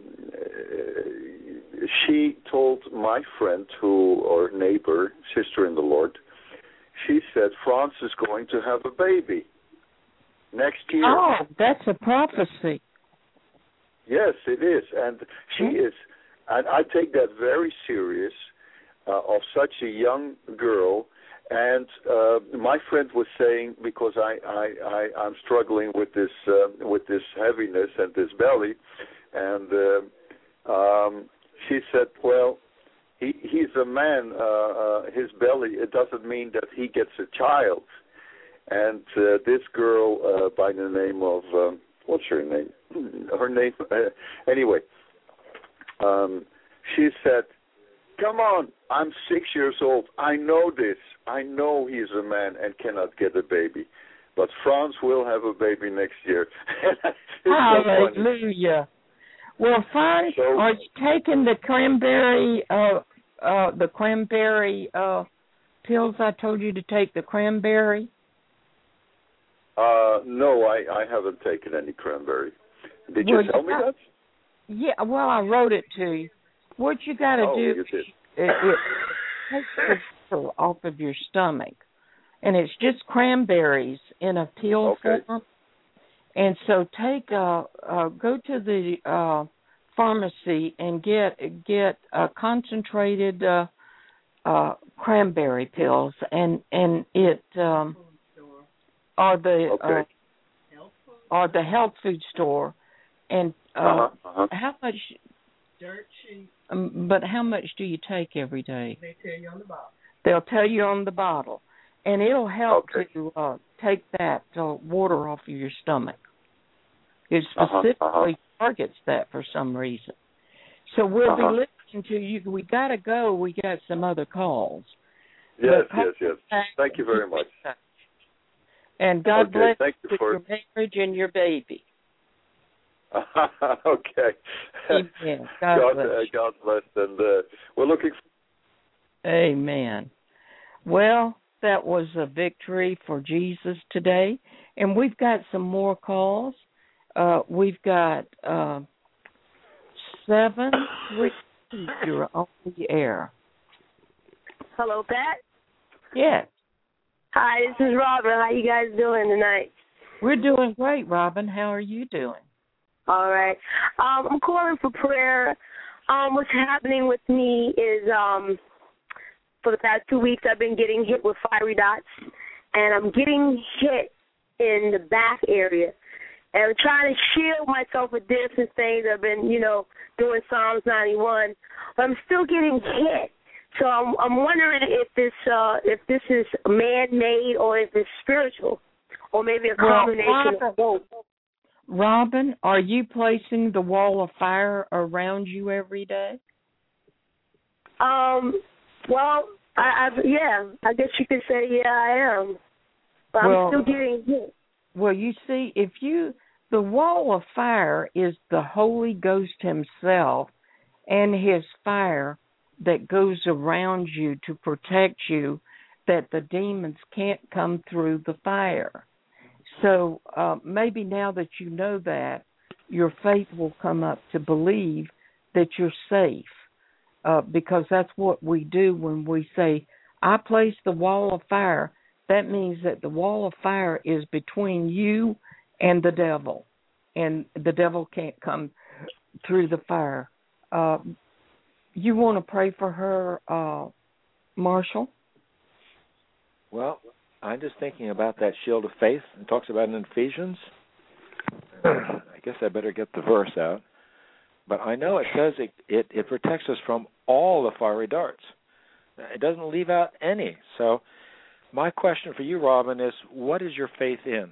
she told my friend, who or neighbor, sister in the Lord, she said, Franz is going to have a baby next year. Oh, that's a prophecy. Yes, it is. And she is and I take that very serious uh, of such a young girl. And uh, my friend was saying, because I, I, I I'm struggling with this uh, with this heaviness and this belly, and uh, um, she said, well, he he's a man. Uh, uh, his belly, it doesn't mean that he gets a child. And uh, this girl uh, by the name of um, what's her name? Her name uh, anyway. Um, she said, come on, I'm six years old. I know this. I know he's a man and cannot get a baby. But Franz will have a baby next year. Hallelujah. Well, Franz, so, are you taking the cranberry, uh, uh, the cranberry uh, pills I told you to take, the cranberry? Uh, no, I, I haven't taken any cranberry. Did you well, tell me got, that? Yeah, well, I wrote it to you. What you got to oh, do you did. is it, it takes the sugar off of your stomach, and it's just cranberries in a pill okay. form. And so take uh, uh go to the uh, pharmacy and get get uh, concentrated uh, uh, cranberry pills, and and it um, or the okay. uh, or the health food store, and uh, uh-huh, uh-huh. how much? Um, but how much do you take every day? They tell you on the bottle. They'll tell you on the bottle, and it'll help okay. to uh, take that uh, water off of your stomach. It uh-huh, specifically uh-huh. targets that for some reason. So we'll uh-huh. be listening to you. We got to go. We got some other calls. Yes, but yes, yes. Thank you very much. And God okay, bless thank you you for your marriage and your baby. okay. Amen. God, God, bless. Uh, God bless. And uh, we're looking for... Amen. Well, that was a victory for Jesus today. And we've got some more calls. Uh, we've got uh, seven three. You're on the air. Hello, Pat. Yes. Hi, this is Robin. How you guys doing tonight? We're doing great, Robin. How are you doing? All right. Um, I'm calling for prayer. Um, what's happening with me is um, for the past two weeks I've been getting hit with fiery dots, and I'm getting hit in the back area. And I'm trying to shield myself with this and things. I've been, you know, doing Psalms ninety-one, but I'm still getting hit. So I'm, I'm wondering if this uh, if this is man-made or if it's spiritual, or maybe a combination well, Robin, of both. Robin, are you placing the wall of fire around you every day? Um. Well, I, I yeah, I guess you could say yeah, I am, but well, I'm still getting hit. Well, you see, if you the wall of fire is the Holy Ghost Himself and His fire that goes around you to protect you, that the demons can't come through the fire. So uh, maybe now that you know that, your faith will come up to believe that you're safe, uh, because that's what we do when we say, I place the wall of fire. That means that the wall of fire is between you and the devil, and the devil can't come through the fire. Uh, you want to pray for her, uh, Marshall? Well, I'm just thinking about that shield of faith. It talks about it in Ephesians. I guess I better get the verse out. But I know it says it, it, it protects us from all the fiery darts. It doesn't leave out any. So my question for you, Robin, is what is your faith in?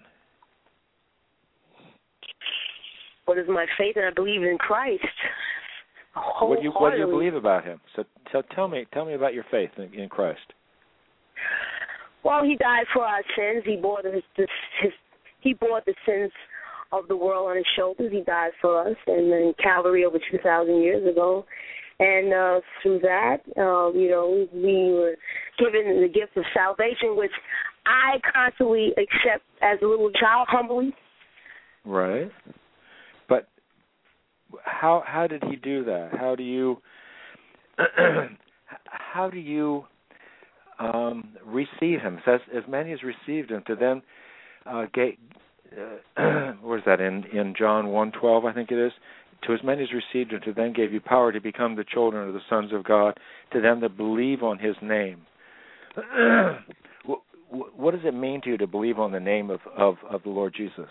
What is my faith? And I believe in Christ. What do you what do you believe about Him? So, so tell me tell me about your faith in, in Christ. Well, He died for our sins. He bore his, his, his He bore the sins of the world on His shoulders. He died for us, and in Calvary over two thousand years ago. And uh, through that, uh, you know, we were given the gift of salvation, which I constantly accept as a little child, humbly. Right. But how how did He do that? How do you how do you um, receive Him? It says, as many as received Him, to them uh, gave, uh, where's that in in John one twelve? I think it is. To as many as received him, to them gave you power to become the children of the sons of God, to them that believe on his name. What does it mean to you to believe on the name of, of, of the Lord Jesus?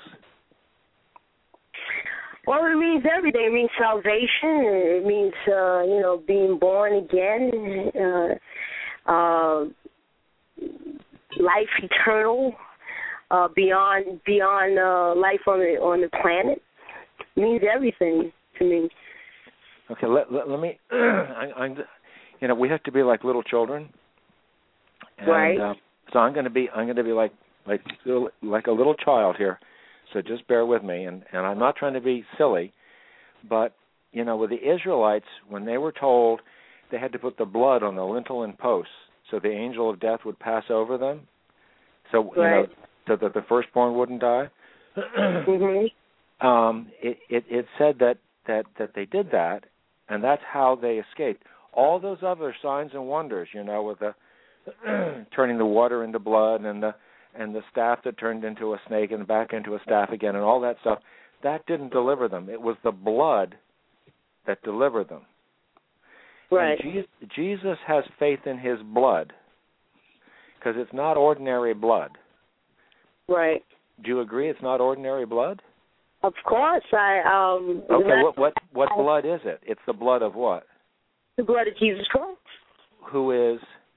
Well, it means everything. It means salvation. It means, uh, you know, being born again, uh, uh, life eternal, uh, beyond beyond uh, life on the on the planet. It means everything to me. Okay, let let, let me. I, I'm, you know, we have to be like little children, and, right? Uh, so I'm going to be I'm going to be like like like a little child here. So just bear with me, and and I'm not trying to be silly, but you know, with the Israelites, when they were told they had to put the blood on the lintel and posts, so the angel of death would pass over them, so you right. know, so that the firstborn wouldn't die. mm-hmm. um, it, it it said that, that that they did that, and that's how they escaped. All those other signs and wonders, you know, with the turning the water into blood and the and the staff that turned into a snake and back into a staff again and all that stuff, that didn't deliver them. It was the blood that delivered them. Right. And Jesus, Jesus has faith in his blood because it's not ordinary blood. Right. Do you agree it's not ordinary blood? Of course. I um. Okay, what what what blood is it? It's the blood of what? The blood of Jesus Christ. Who is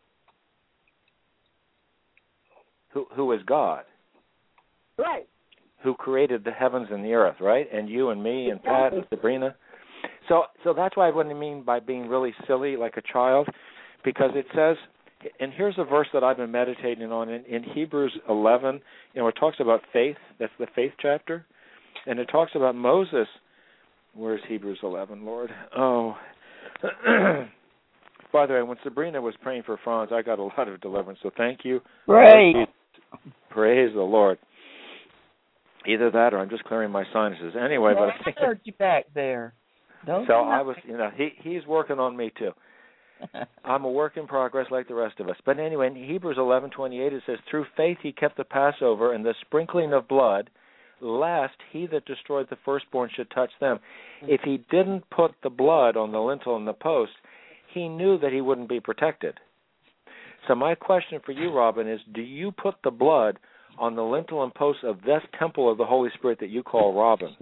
who who is God? Right. Who created the heavens and the earth, right? And you and me and Pat and Sabrina. So so that's why I wouldn't mean by being really silly like a child, because it says, and here's a verse that I've been meditating on in, in Hebrews eleven. You know, it talks about faith. That's the faith chapter, and it talks about Moses. Where's Hebrews eleven, Lord? Oh. By the way, when Sabrina was praying for Franz, I got a lot of deliverance. So thank you. Great. Praise the Lord. Either that, or I'm just clearing my sinuses. Anyway, well, but I think I heard you back there. Don't so. I was, you know, he he's working on me too. I'm a work in progress like the rest of us. But anyway, in Hebrews eleven twenty-eight it says, "Through faith he kept the Passover and the sprinkling of blood, lest he that destroyed the firstborn should touch them." If he didn't put the blood on the lintel and the post, he knew that he wouldn't be protected. So my question for you, Robin, is: do you put the blood on the lintel and posts of this temple of the Holy Spirit that you call Robin?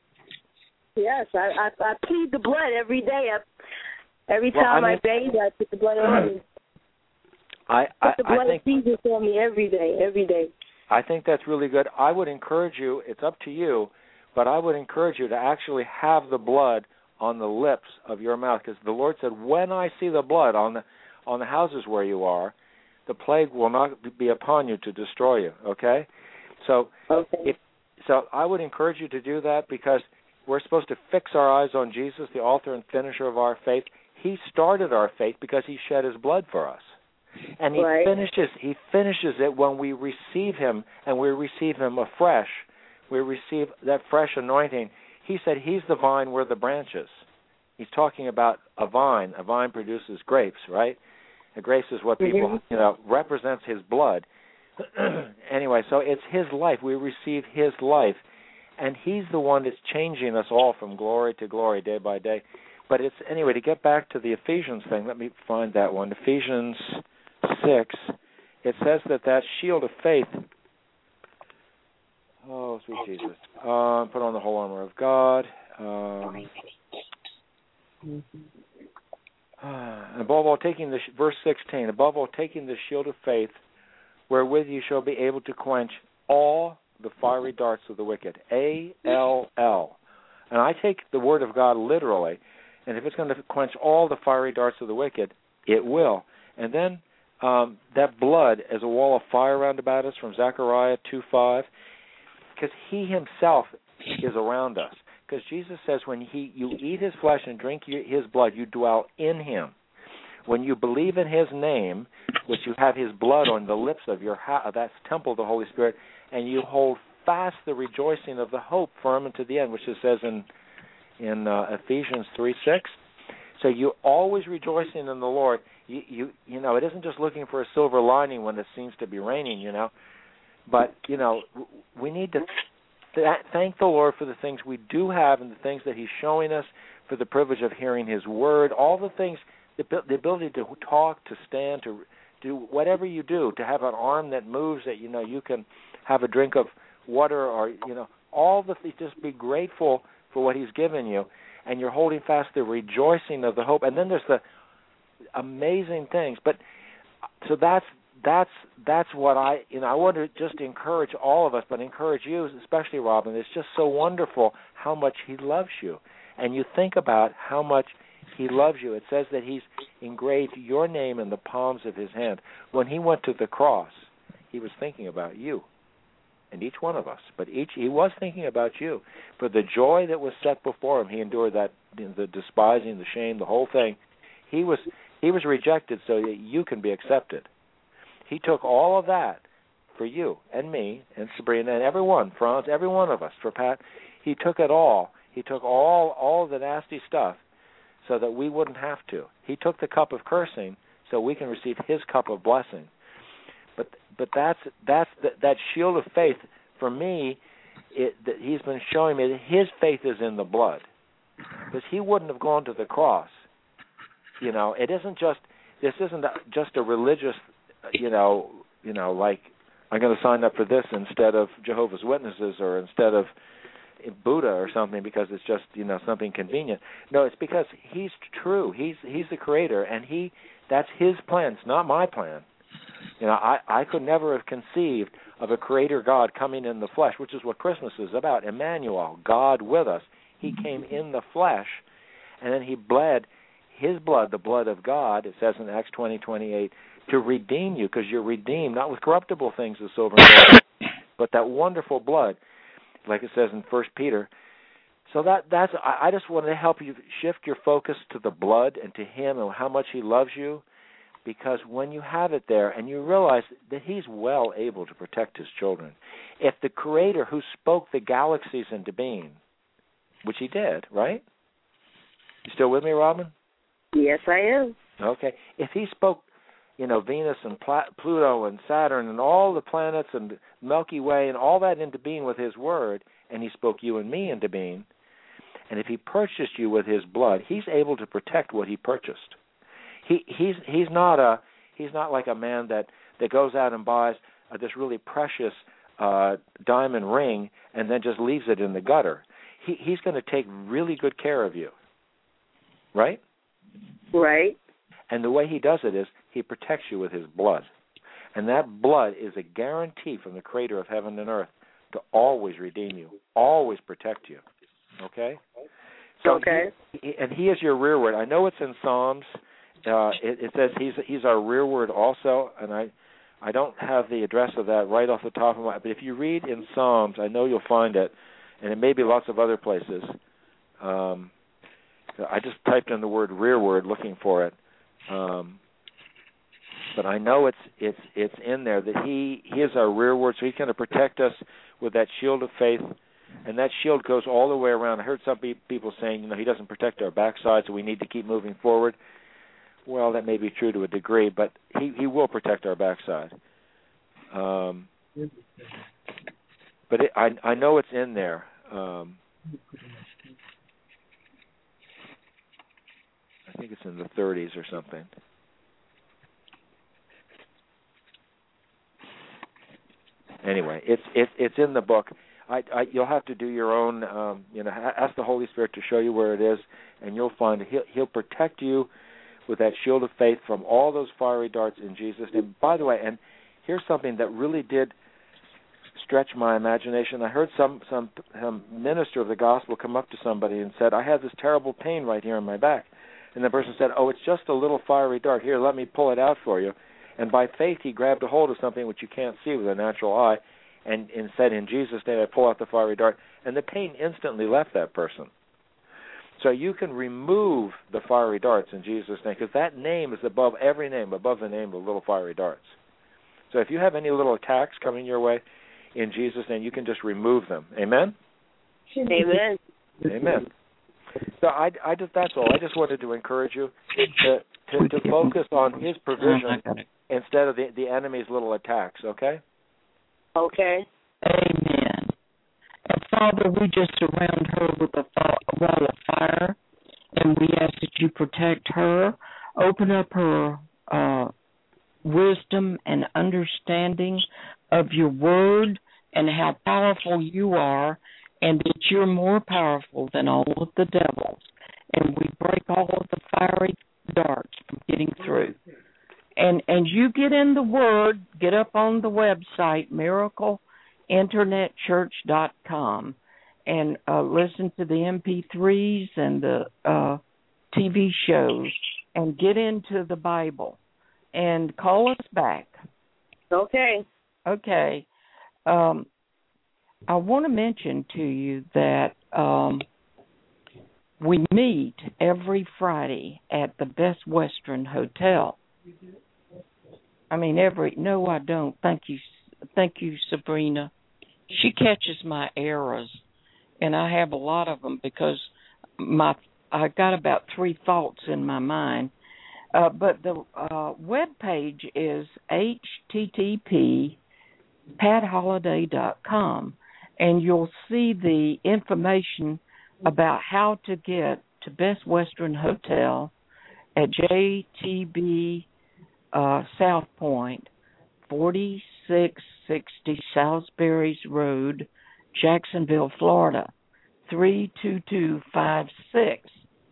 Yes, I I, I plead the blood every day. I, every well, time I, mean, I bathe, I put the blood on me. I, I, put the blood I think, of Jesus on me every day, every day. I think that's really good. I would encourage you, it's up to you, but I would encourage you to actually have the blood on the lips of your mouth, because the Lord said, when I see the blood on the on the houses where you are, the plague will not be upon you to destroy you, okay? So okay. If, so I would encourage you to do that, because we're supposed to fix our eyes on Jesus, the author and finisher of our faith. He started our faith because he shed his blood for us. And he right. finishes he finishes it when we receive him, and we receive him afresh. We receive that fresh anointing. He said he's the vine, we're the branches. He's talking about a vine. A vine produces grapes, right? The grapes is what people, mm-hmm. you know, represents his blood. Anyway, so it's his life. We receive his life. And he's the one that's changing us all from glory to glory day by day. But it's, anyway, to get back to the Ephesians thing, let me find that one. Ephesians six, it says that that shield of faith, oh, sweet Jesus, uh, put on the whole armor of God. Um, uh, above all, taking the, verse sixteen, above all, taking the shield of faith, wherewith you shall be able to quench all the fiery darts of the wicked. A L L. And I take the word of God literally, and if it's going to quench all the fiery darts of the wicked, it will. And then um, that blood as a wall of fire round about us from Zechariah two five, because he himself is around us. Because Jesus says when he you eat his flesh and drink his blood, you dwell in him. When you believe in his name, which you have his blood on the lips of your ha- that's temple of the Holy Spirit, and you hold fast the rejoicing of the hope firm unto the end, which it says in in uh, Ephesians three six. So you're always rejoicing in the Lord. You, you you know, it isn't just looking for a silver lining when it seems to be raining, you know. But, you know, we need to that, thank the Lord for the things we do have and the things that He's showing us, for the privilege of hearing His Word, all the things, the, the ability to talk, to stand, to do whatever you do, to have an arm that moves, that, you know, you can have a drink of water, or, you know, all the things. Just be grateful for what He's given you, and you're holding fast the rejoicing of the hope. And then there's the amazing things. But so that's that's that's what I you know I want to just encourage all of us, but encourage you especially, Robin. It's just so wonderful how much He loves you, and you think about how much He loves you. It says that He's engraved your name in the palms of His hand. When He went to the cross, He was thinking about you and each one of us. But each He was thinking about you. For the joy that was set before Him, He endured that, the despising, the shame, the whole thing. He was He was rejected so that you can be accepted. He took all of that for you and me and Sabrina and everyone, Franz, every one of us, for Pat. He took it all. He took all all the nasty stuff so that we wouldn't have to. He took the cup of cursing so we can receive His cup of blessing. But but that's that's the, that shield of faith for me. It, that He's been showing me that His faith is in the blood, because He wouldn't have gone to the cross. You know, it isn't just this isn't just a religious, you know, you know, like I'm going to sign up for this instead of Jehovah's Witnesses or instead of Buddha or something because it's just, you know, something convenient. No, it's because He's true. He's He's the Creator, and He that's His plan. It's not my plan. You know, I, I could never have conceived of a Creator God coming in the flesh, which is what Christmas is about. Emmanuel, God with us. He came in the flesh, and then He bled His blood, the blood of God, it says in Acts twenty twenty-eight, to redeem you, because you're redeemed, not with corruptible things as silver and gold, but that wonderful blood, like it says in First Peter. So that that's I, I just wanted to help you shift your focus to the blood and to Him and how much He loves you, because when you have it there and you realize that He's well able to protect His children. If the Creator who spoke the galaxies into being, which He did, right? You still with me, Robin? Yes, I am. Okay. If He spoke, you know, Venus and Pl- Pluto and Saturn and all the planets and Milky Way and all that into being with His Word, and He spoke you and me into being, and if He purchased you with His blood, He's able to protect what He purchased. He he's he's not a he's not like a man that, that goes out and buys uh, this really precious uh, diamond ring and then just leaves it in the gutter. He he's going to take really good care of you, right? Right. And the way He does it is He protects you with His blood. And that blood is a guarantee from the Creator of heaven and earth to always redeem you, always protect you. Okay? So okay. He, and He is your rearward. I know it's in Psalms. Uh, it, it says He's He's our rearward also, and I I don't have the address of that right off the top of my. But if you read in Psalms, I know you'll find it, and it may be lots of other places. Um, I just typed in the word rearward looking for it, um, but I know it's it's it's in there that He He is our rearward, so He's going to protect us with that shield of faith, and that shield goes all the way around. I heard some pe- people saying, you know, He doesn't protect our backside, so we need to keep moving forward. Well, that may be true to a degree, but He He will protect our backside. Um, but it, I I know it's in there. Um, I think it's in the thirties or something. Anyway, it's it's it's in the book. I, I you'll have to do your own. Um, you know, ask the Holy Spirit to show you where it is, and you'll find it. He'll He'll protect you with that shield of faith from all those fiery darts in Jesus' name. By the way, and here's something that really did stretch my imagination. I heard some, some some minister of the gospel come up to somebody and said, I have this terrible pain right here in my back. And the person said, oh, it's just a little fiery dart. Here, let me pull it out for you. And by faith, he grabbed a hold of something which you can't see with a natural eye and, and said, in Jesus' name, I pull out the fiery dart. And the pain instantly left that person. So you can remove the fiery darts in Jesus' name, because that name is above every name, above the name of little fiery darts. So if you have any little attacks coming your way, in Jesus' name, you can just remove them. Amen? Amen. Amen. So I, I just, that's all. I just wanted to encourage you to, to, to focus on His provision instead of the, the enemy's little attacks, okay? Okay. Amen. And Father, we just surround her with a, fa- a wall of fire, and we ask that you protect her, open up her uh, wisdom and understanding of your word and how powerful you are, and that you're more powerful than all of the devils. And we break all of the fiery darts from getting through. And and you get in the Word, get up on the website, miracle internet church dot com, and uh, listen to the M P threes and the uh, T V shows, and get into the Bible. And call us back. Okay. Okay. Um, I want to mention to you that um, we meet every Friday at the Best Western Hotel. I mean, every no, I don't. Thank you, thank you, Sabrina. She catches my errors, and I have a lot of them because my I got about three thoughts in my mind. Uh, but the uh, web page is H T T P pat holiday dot com, and you'll see the information about how to get to Best Western Hotel at J T B uh, South Point, forty-six sixty Salisbury's Road, Jacksonville, Florida, three two two five six.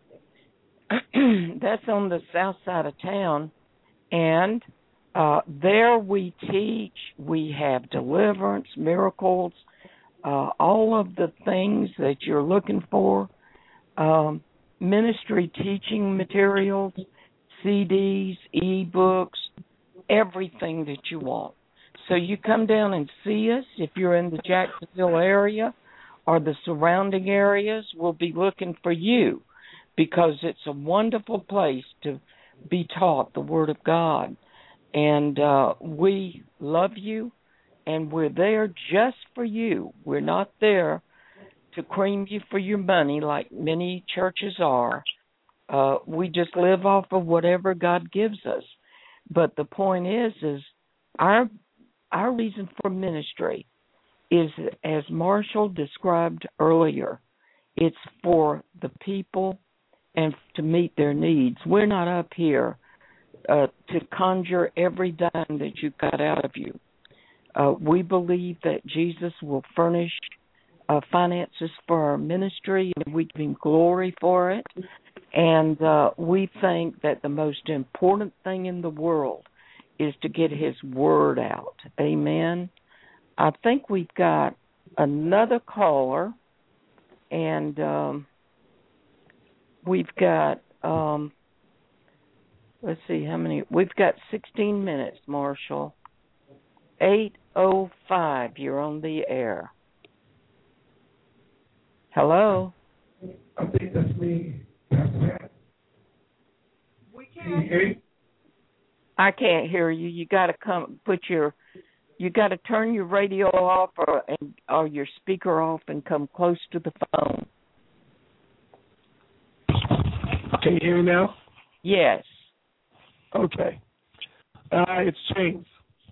That's on the south side of town, and uh, there we teach. We have deliverance, miracles, uh, all of the things that you're looking for, um, ministry teaching materials, C Ds, e-books, everything that you want. So you come down and see us if you're in the Jacksonville area or the surrounding areas. We'll be looking for you because it's a wonderful place to be taught the Word of God. And uh, we love you, and we're there just for you. We're not there to cream you for your money like many churches are. Uh, we just live off of whatever God gives us. But the point is, is our our reason for ministry is, as Marshall described earlier, it's for the people and to meet their needs. We're not up here uh, to conjure every dime that you've got out of you. Uh, we believe that Jesus will furnish uh, finances for our ministry, and we give him glory for it. And uh, we think that the most important thing in the world is to get his word out. Amen. I think we've got another caller, and um, we've got, um, let's see how many, we've got sixteen minutes, Marshall. eight oh five, you're on the air. Hello? I think that's me. We Can you hear me? I can't hear you. You got to come put your, you got to turn your radio off or and, or your speaker off and come close to the phone. Can you hear me now? Yes. Okay. Uh, it's James.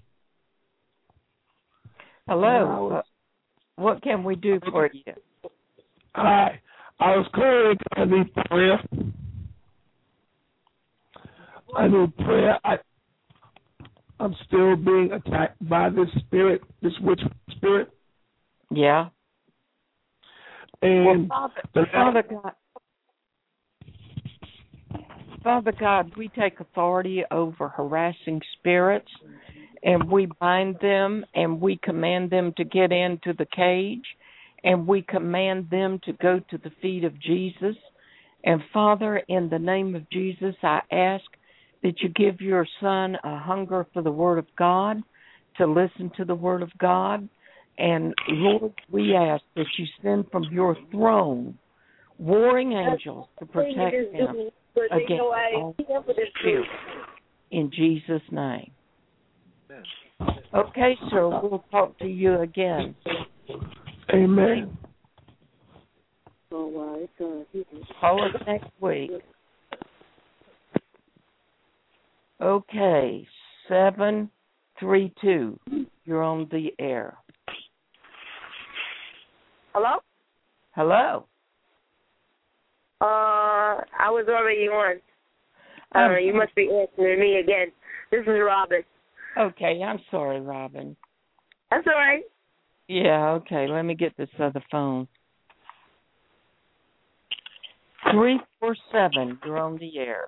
Hello. Uh, Uh, what can we do for you? Hi. I was calling. I need prayer. I need prayer. I, I'm still being attacked by this spirit, this witch spirit. Yeah. And well, Father, Father God, Father God, we take authority over harassing spirits, and we bind them, and we command them to get into the cage, and we command them to go to the feet of Jesus. And Father, in the name of Jesus, I ask that you give your son a hunger for the Word of God, to listen to the Word of God. And Lord, we ask that you send from your throne warring angels to protect him against all spirits. In Jesus' name. Okay, sir, we'll talk to you again. Amen. Oh, wow. Call us next week. Okay, seven three two. You're on the air. Hello? Hello. Uh, I was already on. Uh, Um, you must be answering me again. This is Robin. Okay, I'm sorry, Robin. That's all right. Yeah, okay, let me get this other phone. three four seven, you're on the air.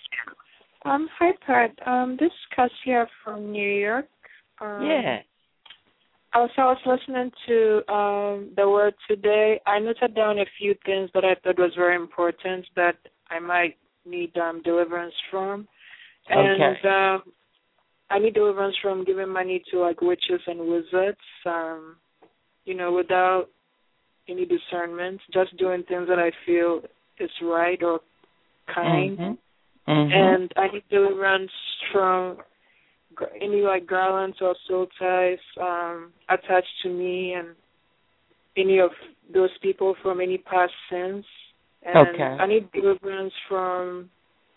Um, hi, Pat. Um, this is Cassia from New York. Um, Yeah. I was, I was listening to um, the word today. I noted down a few things that I thought was very important that I might need um, deliverance from. And Okay. um, I need deliverance from giving money to, like, witches and wizards, um, you know, without any discernment, just doing things that I feel is right or kind. Mm-hmm. Mm-hmm. And I need deliverance from any, like, garlands or soul ties um, attached to me and any of those people from any past sins. And Okay. I need deliverance from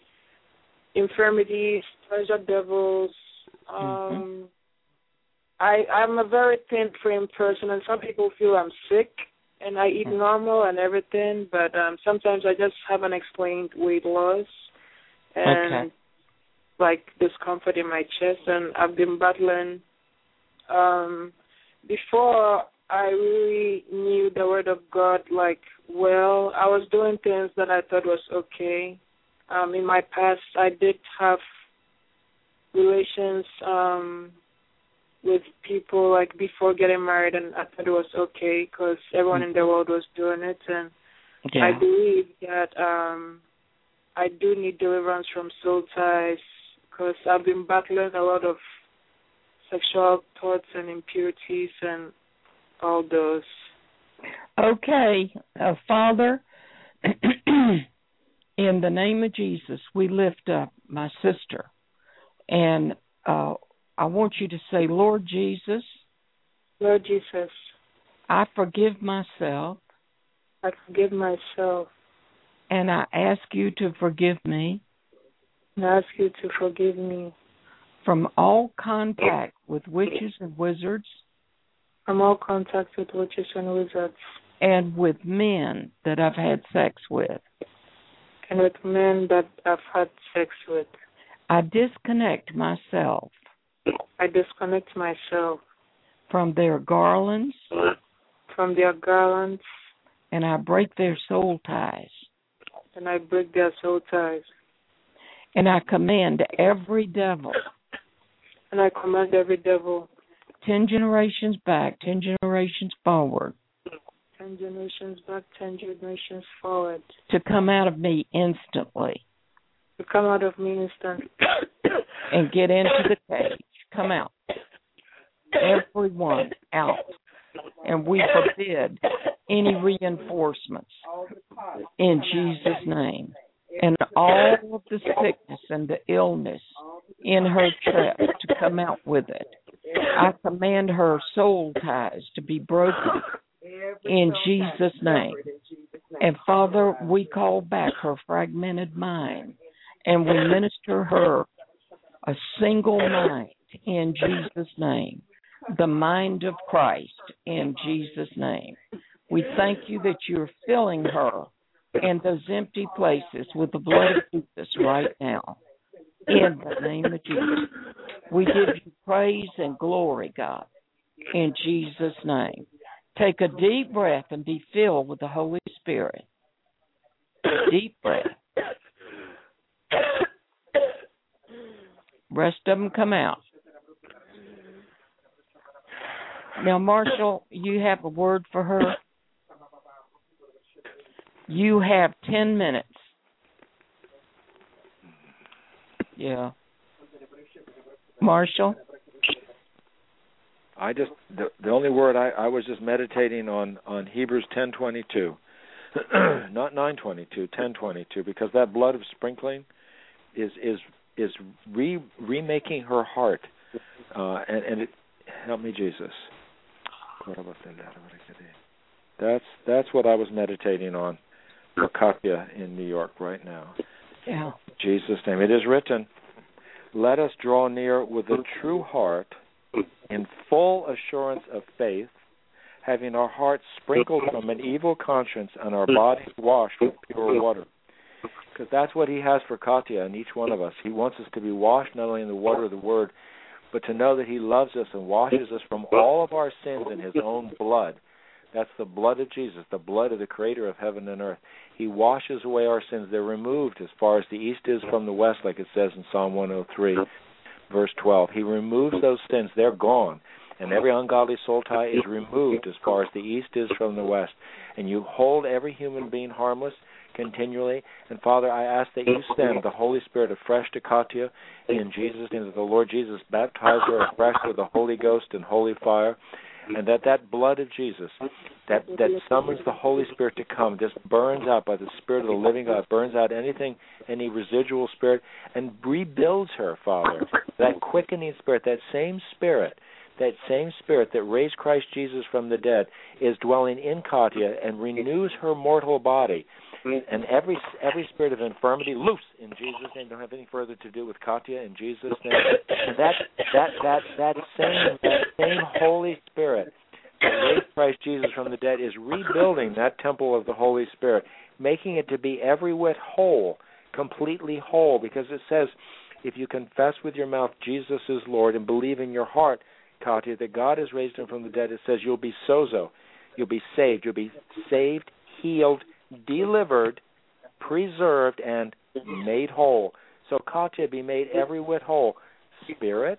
infirmities, pleasure devils. Um, mm-hmm. I, I'm a very thin frame person, and some people feel I'm sick, and I eat normal and everything, but um, sometimes I just have unexplained weight loss and, okay. like, discomfort in my chest, and I've been battling. Um, before I really knew the Word of God, like, well, I was doing things that I thought was okay. Um, in my past, I did have relations um, with people, like, before getting married, and I thought it was okay because everyone in the world was doing it, and Yeah. I believe that um, I do need deliverance from soul ties because I've been battling a lot of sexual thoughts and impurities and all those. Okay, uh, Father, in the name of Jesus, we lift up my sister, and uh, I want you to say, Lord Jesus, Lord Jesus, I forgive myself, I forgive myself, and I ask you to forgive me and I ask you to forgive me from all contact with witches and wizards, from all contact with witches and wizards, and with men that I've had sex with. and with men that I've had sex with. I disconnect myself I disconnect myself from their garlands, from their garlands, and I break their soul ties. and I break their soul ties. And I command every devil, And I command every devil, ten generations back, ten generations forward, ten generations back, ten generations forward, to come out of me instantly to come out of me instantly and get into the cage. Come out. Everyone out. And we forbid any reinforcements in Jesus' name. And all of the sickness and the illness in her chest to come out with it. I command her soul ties to be broken in Jesus' name. And Father, we call back her fragmented mind, and we minister her a single mind in Jesus' name, the mind of Christ in Jesus' name. We thank you that you're filling her and those empty places with the blood of Jesus right now, in the name of Jesus. We give you praise and glory, God, in Jesus' name. Take a deep breath and be filled with the Holy Spirit. Deep breath. Rest of them come out. Now, Marshall, you have a word for her? You have ten minutes. Yeah. Marshall? I just the, the only word I, I was just meditating on, on Hebrews ten twenty two, not nine twenty two, ten twenty two, because that blood of sprinkling is is is re remaking her heart, uh, and and it, help me Jesus. That's that's what I was meditating on for Katya in New York right now. Yeah. In Jesus' name. It is written, let us draw near with a true heart in full assurance of faith, having our hearts sprinkled from an evil conscience and our bodies washed with pure water. Because that's what he has for Katya and each one of us. He wants us to be washed not only in the water of the Word, but to know that he loves us and washes us from all of our sins in his own blood. That's the blood of Jesus, the blood of the Creator of heaven and earth. He washes away our sins. They're removed as far as the east is from the west, like it says in Psalm one oh three, verse twelve. He removes those sins. They're gone. And every ungodly soul tie is removed as far as the east is from the west. And you hold every human being harmless continually. And Father, I ask that you send the Holy Spirit afresh to Katya in Jesus' name, that the Lord Jesus baptize her afresh with the Holy Ghost and holy fire, and that that blood of Jesus that, that summons the Holy Spirit to come just burns out by the Spirit of the living God, burns out anything, any residual spirit, and rebuilds her, Father. That quickening spirit, that same spirit, that same spirit that raised Christ Jesus from the dead is dwelling in Katya and renews her mortal body. And every every spirit of infirmity, loose in Jesus' name. Don't have any further to do with Katya in Jesus' name. And that that that that same that same Holy Spirit that raised Christ Jesus from the dead is rebuilding that temple of the Holy Spirit, making it to be every whit whole, completely whole. Because it says, if you confess with your mouth Jesus is Lord and believe in your heart, Katya, that God has raised him from the dead, it says you'll be sozo, you'll be saved, you'll be saved, healed, delivered, preserved, and made whole. So Katya, be made every whit whole, spirit,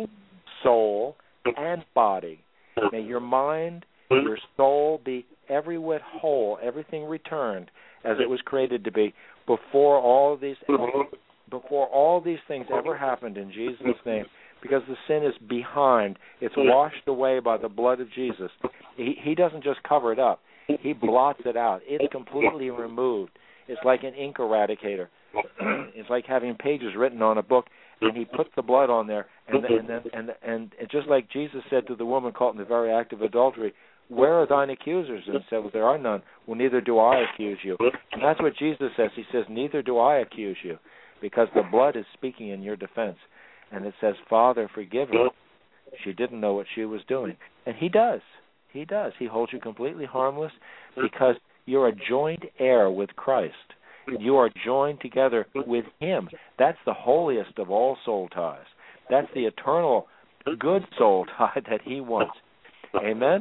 soul, and body. May your mind, your soul be every whit whole, everything returned as it was created to be before all these before all these things ever happened in Jesus' name. Because the sin is behind. It's washed away by the blood of Jesus. He, he doesn't just cover it up. He blots it out. It's completely removed. It's like an ink eradicator. It's like having pages written on a book, and he puts the blood on there, and then, and, then, and, and, and just like Jesus said to the woman caught in the very act of adultery, where are thine accusers? And he said, well, there are none. Well, neither do I accuse you. And that's what Jesus says. He says, neither do I accuse you, because the blood is speaking in your defense. And it says, Father, forgive her. She didn't know what she was doing. And he does. He does. He holds you completely harmless because you're a joint heir with Christ. You are joined together with him. That's the holiest of all soul ties. That's the eternal good soul tie that he wants. Amen?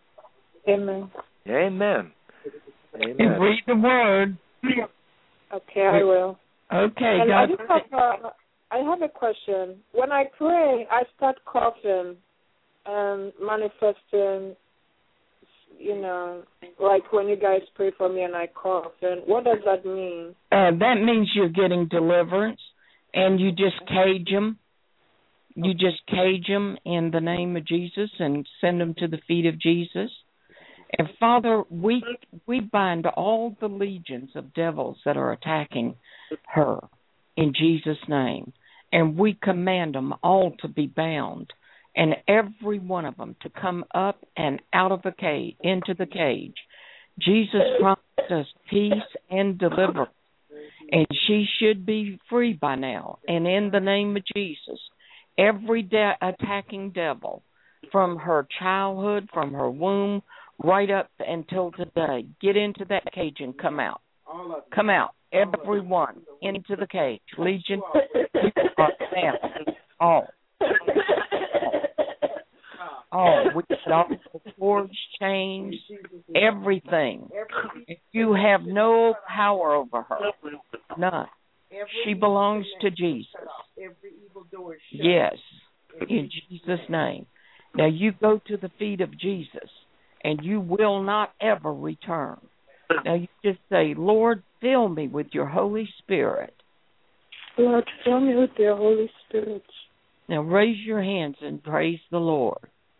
Amen. Amen. Amen. And read the word. Okay, I will. Okay, and God. I just have a, I have a question. When I pray, I start coughing and manifesting, you know, like when you guys pray for me and I cough. And what does that mean? Uh, that means you're getting deliverance, and you just cage them. You just cage them in the name of Jesus and send them to the feet of Jesus. And Father, we we bind all the legions of devils that are attacking her in Jesus' name. And we command them all to be bound, and every one of them to come up and out of the cage, into the cage. Jesus promised us peace and deliverance, and she should be free by now. And in the name of Jesus, every de- attacking devil from her childhood, from her womb, right up until today, get into that cage and come out. Come out. Everyone into the cage. Legion, all. All. We got all the cords, chains, everything. You have no power over her. None. She belongs to Jesus. Yes. In Jesus' name. Now you go to the feet of Jesus, and you will not ever return. Now you just say, Lord, fill me with your Holy Spirit. Lord, fill me with your Holy Spirit. Now raise your hands and praise the Lord.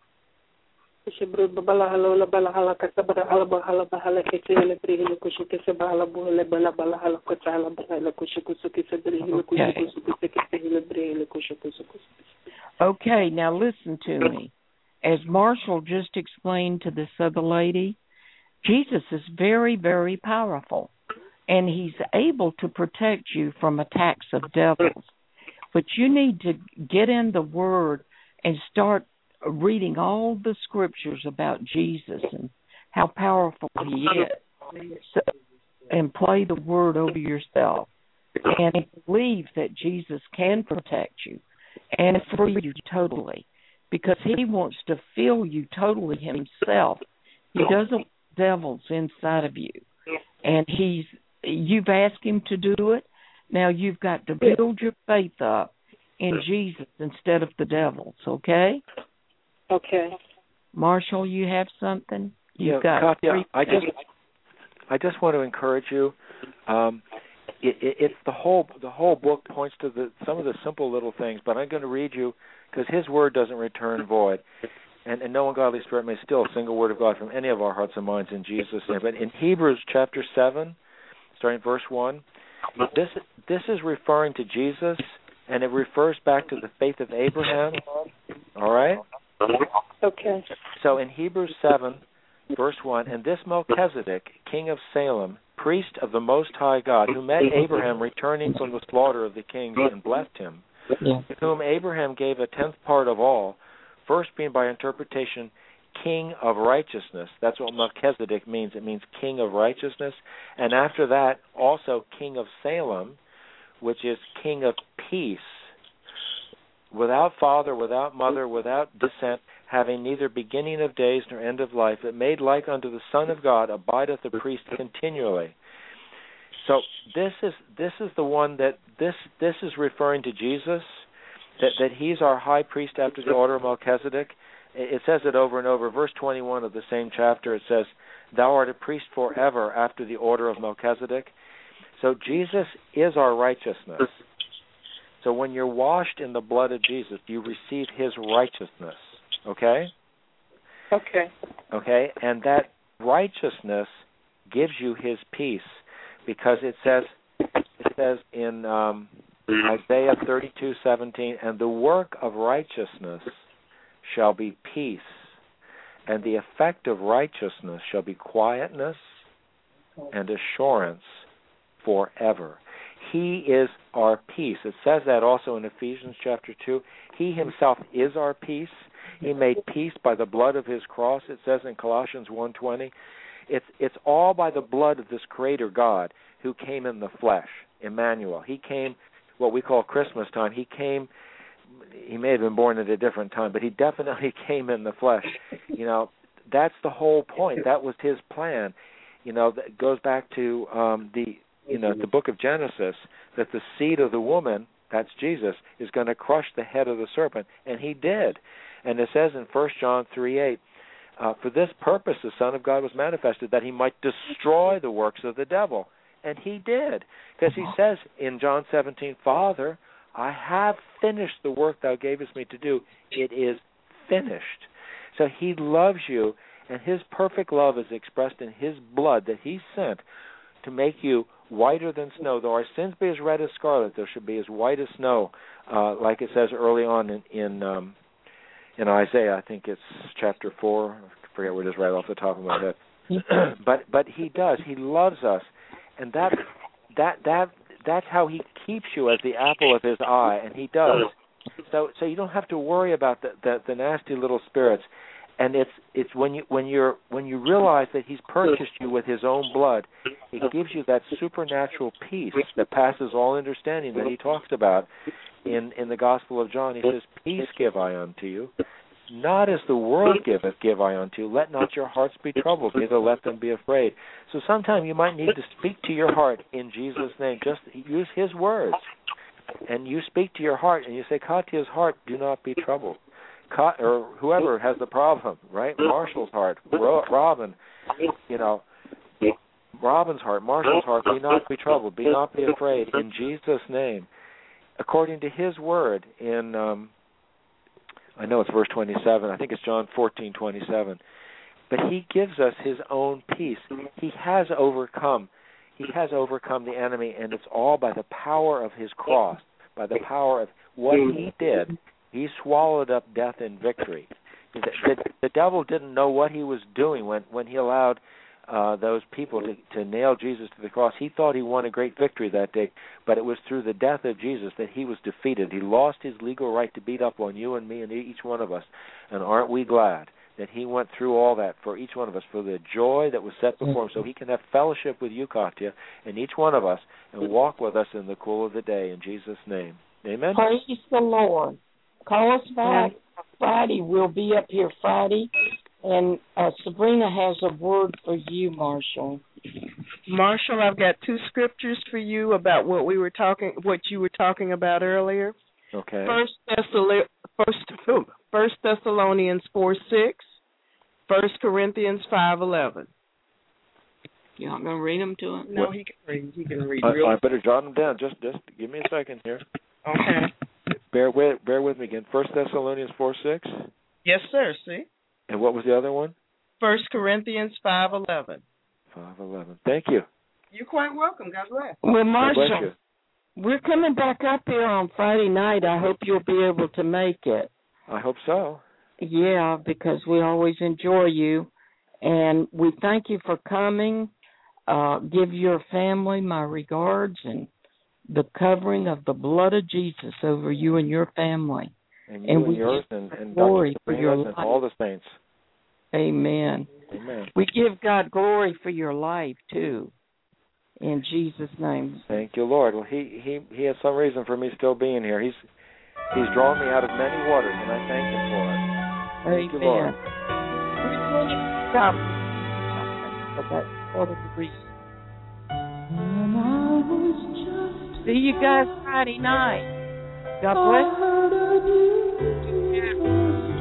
Okay. Okay, now listen to me. As Marshall just explained to this other lady, Jesus is very, very powerful, and he's able to protect you from attacks of devils. But you need to get in the Word and start reading all the scriptures about Jesus and how powerful he is, so, and play the word over yourself and believe that Jesus can protect you and free you totally, because he wants to fill you totally himself. He doesn't want devils inside of you, and he's you've asked him to do it. Now you've got to build your faith up in Jesus instead of the devils, okay? Okay. Marshall, you have something? You've yeah, got Katya, I just I just want to encourage you. Um, it, it, it's the whole the whole book points to the some of the simple little things, but I'm going to read you because his word doesn't return void, and, and no ungodly spirit may steal a single word of God from any of our hearts and minds in Jesus' name. But in Hebrews chapter seven, starting verse one, this this is referring to Jesus, and it refers back to the faith of Abraham. All right. Okay. So in Hebrews seven, verse one, and this Melchizedek, king of Salem, priest of the Most High God, who met Abraham returning from the slaughter of the kings and blessed him, Yeah. to whom Abraham gave a tenth part of all, first being by interpretation king of righteousness. That's what Melchizedek means. It means king of righteousness. And after that, also king of Salem, which is king of peace, without father, without mother, without descent, having neither beginning of days nor end of life, but made like unto the Son of God, abideth the priest continually. So this is this is the one that this this is referring to Jesus, that that he's our high priest after the order of Melchizedek. It says it over and over. Verse twenty-one of the same chapter, it says, "Thou art a priest forever after the order of Melchizedek." So Jesus is our righteousness. So when you're washed in the blood of Jesus, you receive his righteousness. Okay? Okay. Okay? And that righteousness gives you his peace, because it says it says in um, Isaiah thirty-two seventeen, and the work of righteousness shall be peace, and the effect of righteousness shall be quietness and assurance forever. He is our peace. It says that also in Ephesians chapter two. He himself is our peace. He made peace by the blood of his cross. It says in Colossians one twenty. It's it's all by the blood of this Creator God who came in the flesh, Emmanuel. He came what we call Christmas time. He came. He may have been born at a different time, but he definitely came in the flesh. You know, that's the whole point. That was his plan. You know, that goes back to um, the you know the book of Genesis, that the seed of the woman, that's Jesus, is going to crush the head of the serpent, and he did. And it says in First John three eight, uh, for this purpose the Son of God was manifested, that he might destroy the works of the devil. And he did. Because he says in John seventeen, Father, I have finished the work thou gavest me to do. It is finished. So he loves you, and his perfect love is expressed in his blood that he sent to make you whiter than snow. Though our sins be as red as scarlet, they should be as white as snow, uh, like it says early on in in, um, in Isaiah. I think it's chapter four. I forget what it is right off the top of my head. but but he does. He loves us, and that that that that's how he keeps you as the apple of his eye, and he does. So so you don't have to worry about the the, the nasty little spirits. And it's it's when you when you're when you realize that he's purchased you with his own blood, it gives you that supernatural peace that passes all understanding that he talks about in, in the Gospel of John. He says, peace give I unto you, not as the world giveth give I unto you. Let not your hearts be troubled, neither let them be afraid. So sometime you might need to speak to your heart in Jesus' name. Just use his words. And you speak to your heart and you say, Katya's heart, do not be troubled. Or whoever has the problem, right? Marshall's heart, Robin, you know, Robin's heart, Marshall's heart, be not be troubled, be not be afraid, in Jesus' name. According to his word in, um, I know it's verse twenty-seven, I think it's John fourteen twenty-seven, but he gives us his own peace. He has overcome, he has overcome the enemy, and it's all by the power of his cross, by the power of what he did. He swallowed up death in victory. The, the, the devil didn't know what he was doing when, when he allowed uh, those people to, to nail Jesus to the cross. He thought he won a great victory that day, but it was through the death of Jesus that he was defeated. He lost his legal right to beat up on you and me and each one of us. And aren't we glad that he went through all that for each one of us, for the joy that was set before him, so he can have fellowship with you, Katya, and each one of us, and walk with us in the cool of the day, in Jesus' name. Amen? Praise the Lord. Call us back Friday. We'll be up here Friday. And uh, Sabrina has a word for you, Marshall. Marshall, I've got two scriptures for you about what we were talking, what you were talking about earlier. Okay. First, Thessal- First, First Thessalonians four six, First Corinthians five eleven. You're not going to read them to him? No, he can read. He can read. I, real I better jot them down. Just, just give me a second here. Okay. Bear with, bear with me again. First Thessalonians four six. Yes, sir. See. And what was the other one? First Corinthians five eleven. Five eleven. Thank you. You're quite welcome. God bless. Well, God bless Marshall, you. we're coming back up here on Friday night. I hope you'll be able to make it. I hope so. Yeah, because we always enjoy you. And we thank you for coming. Uh, give your family my regards and the covering of the blood of Jesus over you and your family. And you and, and yours and, and glory Doctor for your and life. all the saints. Amen. Amen. We give God glory for your life, too, in Jesus' name. Thank you, Lord. Well, he, he, he has some reason for me still being here. He's he's drawn me out of many waters, and I thank him for it. Thank Amen. you, Lord. God, for that sort of reason. See you guys Friday night. God bless you.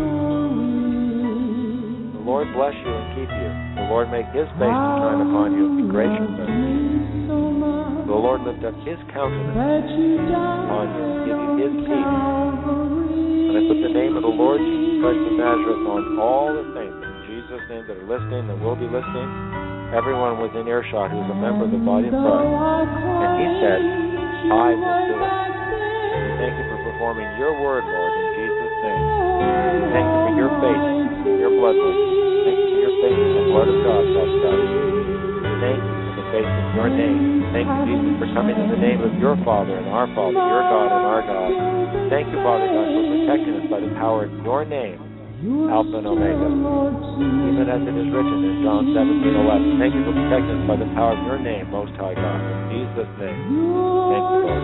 The Lord bless you and keep you. The Lord make his face to shine upon you and be gracious unto you. The Lord lift up his countenance upon you and give you his peace. And I put the name of the Lord Jesus Christ of Nazareth on all the saints in Jesus' name that are listening, that will be listening, everyone within earshot who is a member of the body of Christ. And he said, I will do it. We thank you for performing your word, Lord, in Jesus' name. We thank you for your faith, your blood. Thank you for your faith in the blood of God, Father God. Thank you for the faith in your name. Thank you, Jesus, for coming in the name of your Father and our Father, your God and our God. Thank you, Father God, for protecting us by the power of your name, Alpha and Omega, even as it is written in John seventeen eleven. Thank you for protecting us by the power of your name, Most High God. In Jesus' name. Thank you, Lord.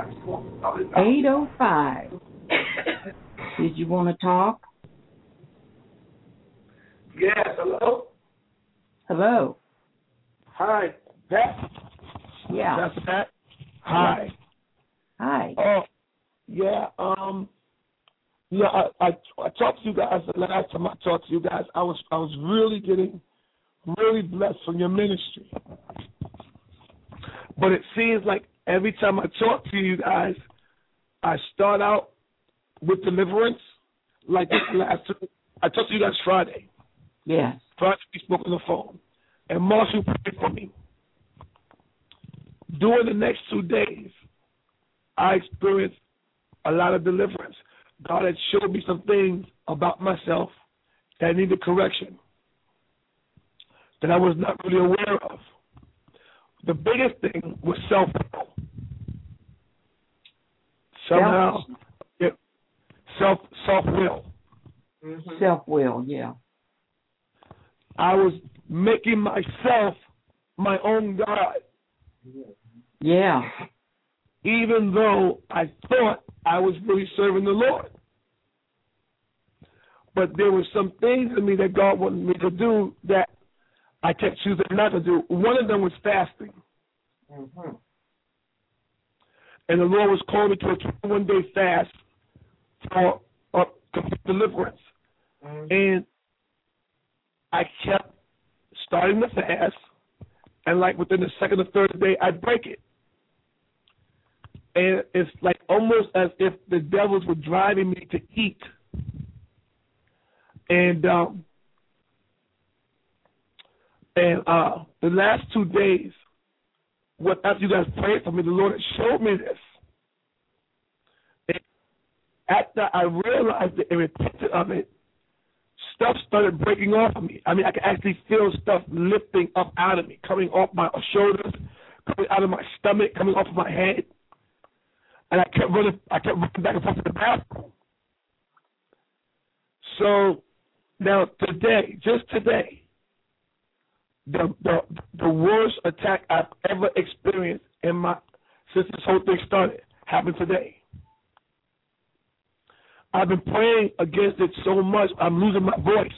eight oh five. Did you want to talk? Yes, hello? Hello. Hi, Pat? Yeah. Pastor Pat? Hi. Hi. Oh, yeah, um, yeah, I, I, I talked to you guys the last time I talked to you guys. I was I was really getting really blessed from your ministry. But it seems like every time I talk to you guys, I start out with deliverance. Like this last, I talked to you guys Friday. Yes. Friday we spoke on the phone. And Marshall prayed for me. During the next two days, I experienced a lot of deliverance. God had showed me some things about myself that needed correction, that I was not really aware of. The biggest thing was self-will. Somehow, it, self self-will. Mm-hmm. Self-will, yeah. I was making myself my own God. Yeah. Even though I thought I was really serving the Lord. But there were some things in me that God wanted me to do that I kept choosing not to do. One of them was fasting. Mm-hmm. And the Lord was calling me to a twenty-one day fast for uh, complete deliverance. Mm-hmm. And I kept starting the fast, and like within the second or third day, I'd break it. And it's like almost as if the devils were driving me to eat. And um, and uh, the last two days, what after you guys prayed for me, the Lord had showed me this. And after I realized it and repented of it, stuff started breaking off of me. I mean, I could actually feel stuff lifting up out of me, coming off my shoulders, coming out of my stomach, coming off of my head. And I kept running, I kept running back and forth to the bathroom. So now today, just today, the the the worst attack I've ever experienced in my since this whole thing started happened today. I've been praying against it so much, I'm losing my voice.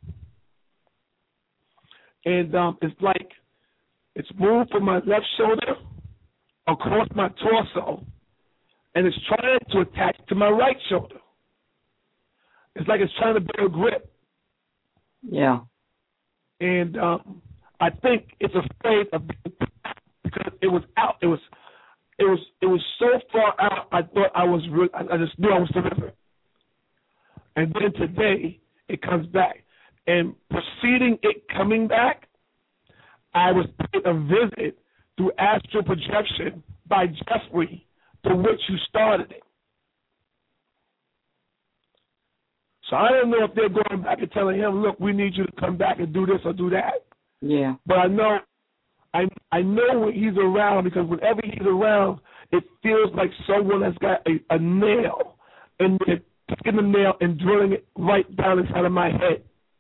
And um, it's like it's moved from my left shoulder across my torso, and it's trying to attach to my right shoulder. It's like it's trying to build a grip. Yeah. And um, I think it's afraid of being because it was out. It was, it was, it was so far out. I thought I was. Re- I just knew I was delivered. And then today it comes back, and preceding it coming back, I was paid a visit through astral projection by Jeffrey, to which you started it. So I don't know if they're going back and telling him, look, we need you to come back and do this or do that. Yeah. But I know I I know when he's around, because whenever he's around, it feels like someone has got a, a nail, and they're taking the nail and drilling it right down inside of my head.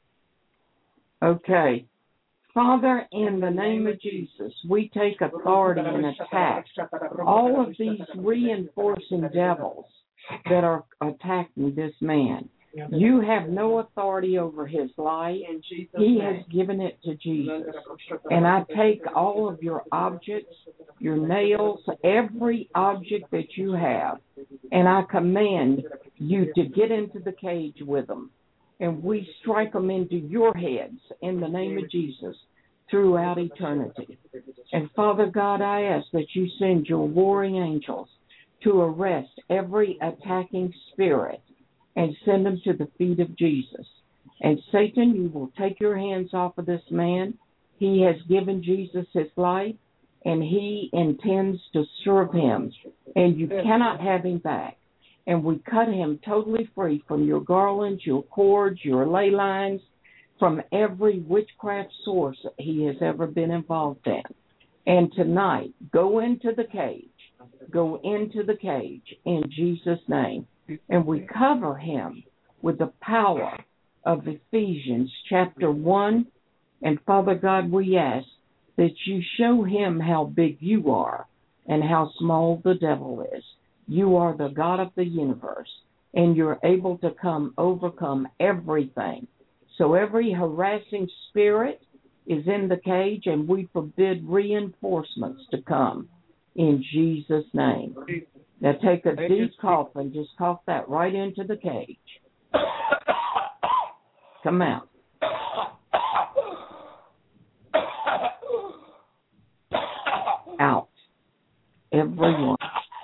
Okay. Father, in the name of Jesus, we take authority and attack all of these reinforcing devils that are attacking this man. You have no authority over his life. He has given it to Jesus. And I take all of your objects, your nails, every object that you have, and I command you to get into the cage with them. And we strike them into your heads in the name of Jesus throughout eternity. And Father God, I ask that you send your warring angels to arrest every attacking spirit and send them to the feet of Jesus. And Satan, you will take your hands off of this man. He has given Jesus his life, and he intends to serve him. And you cannot have him back. And we cut him totally free from your garlands, your cords, your ley lines, from every witchcraft source he has ever been involved in. And tonight, go into the cage. Go into the cage in Jesus' name. And we cover him with the power of Ephesians chapter one. And Father God, we ask that you show him how big you are, and how small the devil is. You are the God of the universe, and you're able to come overcome everything. So every harassing spirit is in the cage, and we forbid reinforcements to come in Jesus' name. Now take a deep cough and just cough that right into the cage. Come out. Out. Everyone.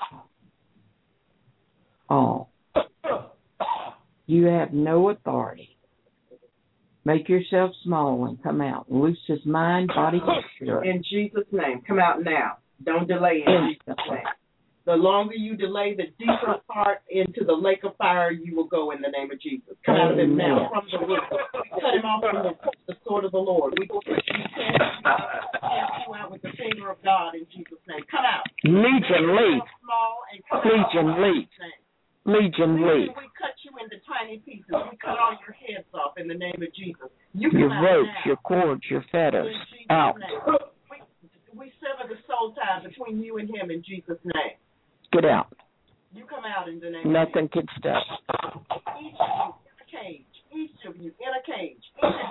All. You have no authority. Make yourself small and come out. Loose his mind, body, and spirit. In Jesus' name. Come out now. Don't delay in Jesus' name. The longer you delay, the deeper part into the lake of fire you will go in the name of Jesus. Come out of him now from the root. Cut him off from the, the sword of the Lord. We will cast you out with the finger of God in Jesus' name. Come out. Legion, leave. Legion, leave. Legion, leave. We cut you into tiny pieces. We cut all your heads off in the name of Jesus. You your come ropes, out now. your cords, your fetters. Out. We, we sever the soul tie between you and him in Jesus' name. Get out. You come out in the name Nothing of Jesus. can stop. Each of you in a cage. Each of you in a cage.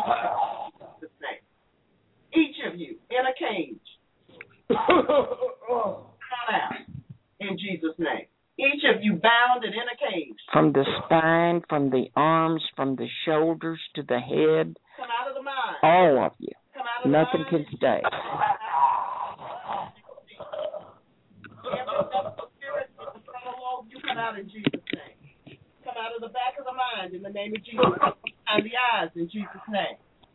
Each of you in a cage. Come out in Jesus' name. Each of you bound and in a cage. From the spine, from the arms, from the shoulders to the head. Come out of the mind. All of you. Come out of Nothing the mind. can stay. You come out in Jesus' name. Come out of the back of the mind in the name of Jesus. And the eyes in Jesus' name.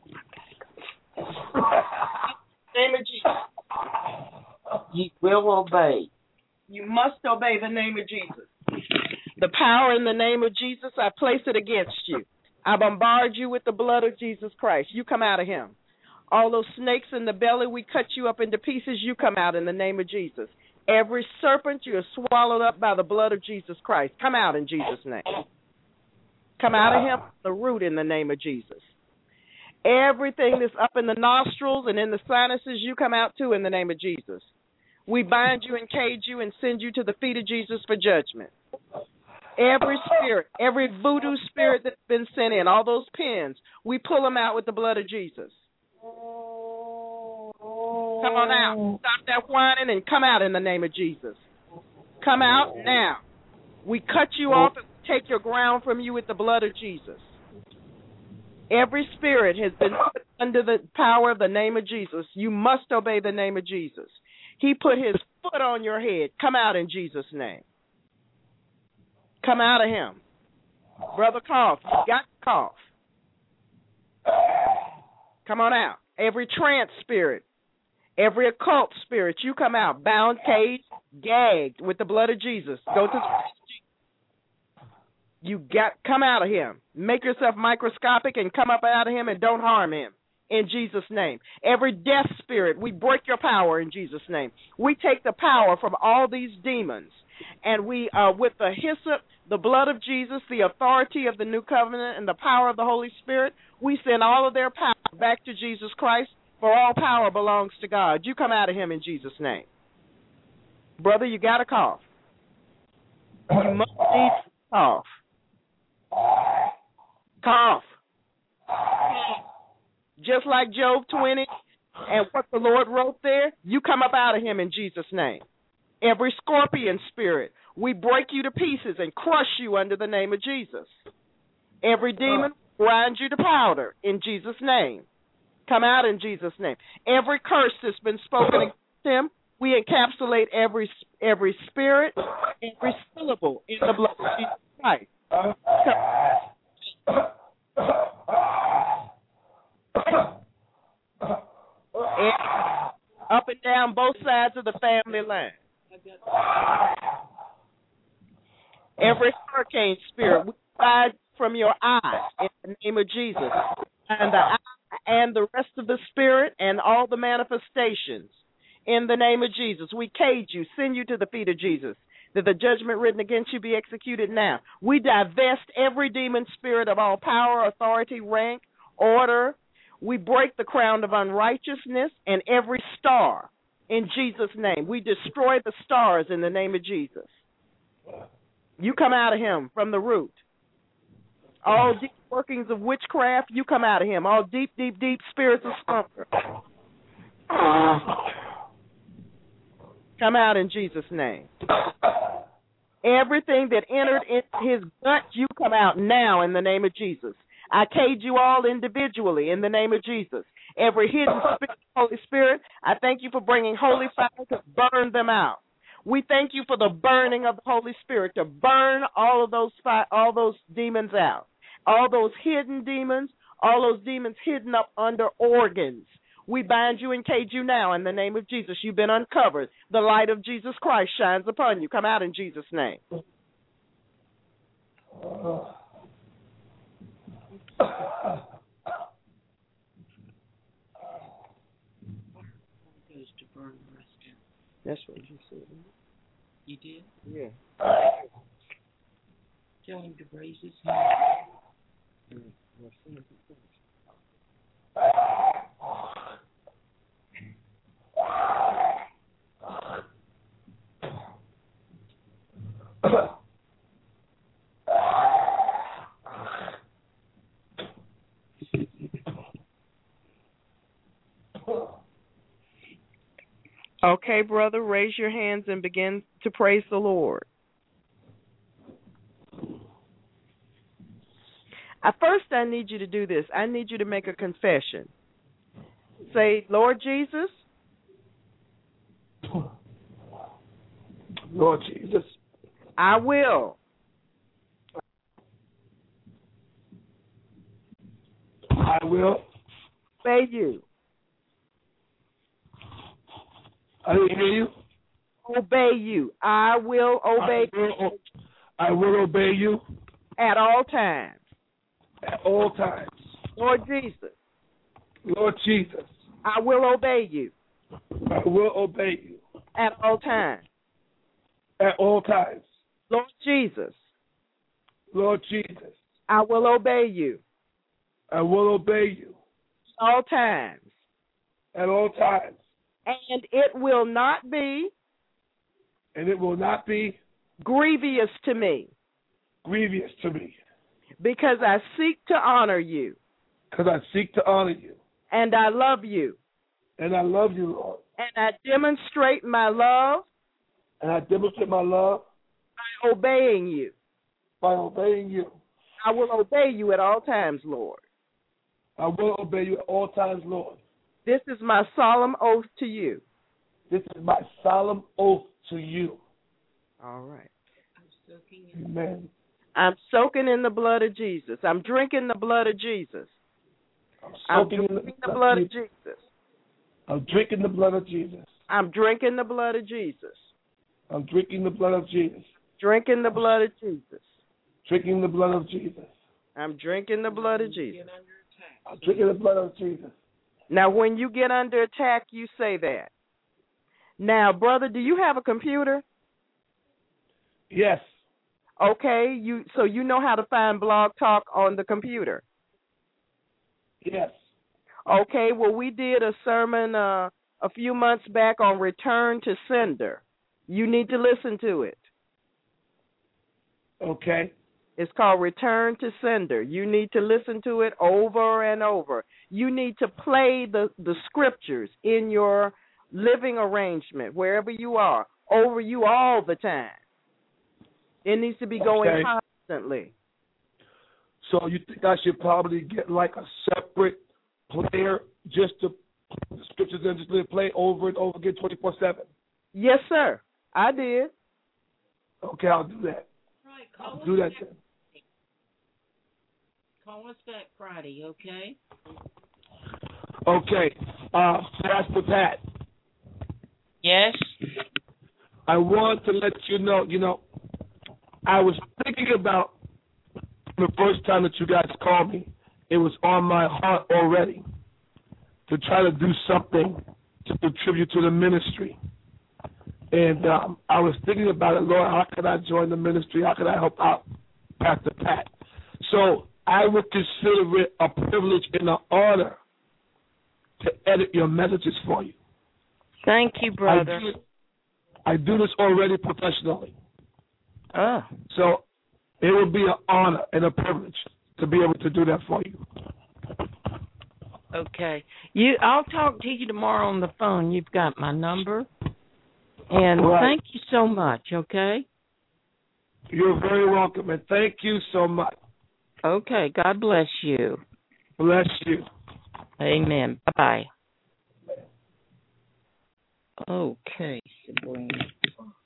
Name of Jesus. You will obey. You must obey the name of Jesus. The power in the name of Jesus, I place it against you. I bombard you with the blood of Jesus Christ. You come out of him. All those snakes in the belly, we cut you up into pieces. You come out in the name of Jesus. Every serpent, you are swallowed up by the blood of Jesus Christ. Come out in Jesus' name. Come out of him, the root in the name of Jesus. Everything that's up in the nostrils and in the sinuses, you come out too in the name of Jesus. We bind you and cage you and send you to the feet of Jesus for judgment. Every spirit, every voodoo spirit that's been sent in, all those pins, we pull them out with the blood of Jesus. Come on out. Stop that whining and come out in the name of Jesus. Come out now. We cut you off and take your ground from you with the blood of Jesus. Every spirit has been put under the power of the name of Jesus. You must obey the name of Jesus. He put his foot on your head. Come out in Jesus' name. Come out of him. Brother Cough, you got to cough. Come on out. Every trance spirit, every occult spirit, you come out, bound, caged, gagged with the blood of Jesus. Go to the You got come out of him. Make yourself microscopic and come up out of him and don't harm him. In Jesus' name. Every death spirit, we break your power in Jesus' name. We take the power from all these demons, and we, uh, with the hyssop, the blood of Jesus, the authority of the new covenant, and the power of the Holy Spirit, we send all of their power back to Jesus Christ, for all power belongs to God. You come out of him in Jesus' name. Brother, you got to cough. You must need to cough. Cough. Just like Job twenty and what the Lord wrote there, you come up out of him in Jesus' name. Every scorpion spirit, we break you to pieces and crush you under the name of Jesus. Every demon, grind you to powder in Jesus' name. Come out in Jesus' name. Every curse that's been spoken against him, we encapsulate every every spirit, every syllable in the blood of Jesus Christ. And up and down both sides of the family line. Every hurricane spirit, we ride from your eye in the name of Jesus. And the eye and the rest of the spirit and all the manifestations in the name of Jesus. We cage you, send you to the feet of Jesus, that the judgment written against you be executed now. We divest every demon spirit of all power, authority, rank, order. We break the crown of unrighteousness and every star in Jesus' name. We destroy the stars in the name of Jesus. You come out of him from the root. All deep workings of witchcraft, you come out of him. All deep, deep, deep spirits of slumber, come out in Jesus' name. Everything that entered into his gut, you come out now in the name of Jesus. I cage you all individually in the name of Jesus. Every hidden spirit, Holy Spirit, I thank you for bringing holy fire to burn them out. We thank you for the burning of the Holy Spirit to burn all of those fi- all those demons out, all those hidden demons, all those demons hidden up under organs. We bind you and cage you now in the name of Jesus. You've been uncovered. The light of Jesus Christ shines upon you. Come out in Jesus' name. That's what you said. You did? Yeah. Tell him to raise his hand. Okay, brother, raise your hands and begin to praise the Lord. At first, I need you to do this. I need you to make a confession. Say, Lord Jesus. Lord Jesus. I will. I will. Obey you. I didn't hear you. Obey you. I will obey I will, I will obey you. At all times. At all times. Lord Jesus. Lord Jesus. I will obey you. I will obey you. At all times. At all times. Lord Jesus. Lord Jesus. I will obey you. I will obey you. At all times. At all times. And it will not be. And it will not be. Grievous to me. Grievous to me. Because I seek to honor you. Because I seek to honor you. And I love you. And I love you, Lord. And I demonstrate my love. And I demonstrate my love. By obeying you. By obeying you. I will obey you at all times, Lord. I will obey you at all times, Lord. This is my solemn oath to you. This is my solemn oath to you. All right. Amen. I'm soaking in the blood of Jesus. I'm drinking the blood of Jesus. I'm soaking I'm in drinking the, the blood of Jesus. I'm drinking the blood of Jesus. I'm drinking the blood of Jesus. I'm drinking the blood of Jesus. Drinking the blood of Jesus. Drinking the blood of Jesus. I'm drinking the blood of Jesus. I'm drinking the blood of Jesus. Now, when you get under attack, you say that. Now, brother, do you have a computer? Yes. Okay, you so you know how to find Blog Talk on the computer? Yes. Okay, well, we did a sermon uh, a few months back on Return to Sender. You need to listen to it. Okay. It's called Return to Sender. You need to listen to it over and over. You need to play the, the scriptures in your living arrangement, wherever you are, over you all the time. It needs to be going okay. constantly. So you think I should probably get like a separate player just to put the scriptures and just let it play over and over again twenty-four seven? Yes, sir. I did. Okay, I'll do that. Right, call I'll do that then. Call us back Friday, okay? Okay. Uh, Pastor Pat. Yes? I want to let you know, you know, I was thinking about the first time that you guys called me, it was on my heart already to try to do something to contribute to the ministry. And um, I was thinking about it, Lord, how could I join the ministry? How could I help out Pastor Pat? So I would consider it a privilege and an honor to edit your messages for you. Thank you, brother. I do, I do this already professionally. Oh. So it would be an honor and a privilege to be able to do that for you. Okay. You I'll talk to you tomorrow on the phone. You've got my number. And right. Thank you so much, okay? You're very welcome, and thank you so much. Okay. God bless you. Bless you. Amen. Bye-bye. Okay, Sabrina.